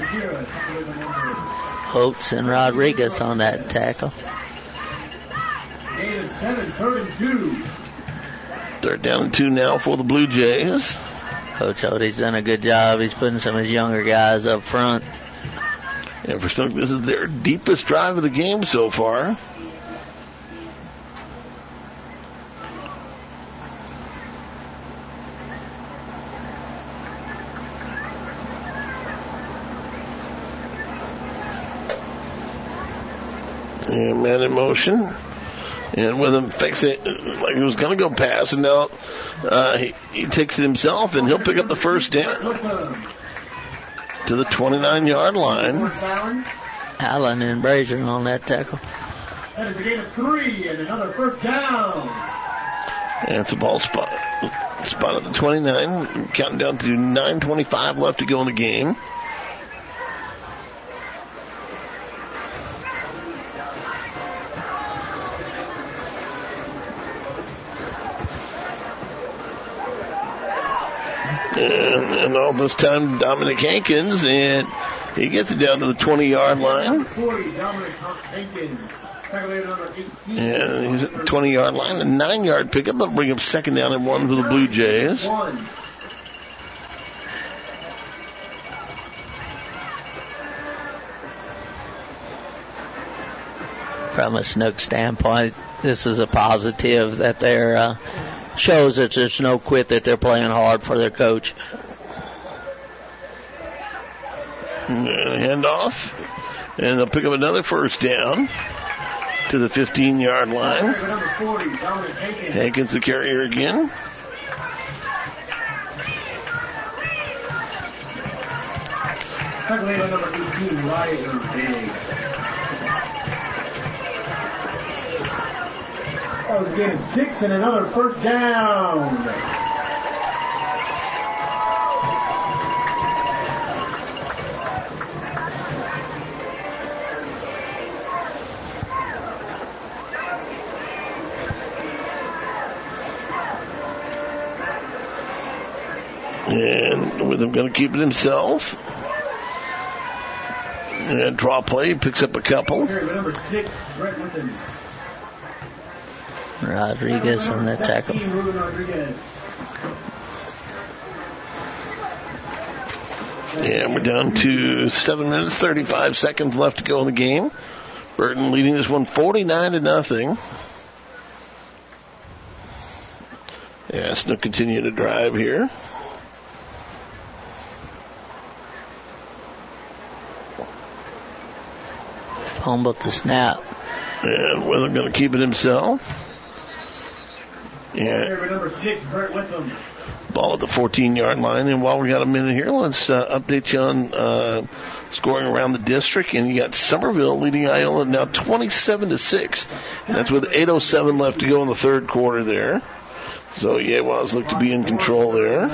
G: Holtz and Rodriguez on that tackle.
A: Gain of seven, third and two.
F: Third down and two now for the Blue Jays.
G: Coach Odie's done a good job. He's putting some of his younger guys up front.
F: And for Snook, this is their deepest drive of the game so far. And man in motion. And with him fix it, like he was going to go pass, and now uh, he, he takes it himself, and he'll pick up the first down to the twenty-nine-yard line.
G: Allen and Brazier on that tackle.
A: That is a gain of three and another first down.
F: And it's a ball spot. Spot at the twenty-nine, counting down to nine twenty-five left to go in the game. And, and all this time, Dominic Hankins, and he gets it down to the twenty-yard line. And he's at the twenty-yard line. A nine-yard pickup. That'll bring him second down and one for the Blue Jays.
G: From a Snook standpoint, this is a positive that they're uh, shows that there's no quit, that they're playing hard for their coach.
F: And handoff. And they'll pick up another first down to the fifteen-yard line. Hankins the carrier again.
A: Number eighteen, Ryan. Oh, it's getting six and another first down.
F: And with him going to keep it himself. And draw play, picks up a couple.
A: Number six, Brett Linton.
G: Rodriguez on that tackle.
F: And we're down to seven minutes, thirty-five seconds left to go in the game. Burton leading this one forty-nine to nothing. Yeah, Snook continue to drive here.
G: Fumbled the snap.
F: And Witham going to keep it himself. Yeah.
A: Number six, Brett Witham.
F: Ball at the fourteen-yard line. And while we got a minute here, let's uh, update you on uh, scoring around the district. And you got Somerville leading Iola now twenty-seven to six. And that's with eight oh seven left to go in the third quarter there. So Yewas look to be in control there.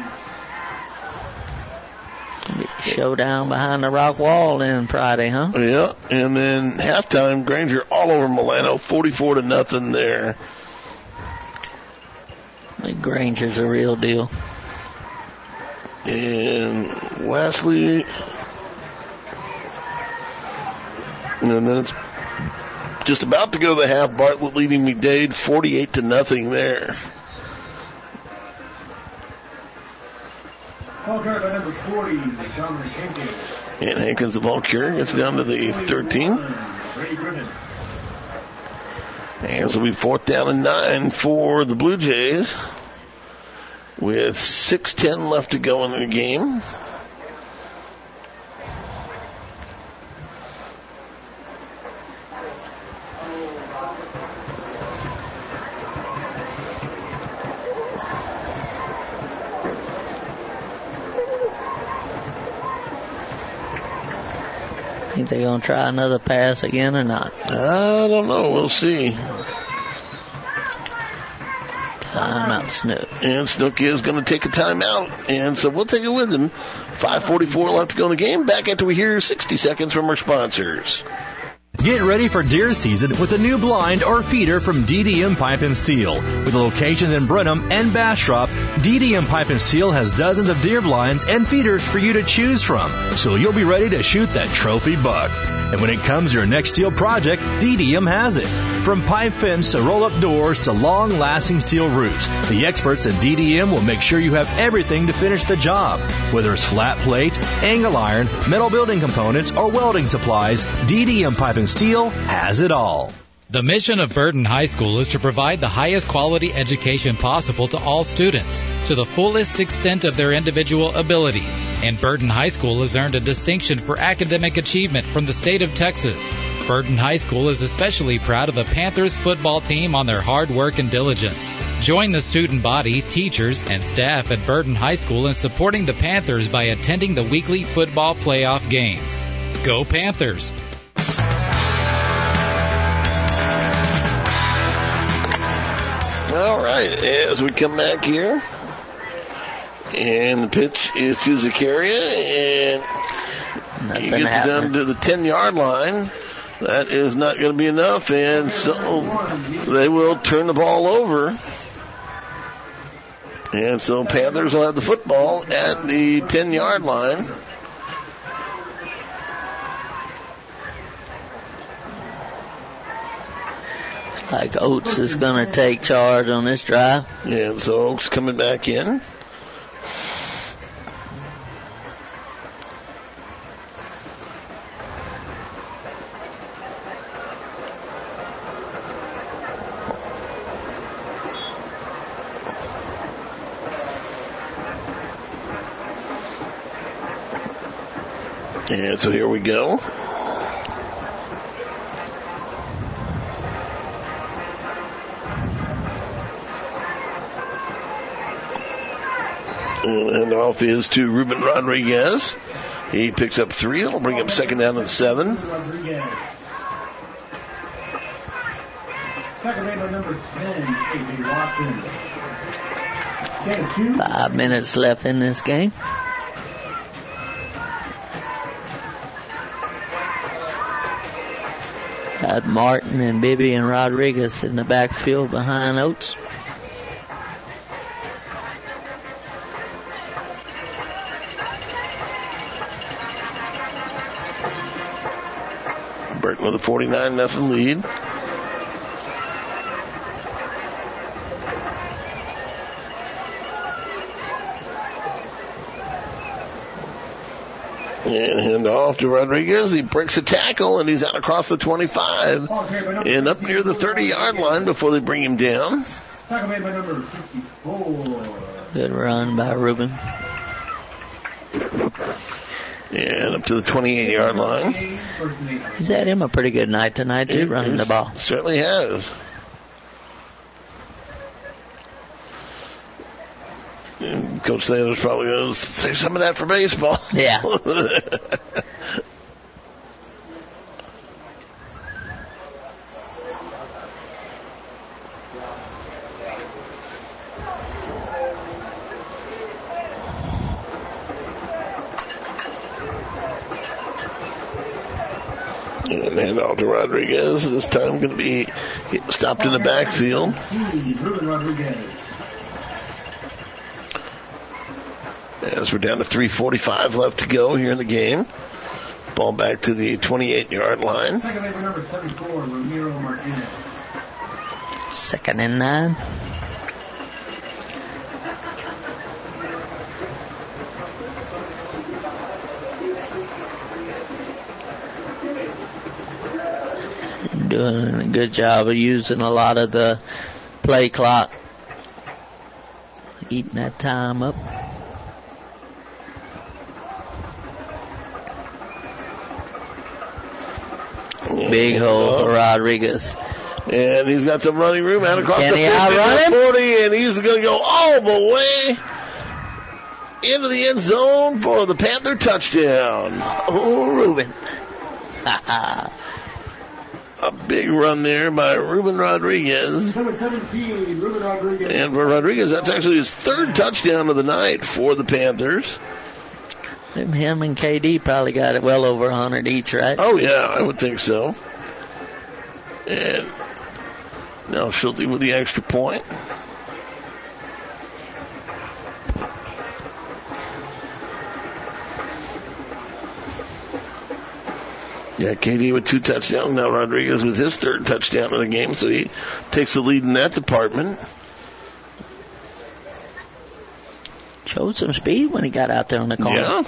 G: Showdown behind the rock wall then Friday, huh?
F: Yeah. And then halftime, Granger all over Milano, forty-four to nothing there.
G: I think Granger's a real deal.
F: And Wesley. And then it's just about to go to the half. Bartlett leading McDade forty-eight to nothing there.
A: Ball carried by number forty, Dominic Hankins.
F: And Hankins, the ball carrier, gets down to the thirteen. And so we fourth down and nine for the Blue Jays with six ten left to go in the game.
G: Think they're going to try another pass again or not?
F: I don't know. We'll see.
G: Timeout, Snook.
F: And Snook is going to take a timeout. And so we'll take it with him. five forty-four left to go in the game. Back after we hear sixty seconds from our sponsors.
T: Get ready for deer season with a new blind or feeder from D D M Pipe and Steel. With locations in Brenham and Bastrop, D D M Pipe and Steel has dozens of deer blinds and feeders for you to choose from, so you'll be ready to shoot that trophy buck. And when it comes to your next steel project, D D M has it. From pipe fence to roll-up doors to long-lasting steel roofs, the experts at D D M will make sure you have everything to finish the job. Whether it's flat plate, angle iron, metal building components, or welding supplies, D D M Pipe and Steel has it all.
D: The mission of Burton High School is to provide the highest quality education possible to all students, to the fullest extent of their individual abilities. And Burton High School has earned a distinction for academic achievement from the state of Texas. Burton High School is especially proud of the Panthers football team on their hard work and diligence. Join the student body, teachers, and staff at Burton High School in supporting the Panthers by attending the weekly football playoff games. Go Panthers!
F: All right, as we come back here, and the pitch is to Zakaria, and
G: Nothing
F: he gets
G: happening.
F: down to the ten-yard line. That is not going to be enough, and so they will turn the ball over. And so Panthers will have the football at the ten-yard line.
G: Like Oates is going to take charge on this drive.
F: And so Oaks coming back in. And so here we go. And off is to Ruben Rodriguez. He picks up three. It'll bring him second down and seven.
A: Second made by number ten, A J Watson. Get two.
G: Five minutes left in this game. Got Martin and Bibby and Rodriguez in the backfield behind Oates.
F: Burton with a forty-nine nothing lead. And hand off to Rodriguez. He breaks a tackle, and he's out across the twenty-five and up near the thirty-yard line before they bring him down.
A: Tackle made by number fifty-four.
G: Good run by Ruben.
F: And up to the twenty-eight-yard line.
G: He's had him a pretty good night tonight, too,
F: It
G: running
F: is-
G: the ball.
F: Certainly has. And Coach Sanders probably going to say some of that for baseball.
G: Yeah.
F: And hand off to Rodriguez. This time going to be stopped in the backfield.
A: Ruben Rodriguez.
F: As we're down to three forty-five left to go here in the game. Ball back to the twenty-eight-yard line.
A: Second labor number seventy-four, Ramiro Martinez.
G: Second and nine. Doing a good job of using a lot of the play clock. Eating that time up. Big hole for Rodriguez.
F: And he's got some running room out across
G: Can
F: the
G: he outrun him?
F: forty, and he's going to go all the way into the end zone for the Panther touchdown.
G: Oh, Ruben.
F: A big run there by Ruben Rodriguez.
A: Number seventeen, Ruben Rodriguez.
F: And for Rodriguez, that's actually his third touchdown of the night for the Panthers.
G: Him and K D probably got it well over one hundred each, right?
F: Oh, yeah, I would think so. And now Schulte with the extra point. Yeah, K D with two touchdowns. Now Rodriguez with his third touchdown of the game, so he takes the lead in that department.
G: Showed some speed when he got out there on the corner.
F: Yeah.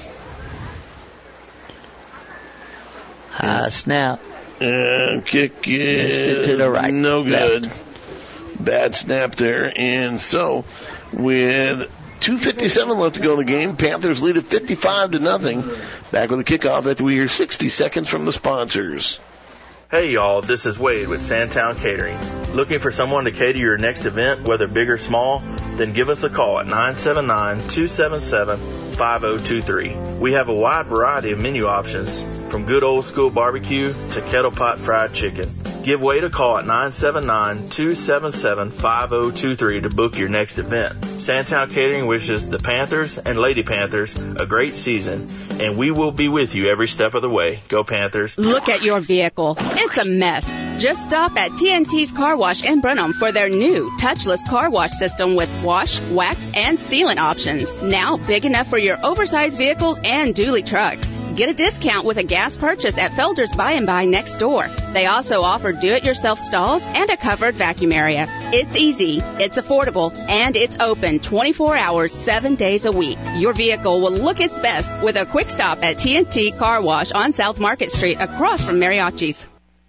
G: High snap.
F: And kick is
G: Missed it to the right.
F: No good.
G: Left.
F: Bad snap there. And so, with two fifty-seven left to go in the game, Panthers lead at fifty-five to nothing. Back with the kickoff after we hear sixty seconds from the sponsors.
E: Hey y'all, this is Wade with Sandtown Catering. Looking for someone to cater your next event, whether big or small? Then give us a call at nine seven nine, two seven seven, five zero two three. We have a wide variety of menu options, from good old school barbecue to kettle pot fried chicken. Give Wade a call at nine seven nine, two seven seven, five zero two three to book your next event. Sandtown Catering wishes the Panthers and Lady Panthers a great season, and we will be with you every step of the way. Go Panthers.
M: Look at your vehicle. It's a mess. Just stop at T N T's Car Wash in Brenham for their new touchless car wash system with wash, wax, and sealant options. Now big enough for your oversized vehicles and dually trucks. Get a discount with a gas purchase at Felder's By and By next door. They also offer do-it-yourself stalls and a covered vacuum area. It's easy, it's affordable, and it's open twenty-four hours, seven days a week. Your vehicle will look its best with a quick stop at T N T Car Wash on South Market Street across from Mariachi's.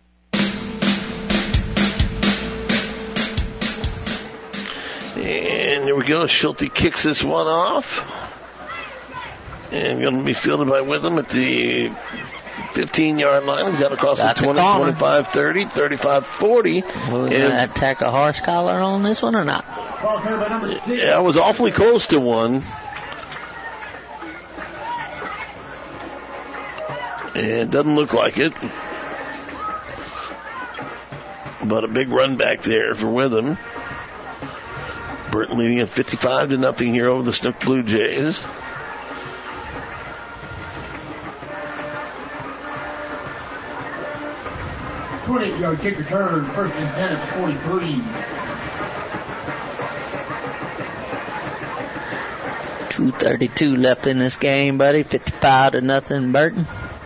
F: And here we go. Schulte kicks this one off. And going to be fielded by Witham at the fifteen-yard line. He's out across
G: Got
F: the
G: the
F: twenty,
G: corner.
F: twenty-five, thirty, thirty-five, forty.
G: Will we
F: And
G: attack a horse collar on this one or not?
F: yeah, I was awfully close to one. And it doesn't look like it. But a big run back there for Witham. Burton leading at fifty-five to nothing here over the Snook Blue Jays.
A: twenty-eight-yard kick return, first and ten at the forty-three.
G: two thirty-two left in this game, buddy. fifty-five to nothing, Burton.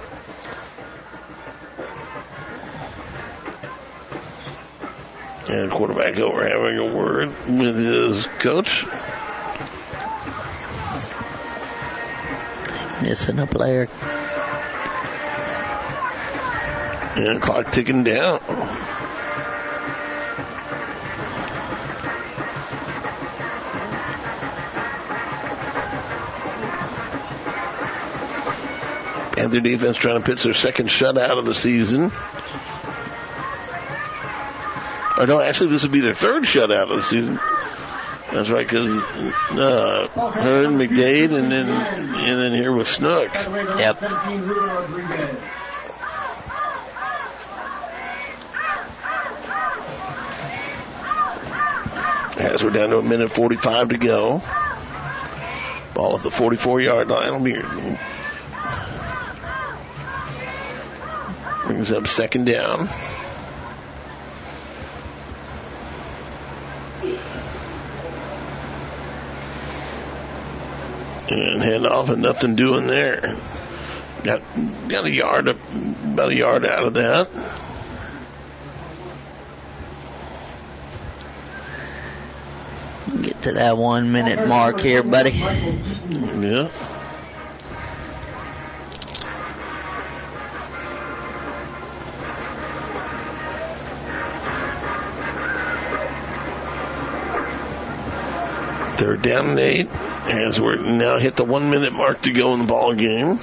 F: And quarterback over having a word with his coach.
G: Missing a player.
F: And clock ticking down. Panther defense trying to pitch their second shutout of the season. Or no, actually this would be their third shutout of the season. That's right, because uh, Hearn, McDade, and then and then here with Snook.
G: Yep.
F: As we're down to a minute forty-five to go. Ball at the forty-four-yard line. It'll be brings up second down. And hand off and nothing doing there. Got got a yard, about a yard out of that.
G: Get to that one minute mark here, buddy.
F: Yeah. Third down and eight, as we're now hit the one minute mark to go in the ball game.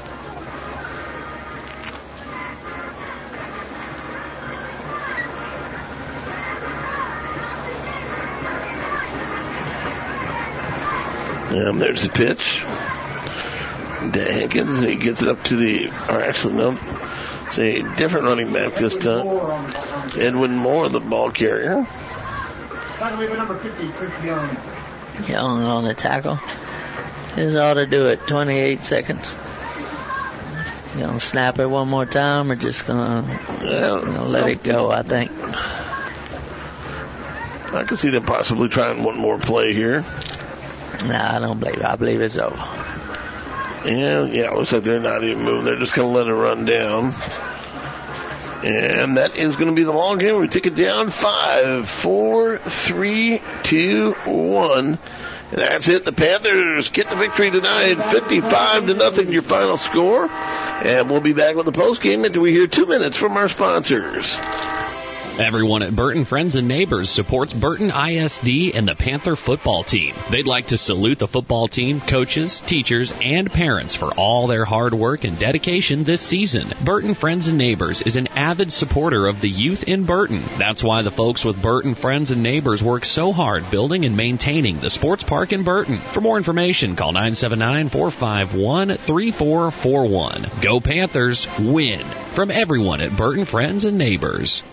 F: And there's the pitch. to Hankins. He gets it up to the, or actually no, it's a different running back this time. Edwin Moore, the ball carrier.
A: Number fifty, Chris Young.
G: Young on the tackle. This ought to do it. twenty-eight seconds. You gonna snap it one more time, or just gonna, gonna let it go? I think.
F: I can see them possibly trying one more play here.
G: Nah, I don't believe it. I believe it's over.
F: Yeah, yeah, it looks like they're not even moving. They're just going to let it run down. And that is going to be the ball game. We take it down five, four, three, two, one. And that's it. The Panthers get the victory tonight, fifty-five to nothing. Your final score. And we'll be back with the post game after we hear two minutes from our sponsors.
H: Everyone at Burton Friends and Neighbors supports Burton I S D and the Panther football team. They'd like to salute the football team, coaches, teachers, and parents for all their hard work and dedication this season. Burton Friends and Neighbors is an avid supporter of the youth in Burton. That's why the folks with Burton Friends and Neighbors work so hard building and maintaining the sports park in Burton. For more information, call nine seven nine, four five one, three four four one. Go Panthers, win! From everyone at Burton Friends and Neighbors.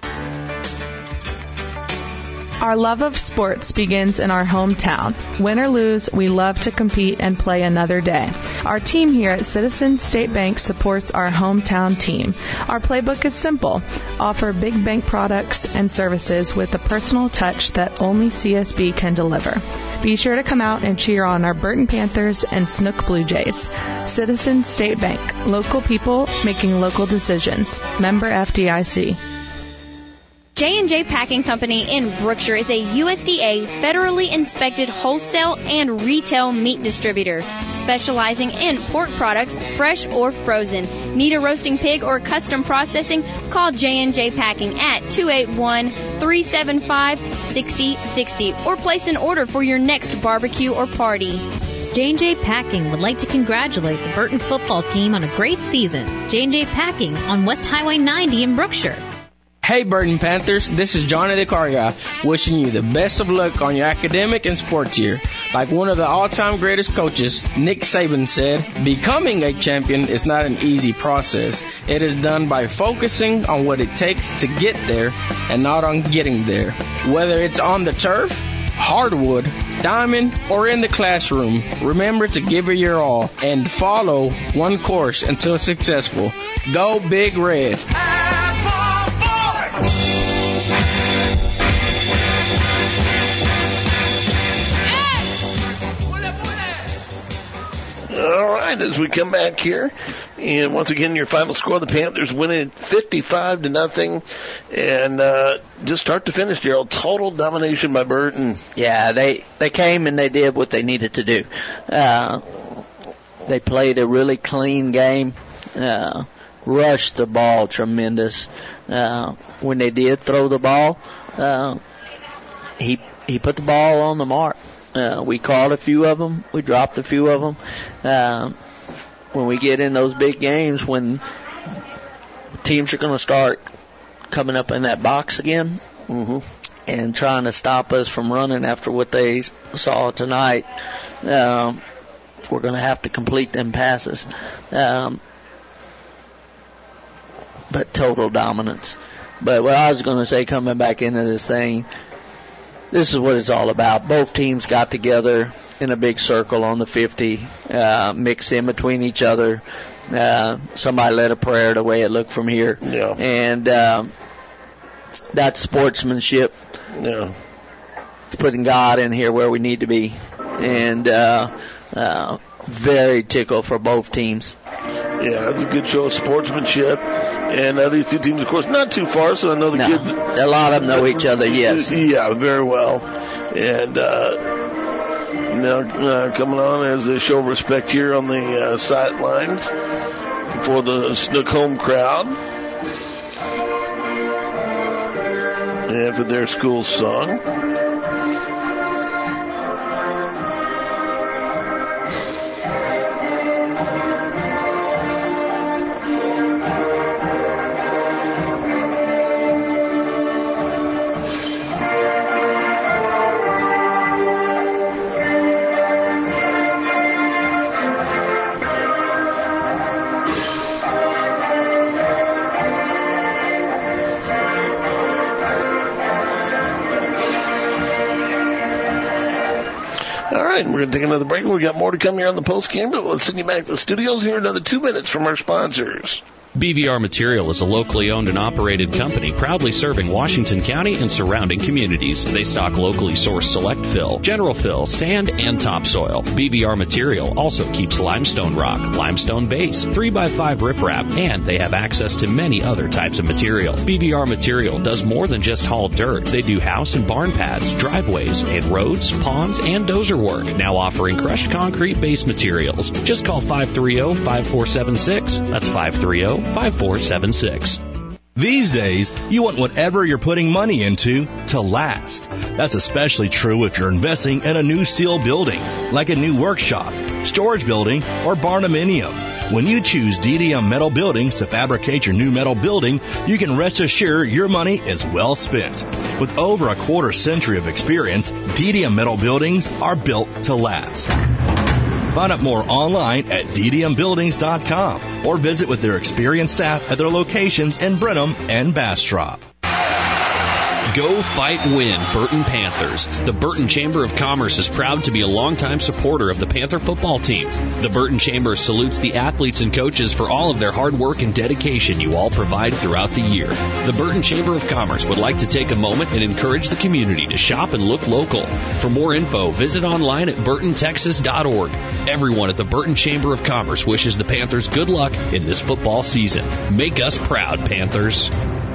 U: Our love of sports begins in our hometown. Win or lose, we love to compete and play another day. Our team here at Citizens State Bank supports our hometown team. Our playbook is simple. Offer big bank products and services with the personal touch that only C S B can deliver. Be sure to come out and cheer on our Burton Panthers and Snook Blue Jays. Citizens State Bank. Local people making local decisions. Member F D I C.
N: J and J Packing Company in Brookshire is a U S D A federally inspected wholesale and retail meat distributor, specializing in pork products, fresh or frozen. Need a roasting pig or custom processing? Call J and J Packing at two eight one, three seven five, six zero six zero or place an order for your next barbecue or party.
O: J and J Packing would like to congratulate the Burton football team on a great season. J and J Packing on West Highway ninety in Brookshire.
V: Hey Burton Panthers, this is Johnny the Car Guy, wishing you the best of luck on your academic and sports year. Like one of the all-time greatest coaches, Nick Saban, said, becoming a champion is not an easy process. It is done by focusing on what it takes to get there and not on getting there. Whether it's on the turf, hardwood, diamond, or in the classroom, remember to give it your all and follow one course until successful. Go Big Red.
F: All right, as we come back here, and once again, your final score: the Panthers winning fifty-five to nothing, and uh, just start to finish, Gerald, total domination by Burton.
G: Yeah, they they came and they did what they needed to do. Uh, they played a really clean game, uh, rushed the ball tremendous. Uh, when they did throw the ball, uh, he he put the ball on the mark. Uh, we caught a few of them. We dropped a few of them. Uh, when we get in those big games, when teams are going to start coming up in that box again
F: mm-hmm.
G: and trying to stop us from running after what they saw tonight, um, we're going to have to complete them passes. Um, but total dominance. But what I was going to say coming back into this thing, this is what it's all about. Both teams got together in a big circle on the fifty, uh, mixed in between each other. Uh, somebody led a prayer the way it looked from here.
F: Yeah.
G: And um, that's sportsmanship.
F: Yeah.
G: It's putting God in here where we need to be. And uh, uh, very tickled for both teams.
F: Yeah, it's a good show of sportsmanship. And uh, these two teams, of course, not too far, so I know the
G: no,
F: kids.
G: A lot of them know each other, yes.
F: Yeah, very well. And uh, now uh, coming on as a show of respect here on the uh, sidelines for the Snook home crowd. And for their school song. We're going to take another break. We've got more to come here on the post game, but let's send you back to the studios here another two minutes from our sponsors.
H: B V R Material is a locally owned and operated company proudly serving Washington County and surrounding communities. They stock locally sourced select fill, general fill, sand, and topsoil. B V R Material also keeps limestone rock, limestone base, three by five riprap, and they have access to many other types of material. B V R Material does more than just haul dirt. They do house and barn pads, driveways, and roads, ponds, and dozer work. Now offering crushed concrete base materials. Just call five three zero, five four seven six. That's five three zero, five four seven six.
T: These days, you want whatever you're putting money into to last. That's especially true if you're investing in a new steel building, like a new workshop, storage building, or barndominium. When you choose D D M Metal Buildings to fabricate your new metal building, you can rest assured your money is well spent. With over a quarter century of experience, D D M Metal Buildings are built to last. Find out more online at d d m buildings dot com or visit with their experienced staff at their locations in Brenham and Bastrop.
H: Go fight win, Burton Panthers. The Burton Chamber of Commerce is proud to be a longtime supporter of the Panther football team. The Burton Chamber salutes the athletes and coaches for all of their hard work and dedication you all provide throughout the year. The Burton Chamber of Commerce would like to take a moment and encourage the community to shop and look local. For more info, visit online at burton texas dot org. Everyone at the Burton Chamber of Commerce wishes the Panthers good luck in this football season. Make us proud, Panthers.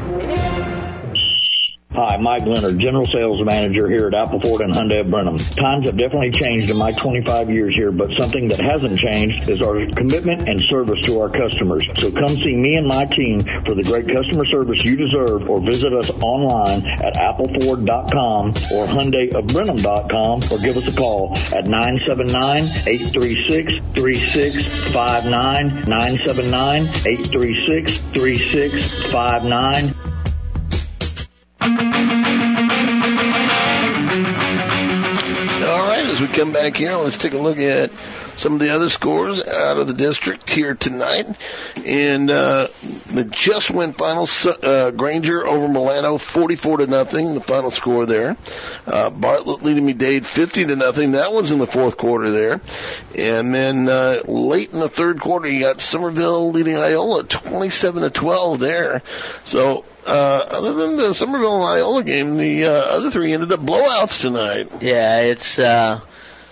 B: Hi, Mike Leonard, General Sales Manager here at Apple Ford and Hyundai of Brenham. Times have definitely changed in my twenty-five years here, but something that hasn't changed is our commitment and service to our customers. So come see me and my team for the great customer service you deserve, or visit us online at apple ford dot com or hyundai of brenham dot com, or give us a call at nine seven nine, eight three six, three six five nine, nine seven nine, eight three six, three six five nine.
F: All right, as we come back here, let's take a look at some of the other scores out of the district here tonight. And uh, the just went final, uh, Granger over Milano, forty-four to nothing, the final score there. Uh, Bartlett leading Meade fifty to nothing. That one's in the fourth quarter there. And then uh, late in the third quarter, you got Somerville leading Iola twenty-seven to twelve there. So uh, other than the Somerville and Iola game, the uh, other three ended up blowouts tonight.
G: Yeah, it's uh,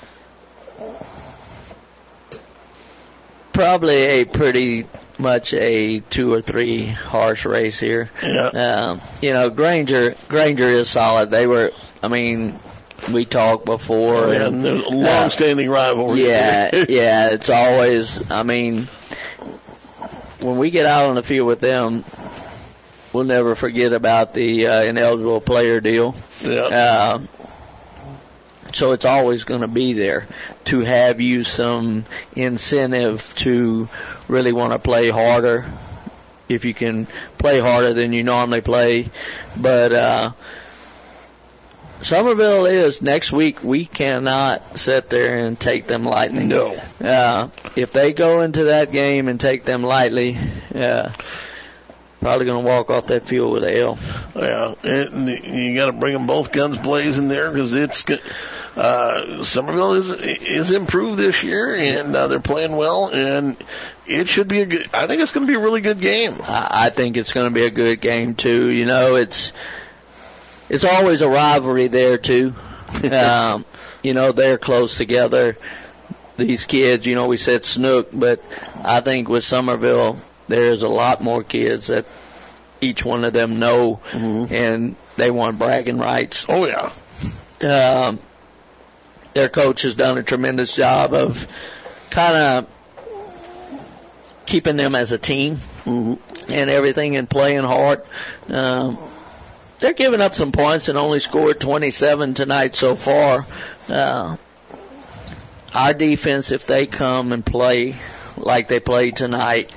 G: probably a pretty much a two or three harsh race here.
F: Yeah.
G: Um, you know, Granger Granger is solid. They were, I mean, we talked before.
F: Oh, yeah,
G: and,
F: there's a long-standing uh, rivalry.
G: Yeah, yeah, it's always, I mean, when we get out on the field with them, we'll never forget about the uh, ineligible player deal.
F: Yeah.
G: Uh, so it's always going to be there to have you some incentive to really want to play harder, if you can play harder than you normally play. But uh, Somerville is, next week, we cannot sit there and take them lightly.
F: No.
G: Uh, if they go into that game and take them lightly, uh, probably going to walk off that field with a L.
F: Yeah, and you got to bring them both guns blazing there, because it's uh, Somerville is is improved this year, and uh, they're playing well, and it should be a good. I think it's going to be a really good game.
G: I, I think it's going to be a good game too. You know, it's it's always a rivalry there too. um, you know, they're close together. these kids. You know, we said Snook, but I think with Somerville, there's a lot more kids that each one of them know, mm-hmm. and they want bragging rights.
F: Oh, yeah.
G: Um, their coach has done a tremendous job of kind of keeping them as a team mm-hmm. and everything and playing hard. Um, they're giving up some points and only scored twenty-seven tonight so far. Uh, our defense, if they come and play like they played tonight,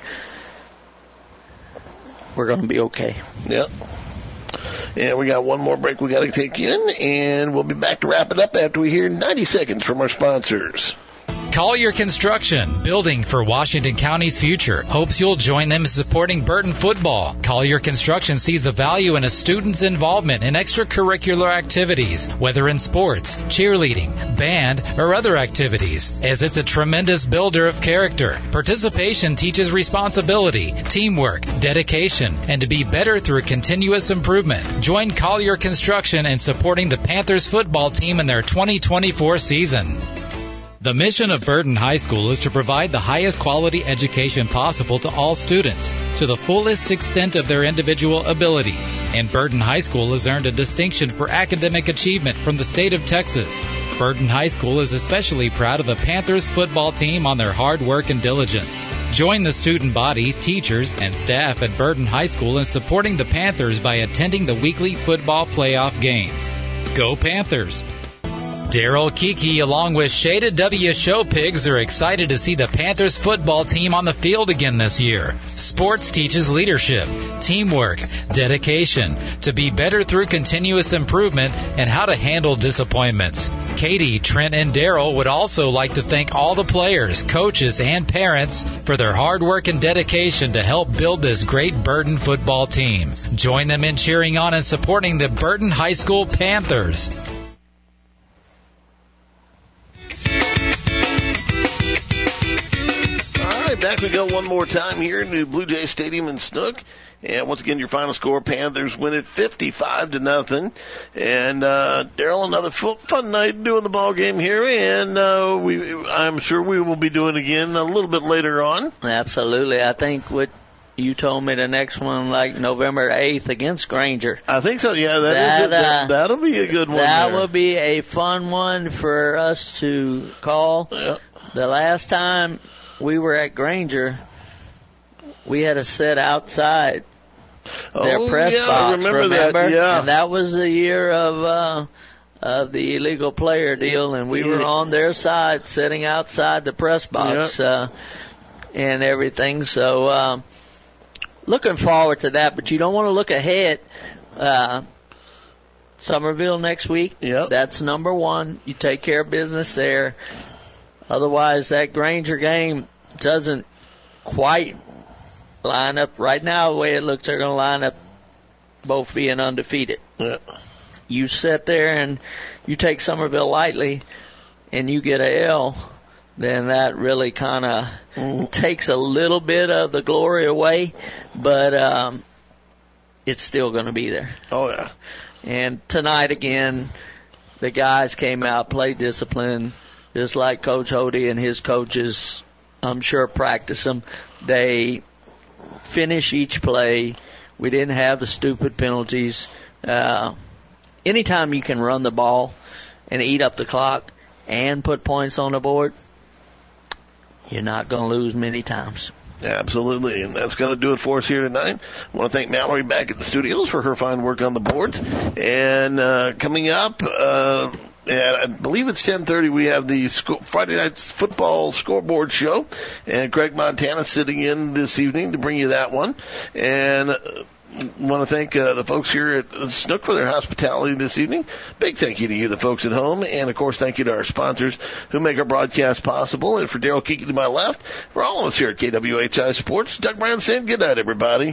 G: we're going to be okay.
F: Yep. And we got one more break we got to take in, and we'll be back to wrap it up after we hear ninety seconds from our sponsors.
D: Collier Construction, building for Washington County's future, hopes you'll join them in supporting Burton football. Collier Construction sees the value in a student's involvement in extracurricular activities, whether in sports, cheerleading, band, or other activities, as it's a tremendous builder of character. Participation teaches responsibility, teamwork, dedication, and to be better through continuous improvement. Join Collier Construction in supporting the Panthers football team in their twenty twenty-four season. The mission of Burton High School is to provide the highest quality education possible to all students, to the fullest extent of their individual abilities. And Burton High School has earned a distinction for academic achievement from the state of Texas. Burton High School is especially proud of the Panthers football team on their hard work and diligence. Join the student body, teachers, and staff at Burton High School in supporting the Panthers by attending the weekly football playoff games. Go Panthers! Daryl Kiki, along with Shaded W Show Pigs, are excited to see the Panthers football team on the field again this year. Sports teaches leadership, teamwork, dedication, to be better through continuous improvement, and how to handle disappointments. Katie, Trent, and Daryl would also like to thank all the players, coaches, and parents for their hard work and dedication to help build this great Burton football team. Join them in cheering on and supporting the Burton High School Panthers.
F: Back we go one more time here in the Blue Jay Stadium in Snook. And once again, your final score, Panthers win it fifty-five to nothing. And, uh, Daryl, another fun night doing the ball game here. And, uh, we, I'm sure we will be doing it again a little bit later on.
G: Absolutely. I think what you told me the next one, like November eighth against Granger.
F: I think so. Yeah, that, that is it. That, uh, that'll be a good one.
G: That
F: there.
G: will be a fun one for us to call.
F: Yeah.
G: The last time we were at Granger, we had to sit outside their
F: oh,
G: press
F: yeah,
G: box.
F: I remember,
G: remember?
F: that, yeah.
G: And that was the year of uh, of the illegal player deal, and we were on their side, sitting outside the press box
F: yeah.
G: uh, and everything. So, um, looking forward to that, but you don't want to look ahead. Uh, Somerville next week.
F: Yep.
G: That's number one. You take care of business there. Otherwise, that Granger game doesn't quite line up. Right now, the way it looks, they're going to line up both being undefeated.
F: Yeah.
G: You sit there and you take Somerville lightly and you get a L, then that really kind of mm. takes a little bit of the glory away, but um, it's still going to be there.
F: Oh, yeah.
G: And tonight, again, the guys came out, played discipline, just like Coach Hody and his coaches, I'm sure, practice them. They finish each play. We didn't have the stupid penalties. Uh, anytime you can run the ball and eat up the clock and put points on the board, you're not going to lose many times.
F: Absolutely, and that's going to do it for us here tonight. I want to thank Mallory back at the studios for her fine work on the boards. And uh, coming up, uh, and I believe it's ten thirty, we have the sco- Friday Night Football Scoreboard Show. And Greg Montana sitting in this evening to bring you that one. And I want to thank uh, the folks here at Snook for their hospitality this evening. Big thank you to you, the folks at home. And, of course, thank you to our sponsors who make our broadcast possible. And for Daryl Kiki to my left, for all of us here at K W H I Sports, Doug Brown saying good night, everybody.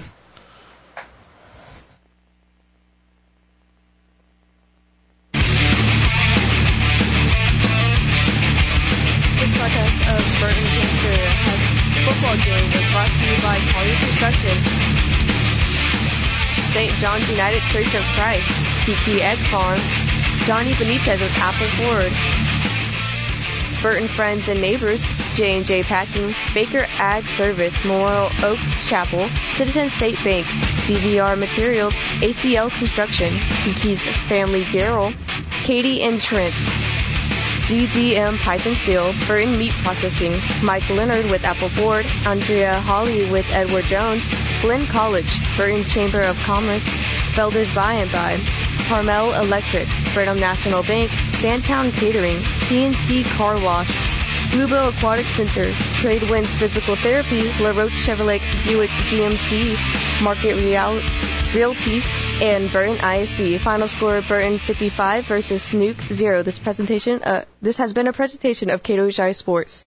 I: This podcast of Burton Panther has football game was brought to you by Collier Construction, Saint John's United Church of Christ, T P Egg Farm, Johnny Benitez with Apple Ford, Burton Friends and Neighbors, J and J Packing, Baker Ag Service, Memorial Oaks Chapel, Citizen State Bank, D V R Materials, A C L Construction, Kiki's Family Darrell, Katie and Trent, D D M Pipe and Steel, Burton Meat Processing, Mike Leonard with Apple Ford, Andrea Hawley with Edward Jones, Glenn College, Burton Chamber of Commerce, Felder's By and By, Carmel Electric, Brenham National Bank, Sandtown Catering, T N T Car Wash, Bluebell Aquatic Center, Trade Winds Physical Therapy, LaRoche Chevrolet Buick G M C, Market Real- Realty, and Burton I S D. Final score: Burton fifty-five versus Snook zero. This presentation, uh, this has been a presentation of Cato Shire Sports.